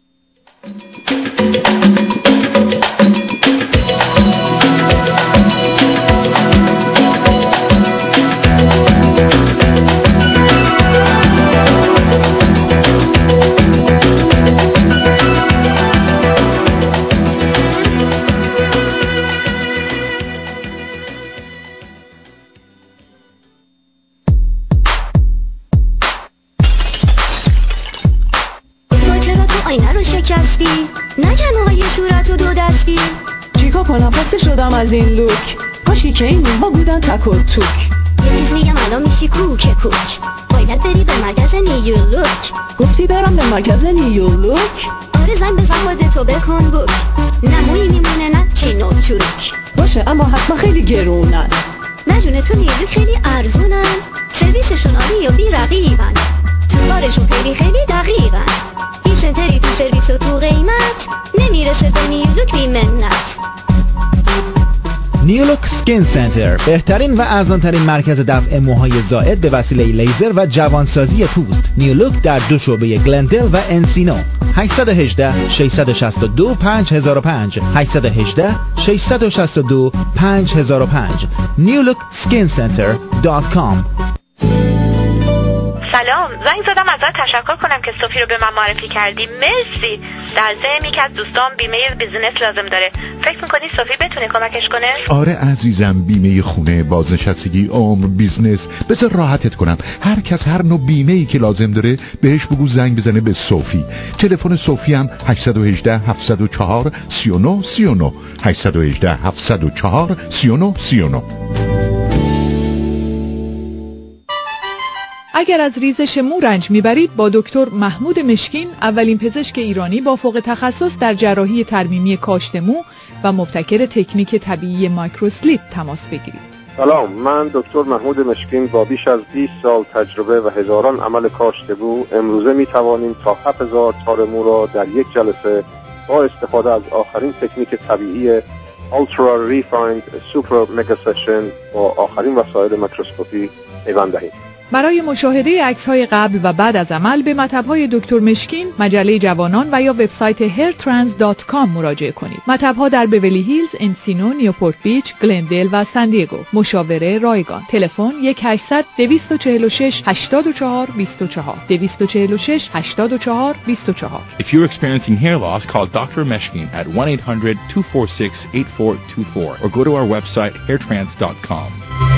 نگن آقای صورت و دو دستی چیکار کنم خسته شدم از این لوک، کاشی که این ها بودن تک و توک. یه چیز میگم الان میشی کوک کوک، باید بری به مرکز نیولوک. گفتی برم به مرکز نیولوک؟ آره زن بزن خودتو بکن بوک، نمویی میمونه نه چین و چروک. باشه اما حتما خیلی گرونن. نه جونه تو نیولوک خیلی ارزونن، سرویسشون عالی و بی رقیبن، تو کارشون خیلی خیلی دقیقن. سنتری تو سرویس و تو قیمت نمیرسه به نیولوک بی منت. نیولوک سکین سنتر، بهترین و ارزانترین مرکز دفع موهای زائد به وسیله لیزر و جوانسازی پوست. نیولوک در دو شعبه گلندل و انسینو. هشت یک هشت شش شش دو پنج صفر صفر پنج هشت یک هشت شش شش دو پنج صفر صفر پنج نیولوک سکین سنتر دات کام. سلام، زنگ زدم ازت تشکر کنم که صوفی رو به من معرفی کردی. مرسی. در ضمن یکی از دوستان بیمه بیزینس لازم داره، فکر میکنی صوفی بتونه کمکش کنه؟ آره عزیزم، بیمه خونه، بازنشستگی، عمر، بیزنس. بذار راحتت کنم، هر کس هر نوع بیمه‌ای که لازم داره بهش بگو زنگ بزنه به صوفی. تلفن صوفی هم هشت یک هشت هفت صفر چهار سه نه سه نه هشت یک هشت هفت صفر چهار سه نه سه نه. اگر از ریزش مو رنج میبرید با دکتر محمود مشکین، اولین پزشک ایرانی با فوق تخصص در جراحی ترمیمی کاشت مو و مبتکر تکنیک طبیعی مایکروسلیپ تماس بگیرید. سلام، من دکتر محمود مشکین با بیش از بیست سال تجربه و هزاران عمل کاشتگو امروزه می توانیم تا هفت هزار تار مو را در یک جلسه با استفاده از آخرین تکنیک طبیعی Ultra Refined Super Mega Session با آخرین وسایل میکروسکوپی پیوند دهیم. برای مشاهده عکس‌های قبل و بعد از عمل به مطب‌های دکتر مشکین، مجله جوانان و یا وبسایت هیر ترانس دات کام مراجعه کنید. مطب‌ها در بیولی هیلز، انسینو، نیوپورت بیچ، گلندل و سان دیگو. مشاوره رایگان. تلفن یک هشتصد دویست و چهل و شش هشتاد و چهار بیست و چهار دویست و چهل و شش هشتاد و چهار بیست و چهار. If you're experiencing hair loss, call doctor Meshkin at one eight hundred two four six eight four two four or go to our website hair trans dot com.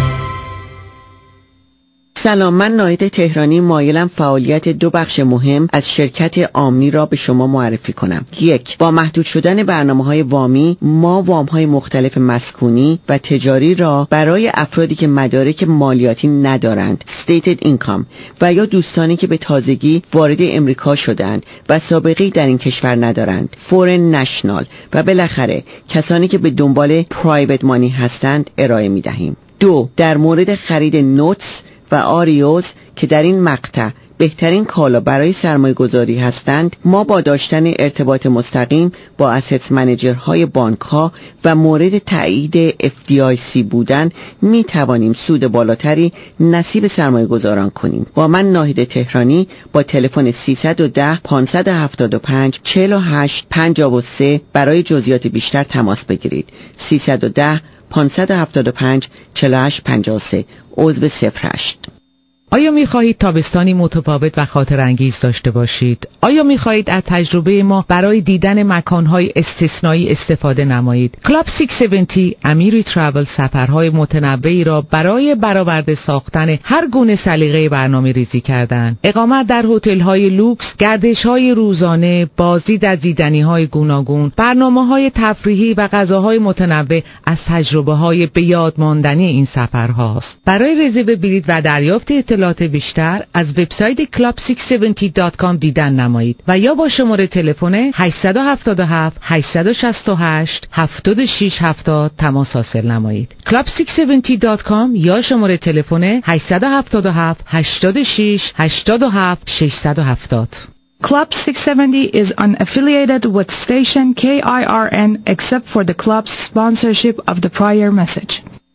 سلام، من ناهید تهرانی مایلم فعالیت دو بخش مهم از شرکت آمنی را به شما معرفی کنم. یک، با محدود شدن برنامه‌های وامی، ما وام‌های مختلف مسکونی و تجاری را برای افرادی که مدارک مالیاتی ندارند، stated income، و یا دوستانی که به تازگی وارد امریکا شدند و سابقه‌ای در این کشور ندارند، foreign national، و بالاخره کسانی که به دنبال private money هستند ارائه می‌دهیم. دو، در مورد خرید نوتس و آریوز که در این مقطع بهترین کالا برای سرمایه گذاری هستند، ما با داشتن ارتباط مستقیم با اسست منیجرهای بانک ها و مورد تایید اف دی آی سی بودن می توانیم سود بالاتری نصیب سرمایه گذاران کنیم. با من ناهید تهرانی با تلفن سیصد و ده پانصد و هفتاد و پنج چهل و هشت پنجاه و سه برای جزئیات بیشتر تماس بگیرید. سیصد و ده پانصد و هفتاد و پنج چهل و هشت پنجاه و سه عضو صفر هشت. آیا می خواهید تابستانی متفاوت و خاطر انگیز داشته باشید؟ آیا می خواهید از تجربه ما برای دیدن مکانهای استثنایی استفاده نمایید؟ کلاب ششصد و هفتاد امیری تراول سفرهای متنوعی را برای برآورده ساختن هر گونه سلیقه برنامه ریزی کردند. اقامت در هتل‌های لوکس، گردش‌های روزانه، بازدید از دیدنی‌های گوناگون، برنامه‌های تفریحی و غذاهای متنوع از تجربه‌های به یاد ماندنی این سفرهاست. برای رزرو بلیط و دریافت اطلاعات بیشتر از وبسایت کلاب ششصد و هفتاد دات کام دیدن نمایید و یا با شماره تلفن هشت هفت هفت هشت شش هشت هفت شش هفتاد تماس حاصل نمایید. کلاب ششصد و هفتاد دات کام یا شماره تلفن هشت هفت هفت هشت شش هشت هفت شش هفت صفر. Club six seventy is unaffiliated with station K I R N except for the club's sponsorship of the prior message.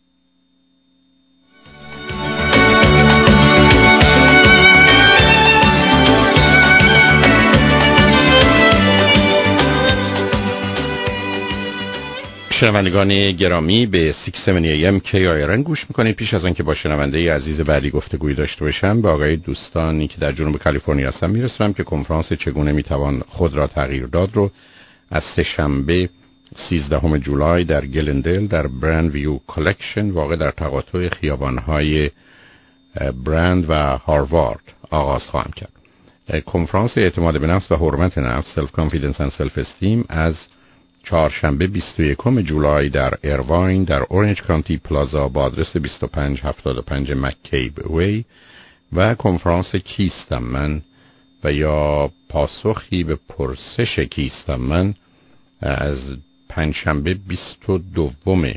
شنوندگان گرامی، به ششصد و هفتاد ام کی آی آر ان گوش میکنید. پیش از آن که با شنونده عزیز بعدی گفتگوی داشته باشم، به آقای دوستانی که در جنوب کالیفرنیا هستن میرسونم که کنفرانس چگونه میتوان خود را تغییر داد رو از سه شنبه سیزدهم جولای در گلندل در برند ویو کالکشن واقع در تقاطع خیابان‌های برند و هاروارد آغاز خواهم کرد. کنفرانس اعتماد به نفس و حرمت نفس، سلف کانفیدنس اند سلف استیم، از چهارشنبه بیست و یکم جولای در ایرواین در اورنج کانتی پلازا با آدرس بیست و پنج هفتاد و پنج مککیب وی، و کنفرانس کیستم من و یا پاسخی به پرسش کیستم من از پنجشنبه بیست و دوم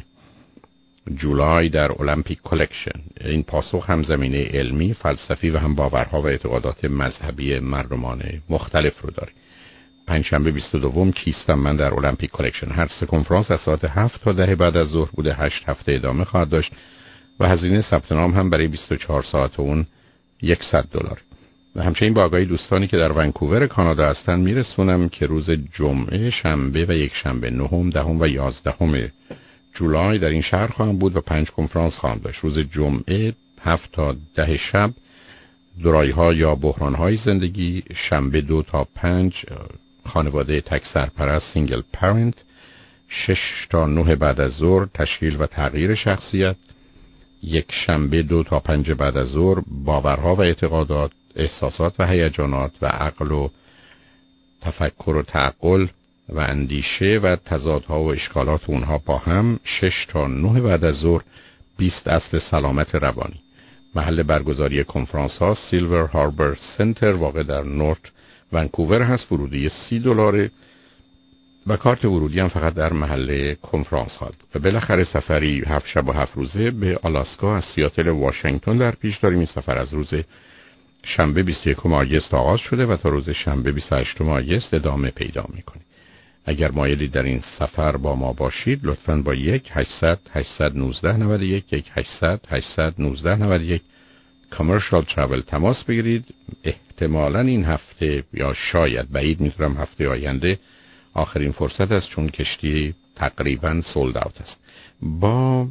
جولای در المپیک کالکشن. این پاسخ هم زمینه علمی، فلسفی و هم باورها و اعتقادات مذهبی مردمان مختلف رو داره. پنجشنبه بیست و دوم کیستم من در المپیک کالکشن. هر سه کنفرانس از ساعت هفت تا ده بعد از ظهر بوده. هشت هفته ادامه خواهد داشت و هزینه ثبت نام هم برای بیست و چهار ساعت اون صد دلار. و همچنین با آگاهی دوستانی که در ونکوور کانادا هستن میرسونم که روز جمعه، شنبه و یک شنبه نهم، دهم و یازدهم جولای در این شهر خواهم بود و پنج کنفرانس خواهم داشت. روز جمعه هفت تا ده شب درایها یا بحرانهای زندگی، شنبه دو تا پنج خانواده تک سرپرست سینگل پرنت، شش تا نه بعد از ظهر تشکیل و تغییر شخصیت، یک شنبه دو تا پنج بعد از ظهر باورها و اعتقادات، احساسات و هیجانات و عقل و تفکر و تعقل و اندیشه و تضادها و اشکالات اونها با هم، شش تا نه بعد از ظهر بیست اصل سلامت روانی. محل برگزاری کنفرانس ها سیلور هاربر سنتر واقع در نورت ونکوور هست. ورودی سی دلاره و کارت ورودی هم فقط در محله کنفرانس خواهد بود. و بالاخره سفری هفت شب و هفت روزه به آلاسکا از سیاتل واشنگتن در پیش داریم. این سفر از روز شنبه بیست و یکم آگوست آغاز شده و تا روز شنبه بیست و هشتم آگوست ادامه پیدا میکنه. اگر مایلید در این سفر با ما باشید لطفاً با یک هشتصد هشتصد و نوزده نود و یک یک هشتصد هشتصد و نوزده نود و یک کامرشال ترافل تماس بگیرید. احتمالاً این هفته یا شاید بعید می‌دونم هفته آینده آخرین فرصت است، چون کشتی تقریباً سولد اوت است. با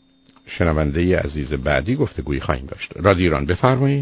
شنونده عزیز بعدی گفتگویی خواهیم داشت. رادیو ایران بفرمایید.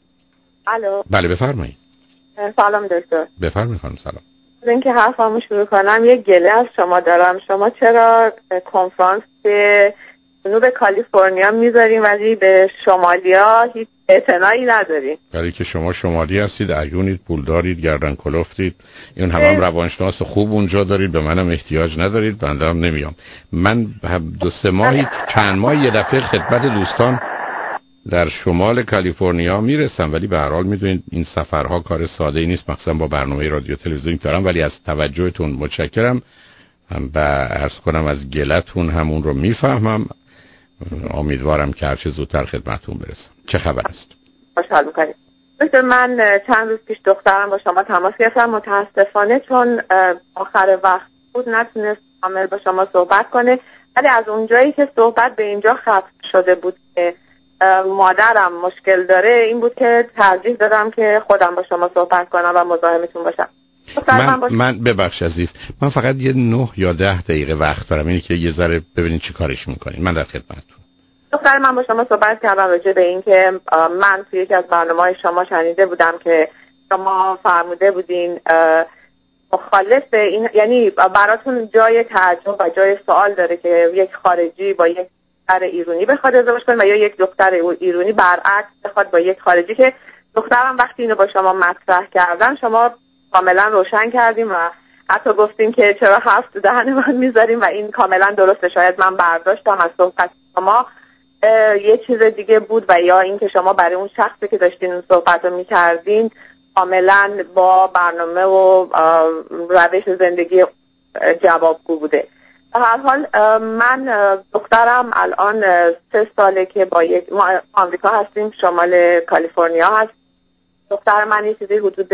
الو. بله بفرمایید. سلام دکتر. بفرمایید خانم. سلام. از اینکه حرفمو شروع کنم یک گله از شما دارم. شما چرا کنفرانس به جنوب کالیفرنیا میذارین ولی به شمالیا هیچ اعتنایی ندارین؟ برای که شما شمالی هستید، عیونید، پول دارید، گردن کلفتید، این همه هم روانشناس خوب اونجا دارید، به منم احتیاج ندارید، بنده هم نمیام. من دو سه ماهی چند ماه یه دفعه خدمت دوستان در شمال کالیفرنیا میرسم، ولی به هر حال میدونید این سفرها کار ساده ای نیست، مخصوصا با برنامه رادیو تلویزیون دارم. ولی از توجهتون متشکرم و عرض کنم از گلتون همون رو میفهمم. امیدوارم که هرچه زودتر خدمتتون برسم. چه خبر است؟ خوشحال می‌کنید. دکتر من چند روز پیش دخترم با شما تماس گرفتم، متاسفانه چون آخر وقت بود نتونست کامل با شما صحبت کنه، ولی از اونجایی که صحبت به اینجا ختم شده بود که مادرم مشکل داره، این بود که ترجیح دادم که خودم با شما صحبت کنم و مزاحمتون باشم. من, من, من ببخش عزیز، من فقط یه نه یا ده دقیقه وقت دارم، اینی که یه ذره ببینید چی کارش میکنین. من در خدمتتون. دختر من با شما صحبت کردم راجع به این که من توی یکی از برنامه‌های شما شنیده بودم که شما فرموده بودین مخالف این، یعنی براتون جای تعجب و جای سوال داره که یک خارجی با یک دختر ایرانی بخواد ازدواج کنه و یا یک دختر ایرانی برعکس بخواد با یک خارجی. که دخترم وقتی اینو با شما مطرح کردن شما کاملا روشن کردیم و حتی گفتیم که چرا حرف تو دهن من میذاریم و این کاملا درسته. شاید من برداشتم از صحبت شما یه چیز دیگه بود و یا این که شما برای اون شخصی که داشتین اون صحبت رو میکردین کاملا با برنامه و روش زندگی جوابگو بوده. به هر حال من دخترم الان سه ساله که با یک ما آمریکا هستیم، شمال کالیفرنیا هست. دختر من یه چیزی حدود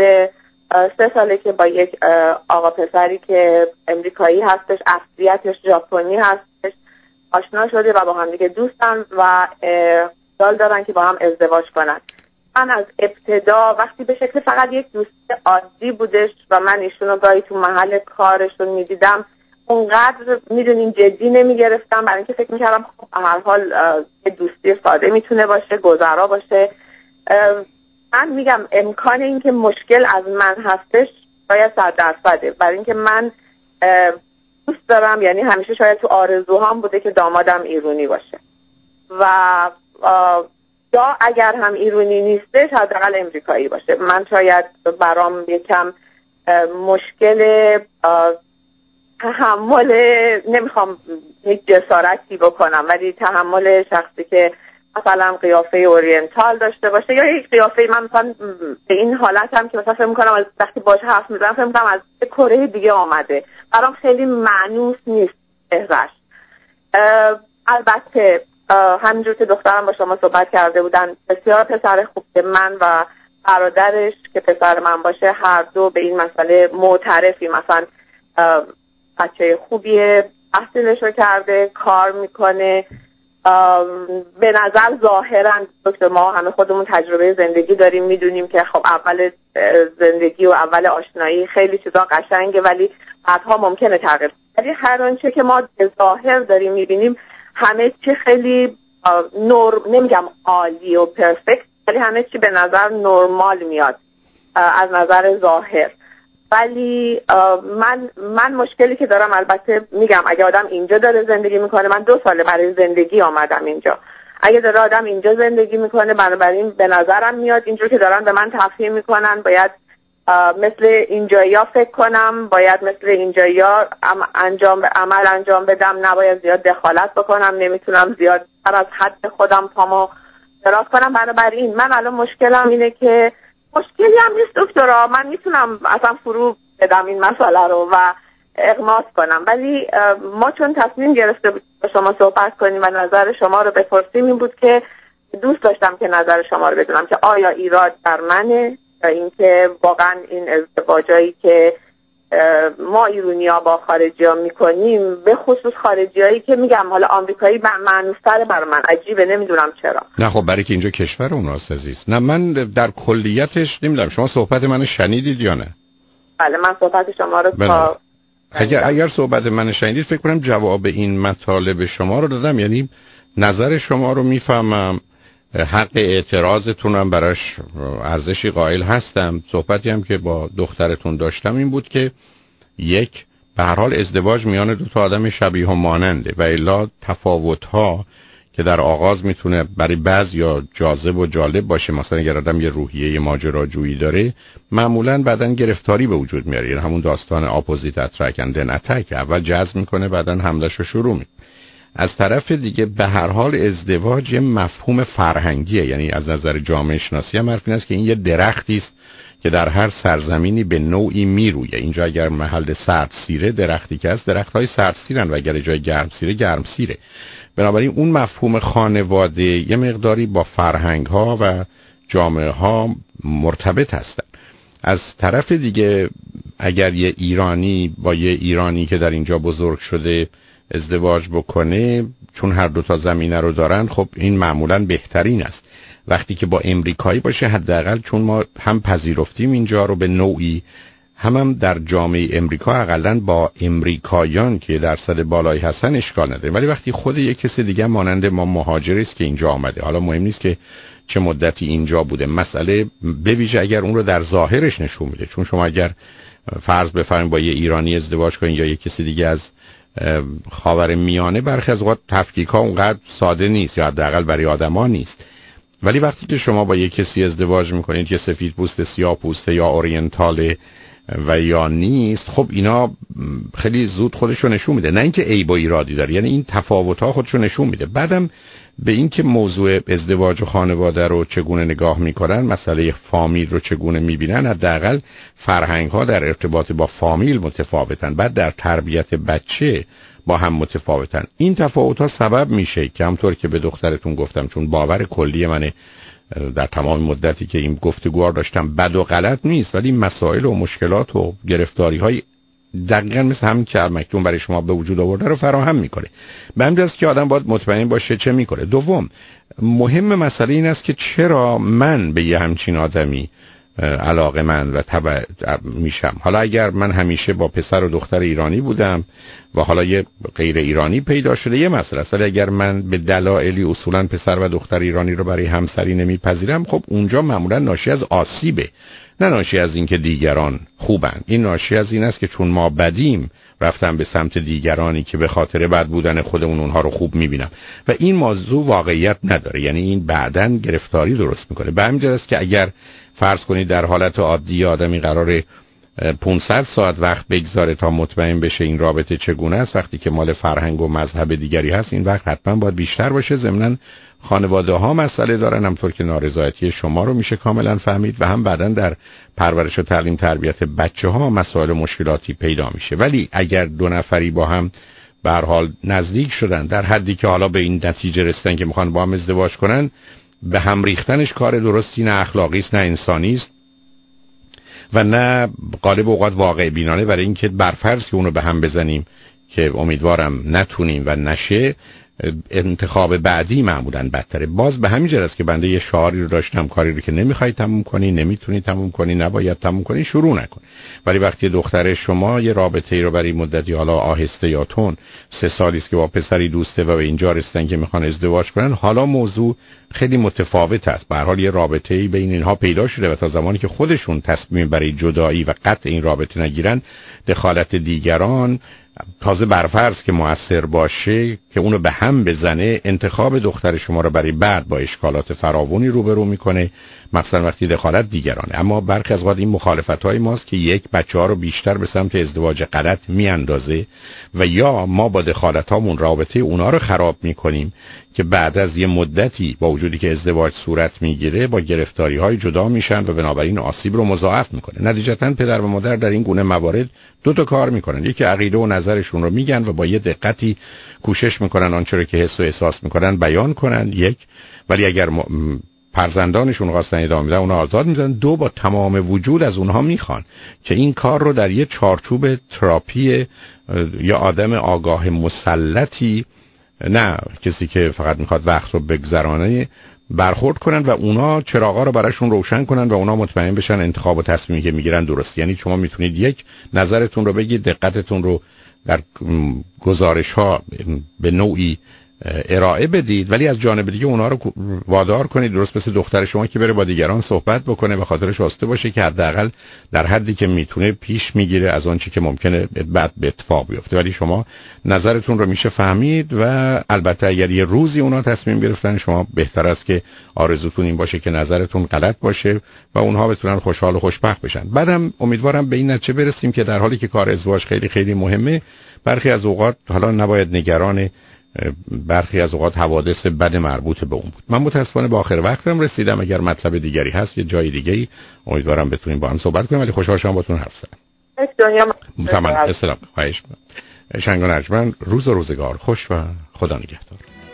سه ساله که با یک آقا پسری که امریکایی هستش، اصلیتش ژاپنی هستش آشنا شده و با هم دیگه دوستن و احتمال دارن که با هم ازدواج کنن. من از ابتدا وقتی به شکل فقط یک دوست عادی بودش و من ایشونو گاهی تو محل کارشون میدیدم اونقدر میدونین جدی نمیگرفتم، برای اینکه فکر میکردم خب هر حال یه دوستی ساده میتونه باشه، گذرا باشه. من میگم امکان این که مشکل از من هستش شاید صد درصده، برای اینکه من دوست دارم، یعنی همیشه شاید تو آرزوهام بوده که دامادم ایرانی باشه و یا اگر هم ایرانی نیستش حداقل امریکایی باشه. من شاید برام یکم مشکل تحمل، نمیخوام یک جسارتی بکنم، ولی تحمل شخصی که مثلا قیافه اورینتال داشته باشه یا یک قیافه، من مثلا به این حالت هم که مثلا فکر میکنم از وقتی باش حرف میزنم فکر میکنم از کره دیگه آمده، برام خیلی معنوس نیست چهره‌اش. البته همینجور که دخترم با شما صحبت کرده بودن بسیار پسر خوب که من و برادرش که پسر من باشه هر دو به این مسئله معترفی، مثلا بچه خوبیه، تحصیلشو کرده، کار میکنه. به نظر ظاهرا دکتر ما همه خودمون تجربه زندگی داریم، میدونیم که خب اول زندگی و اول آشنایی خیلی چیزا قشنگه ولی بعدها ممکنه تغییر، ولی هر آنچه که ما به ظاهر داریم میبینیم همه چی خیلی نور، نمیگم عالی و پرفکت، ولی همه چی به نظر نرمال میاد از نظر ظاهر. ولی من من مشکلی که دارم، البته میگم اگه آدم اینجا داره زندگی میکنه، من دو ساله برای زندگی آمدم اینجا، اگه داره آدم اینجا زندگی میکنه بنابراین به نظرم میاد اینجور که دارن به من تفهیم میکنن باید مثل اینجایی‌ها فکر کنم، باید مثل اینجایی‌ها انجام عمل انجام بدم، نباید زیاد دخالت بکنم، نمیتونم زیاد تر از حد خودم پامو دراز کنم. بنابراین من الان مشکلم اینه که مشکلی هم نیست دکترا، من میتونم اصلا فرو بدم این مسئله رو و اغماس کنم، ولی ما چون تصمیم گرفته بود با شما صحبت کنیم و نظر شما رو بپرسیم، این بود که دوست داشتم که نظر شما رو بدونم که آیا ایراد بر منه یا اینکه واقعا این ازدواجایی که ما ایرونیا با خارجی ها میکنیم، به خصوص خارجی هایی که میگم حالا آمریکایی معنوستر بر من، عجیبه، نمیدونم چرا. نه خب برای که اینجا کشور اوناست عزیز. نه من در کلیتش نمیدونم شما صحبت منو شنیدید یا نه؟ بله من صحبت شما رو تا اگر اگر صحبت من شنیدید فکر کنم جواب این مطالب شما رو دادم، یعنی نظر شما رو میفهمم، حق اعتراضتونم براش ارزشی قائل هستم. صحبتی هم که با دخترتون داشتم این بود که یک، به هر حال ازدواج میان دو تا آدم شبیه و ماننده و الا تفاوت‌ها که در آغاز میتونه برای بعضیا جاذب و جالب باشه، مثلا اگر آدم یه روحیه ماجراجویی داره معمولاً بعداً گرفتاری به وجود میاره، یعنی همون داستان اپوزیت اترک اند دن اتک، اول جذب میکنه بعداً حمله‌شو رو شروع میکنه. از طرف دیگه به هر حال ازدواج یه مفهوم فرهنگیه، یعنی از نظر جامعه شناسی هم حرف این است که این یه درختی است که در هر سرزمینی به نوعی میرویه. اینجا اگر محل سردسیره درختی که هست درخت‌های سردسیرن و اگر جای گرمسیره گرمسیره. بنابراین اون مفهوم خانواده یه مقداری با فرهنگ‌ها و جامعه‌ها مرتبط هستن. از طرف دیگه اگر یه ایرانی با یه ایرانی که در اینجا بزرگ شده ازدواج بکنه، چون هر دو تا زمینه رو دارن، خب این معمولاً بهترین است. وقتی که با امریکایی باشه حداقل چون ما هم پذیرفتیم اینجا رو به نوعی، هم هم در جامعه امریکا حداقل با امریکایان که درصد بالایی هستن اشکال نداره. ولی وقتی خود یک کسی دیگه مانند ما مهاجری است که اینجا آمده، حالا مهم نیست که چه مدتی اینجا بوده، مسئله به ویژه اگر اون رو در ظاهرش نشون میده، چون شما اگر فرض بفرمایید با یه ایرانی ازدواج کنید یا یک کسی دیگه از خاور میانه، برخی از اوقات تفکیک ها اونقدر ساده نیست یا حداقل برای آدما نیست. ولی وقتی که شما با یک کسی ازدواج میکنید که سفید پوست، سیاه پوسته یا اورینتاله و یا نیست، خب اینا خیلی زود خودشو نشون میده، نه اینکه عیب و ایرادی داره، یعنی این تفاوت ها خودشو نشون میده. بعدم به این که موضوع ازدواج و خانواده رو چگونه نگاه میکنن، مسئله فامیل رو چگونه میبینن، حداقل فرهنگ ها در ارتباط با فامیل متفاوتن، بعد در تربیت بچه با هم متفاوتن. این تفاوت ها سبب میشه که همطور که به دخترتون گفتم، چون باور کلی منه در تمام مدتی که این گفتگوار داشتم بد و غلط نیست، ولی مسائل و مشکلات و گرفتاری های دقیقاً مثل همین که مکتوم برای شما به وجود آورده رو فراهم میکنه. به همین جاست که آدم باید مطمئن باشه چه میکنه. دوم، مهم مسئله این است که چرا من به یه همچین آدمی علاقه من و تبع میشم. حالا اگر من همیشه با پسر و دختر ایرانی بودم و حالا یه غیر ایرانی پیدا شده یه مسئله است، ولی اگر من به دلایلی اصولا پسر و دختر ایرانی رو برای همسری نمیپذیرم، خب اونجا معمولا ناشی از آسیبه، نه ناشی از این که دیگران خوبن. این ناشی از این است که چون ما بدیم رفتم به سمت دیگرانی که به خاطر بد بودن خودمون اونها رو خوب میبینم و این موضوع واقعیت نداره، یعنی این بعداً گرفتاری درست میکنه. به همین جاست که اگر فرض کنید در حالت عادی آدمی قراره پانصد ساعت وقت بگذاره تا مطمئن بشه این رابطه چگونه است، وقتی که مال فرهنگ و مذهب دیگری هست این وقت حتما باید بیشتر باشه. ضمناً خانواده ها مسئله دارن، همطور که نارضایتی شما رو میشه کاملا فهمید، و هم بعداً در پرورش و تعلیم تربیت بچه ها مسائل مشکلاتی پیدا میشه. ولی اگر دو نفری با هم به هر حال نزدیک شدن در حدی که حالا به این نتیجه رسیدن که میخوان با هم ازدواج کنن، به هم ریختنش کار درستی نه اخلاقی است، نه انسانی است و نه غالب اوقات واقع بینانه، برای اینکه برفرض که اونو به هم بزنیم که امیدوارم نتونیم و نشه، انتخاب بعدی معمولاً بدتره. باز به همین جهت است که بنده یه شعاری رو داشتم، کاری رو که نمیخوای تموم کنی، نمیتونی تموم کنی، نباید تموم کنی، شروع نکن. ولی وقتی دختر شما یه رابطه‌ای رو برای مدتی حالا آهسته یا تون سه سالی است که با پسری دوسته و به اینجا رسیدن که میخوان ازدواج کنن، حالا موضوع خیلی متفاوت است. به هر حال یه رابطه‌ای بین اینها پیدا شده و تا زمانی که خودشون تصمیم برای جدایی و قطع این رابطه نگیرن، دخالت دیگران تازه برفرض که مؤثر باشه که اونو به هم بزنه، انتخاب دختر شما رو برای بعد با اشکالات فراوانی روبرو میکنه، مثلا وقتی دخالت دیگرانه. اما برخی از اوقات این مخالفت‌های ماست که یک، بچه‌ها رو بیشتر به سمت ازدواج غلط میاندازه و یا ما با دخالت‌هامون رابطه اونا رو خراب میکنیم که بعد از یه مدتی با موجودی که ازدواج صورت میگیره با گرفتاری های جدا میشن و بنابراین آسیب رو مضاعف میکنه. نتیجتا پدر و مادر در این گونه موارد دو تا کار میکنن، یکی عقیده و نظرشون رو میگن و با یه دقتی کوشش میکنن آنچه رو که حس و احساس میکنن بیان کنن، یک، ولی اگر فرزندانشون خواستن ادامه بدن اونها آزاد میذارن. دو، با تمام وجود از اونها میخوان که این کار رو در یه چارچوب تراپی یا آدم آگاه مسلطی، نه کسی که فقط میخواد وقت رو بگذرانه، برخورد کنن و اونا چراغا رو براشون روشن کنن و اونا مطمئن بشن انتخاب و تصمیمی که میگیرن درست. یعنی شما میتونید یک، نظرتون رو بگید، دقتتون رو در گزارش ها به نوعی ارائه بدید، ولی از جانب دیگه اونا رو وادار کنید درست مثل دختر شما که بره با دیگران صحبت بکنه، به خاطرش آسوده باشه که حداقل در حدی که میتونه پیش میگیره از آنچه که ممکنه بعد به اتفاق بیفته. ولی شما نظرتون رو میشه فهمید و البته اگر یه روزی اونا تصمیم گرفتن، شما بهتر است که آرزوتون این باشه که نظرتون غلط باشه و اونها بتونن خوشحال و خوشبخت بشن. بعدم امیدوارم به این نتیجه برسیم که در حالی که کار ازدواج خیلی خیلی مهمه، برخی از اوقات حالا نباید نگران برخی از اوقات حوادث بد مربوط به اون بود. من متاسفانه به آخر وقتم رسیدم. اگر مطلب دیگری هست یه جای دیگه‌ای امیدوارم بتونیم با هم صحبت کنیم، ولی خوشحال شدم باهاتون حرف زدم. تمام استلام. خواهش می‌کنم. شنگ و نرجمند، روز و روزگار خوش و خدا نگهدار.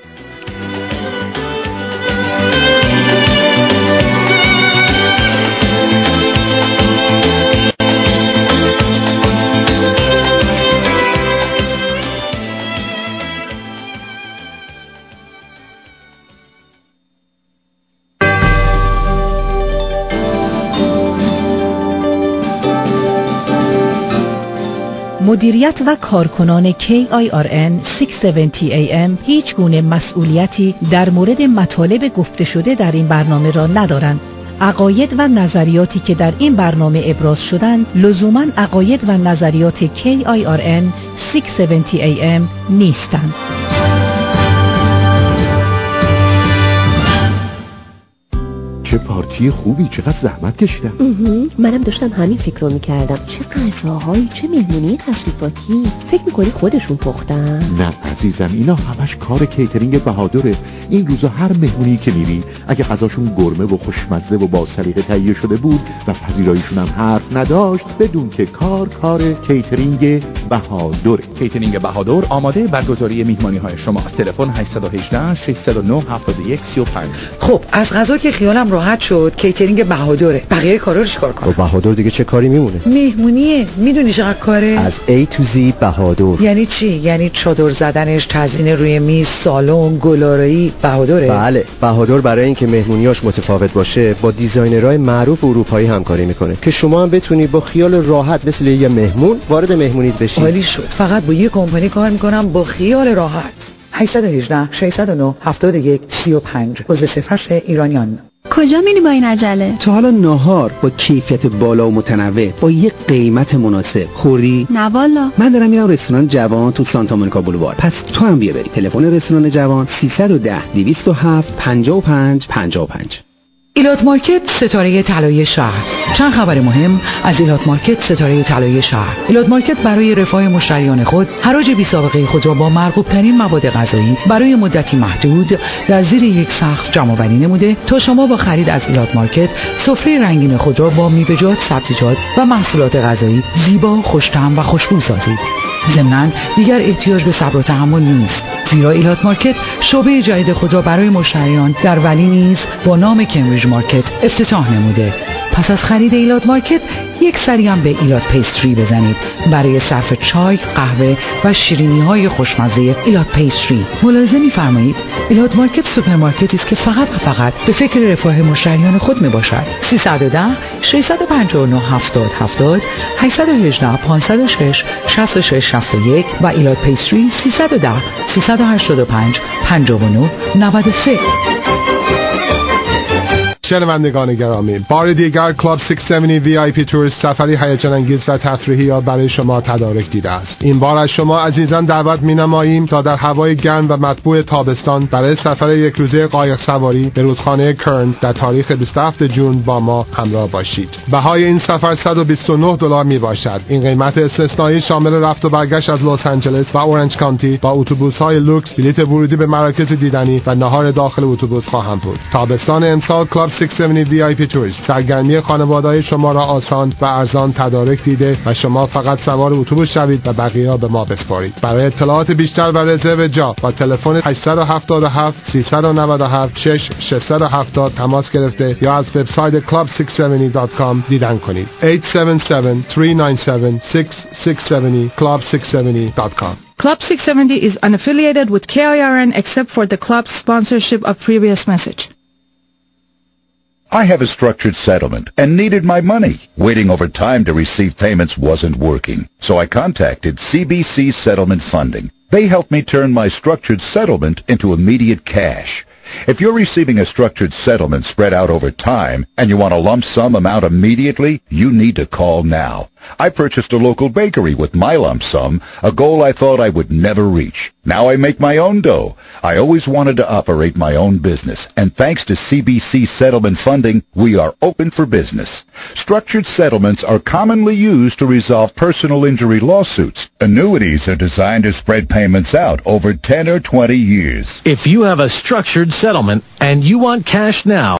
مدیریت و کارکنان کی آی آر ان ششصد و هفتاد ای ام هیچ گونه مسئولیتی در مورد مطالب گفته شده در این برنامه را ندارند. عقاید و نظریاتی که در این برنامه ابراز شدند لزوماً عقاید و نظریات کی آی آر ان ششصد و هفتاد ای ام نیستند. چه پارتی خوبی، چقدر زحمت کشیدم. منم داشتم همین فکر رو میکردم. چه غذاهایی، چه مهمونی تشریفاتی. فکر میکنی خودشون پختن؟ نه عزیزم، اینا همش کار کیترینگ بهادره. این روزا هر مهمونی که میری اگه غذاشون گرمه و خوشمزه و با سلیقه تهیه شده بود و پذیراییشون هم حرف نداشت، بدون که کار کار کیترینگ بهادره. کیترینگ بهادر آماده برگزاری مهمانی های شما. تلفن هشت یک هشت شش صفر نه هفت یک سه پنج. خب از غذا که خیالم راحت شد، کیترینگ بهادره. بقیه کارا رو چیکار کنم؟ بهادر دیگه چه کاری میمونه؟ مهمونیه. میدونی چقدر کاره؟ از A to Z بهادر. یعنی چی؟ یعنی چادر زدنش، تزیین روی میز، سالن، گلارایی، بهادره. بله، بهادر برای اینکه مهمونیاش متفاوت باشه با دیزاینرهای معروف اروپایی همکاری میکنه که شما هم بتونی با خیال راحت مثل یه مهمون وارد مهمونیت بشی. عالی شد. فقط با یه کمپانی کار میکنم با خیال راحت. هشت یک هشت شش صفر نه هفت یک سه پنج. عضو صفرش ایرانیان. کجا میری با این عجله؟ تا حالا ناهار با کیفیت بالا و متنوع با یک قیمت مناسب خوردی؟ نه والا. من دارم میرم رستوران جوان تو سانتا مونیکا بولوار. پس تو هم بیا بریم. تلفن رستوران جوان سیصد و ده دویست و هفت پنجاه و پنج پنجاه و پنج. ایلات مارکت، ستاره طلایی شهر. چند خبر مهم از ایلات مارکت، ستاره طلایی شهر. ایلات مارکت برای رفاه مشتریان خود حراج بی سابقه خود را با مرغوب ترین مواد غذایی برای مدتی محدود در زیر یک سقف جمع‌آوری نموده تا شما با خرید از ایلات مارکت سفره رنگین خود را با میوه‌جات، سبزیجات و محصولات غذایی زیبا، خوش‌طعم و خوشبو سازید. ضمناً دیگر احتیاج به صبر و تحمل نیست، زیرا ایلات مارکت شعبه جدید خود را برای مشتریان در ولی نیز با نام کمبریج مارکت افتتاح نموده. پس از خرید ایلات مارکت یک سری هم به ایلات پیستری بزنید برای صرف چای، قهوه و شیرینی های خوشمزه ایلات پیستری. ملاحظه می‌فرمایید ایلات مارکت سوپرمارکتی است که فقط و فقط به فکر رفاه مشتریان خود میباشد. سیصد و ده ششصد و پنجاه و نه هفتاد هفتاد هشت یک هشت پانصد و شش شصت و شش شصت و یک و ایلات پیستری سیصد و ده سیصد و هشتاد و پنج پنجاه و نه نود و سه. شنوندگان گرامی، بار دیگر کلاب ششصد و هفتاد وی آی پی تورز سفری هیجان انگیز و تفریحی یاد برای شما تدارک دیده است. این بار از شما عزیزان دعوت می‌نماییم تا در هوای گرم و مطبوع تابستان برای سفر یک روزه قایق سواری به رودخانه کرن در تاریخ بیست و هفتم ژوئن با ما همراه باشید. بهای این سفر صد و بیست و نه دلار میباشد. این قیمت استثنایی شامل رفت و برگشت از لس آنجلس و اورنج کانتی با اتوبوس‌های لوکس، بلیط ورودی به مراکز دیدنی و نهار داخل اتوبوس خواهم بود. تابستان امسال کلاب ششصد و هفتاد وی آی پی تورز سرگرمی خانواده‌های شما را آسان و ارزان تدارک دیده و شما فقط سوار اتوبوس شوید و بقیه را به ما بسپارید. برای اطلاعات بیشتر و رزرو جا با تلفن هشت هفت هفت سه نه هفت شش شش هفت صفر تماس گرفته یا از وبسایت کلاب ششصد و هفتاد دات کام دیدن کنید. هشت هفت هفت سه نه هفت شش شش هفت club six seventy dot com. Club six seventy is unaffiliated with K I R N except for the club's sponsorship of previous message. I have a structured settlement and needed my money. Waiting over time to receive payments wasn't working, so I contacted C B C Settlement Funding. They helped me turn my structured settlement into immediate cash. If you're receiving a structured settlement spread out over time and you want a lump sum amount immediately, you need to call now. I purchased a local bakery with my lump sum, a goal I thought I would never reach. Now I make my own dough. I always wanted to operate my own business, and thanks to C B C Settlement Funding, we are open for business. Structured settlements are commonly used to resolve personal injury lawsuits. Annuities are designed to spread payments out over ten or twenty years. If you have a structured settlement and you want cash now,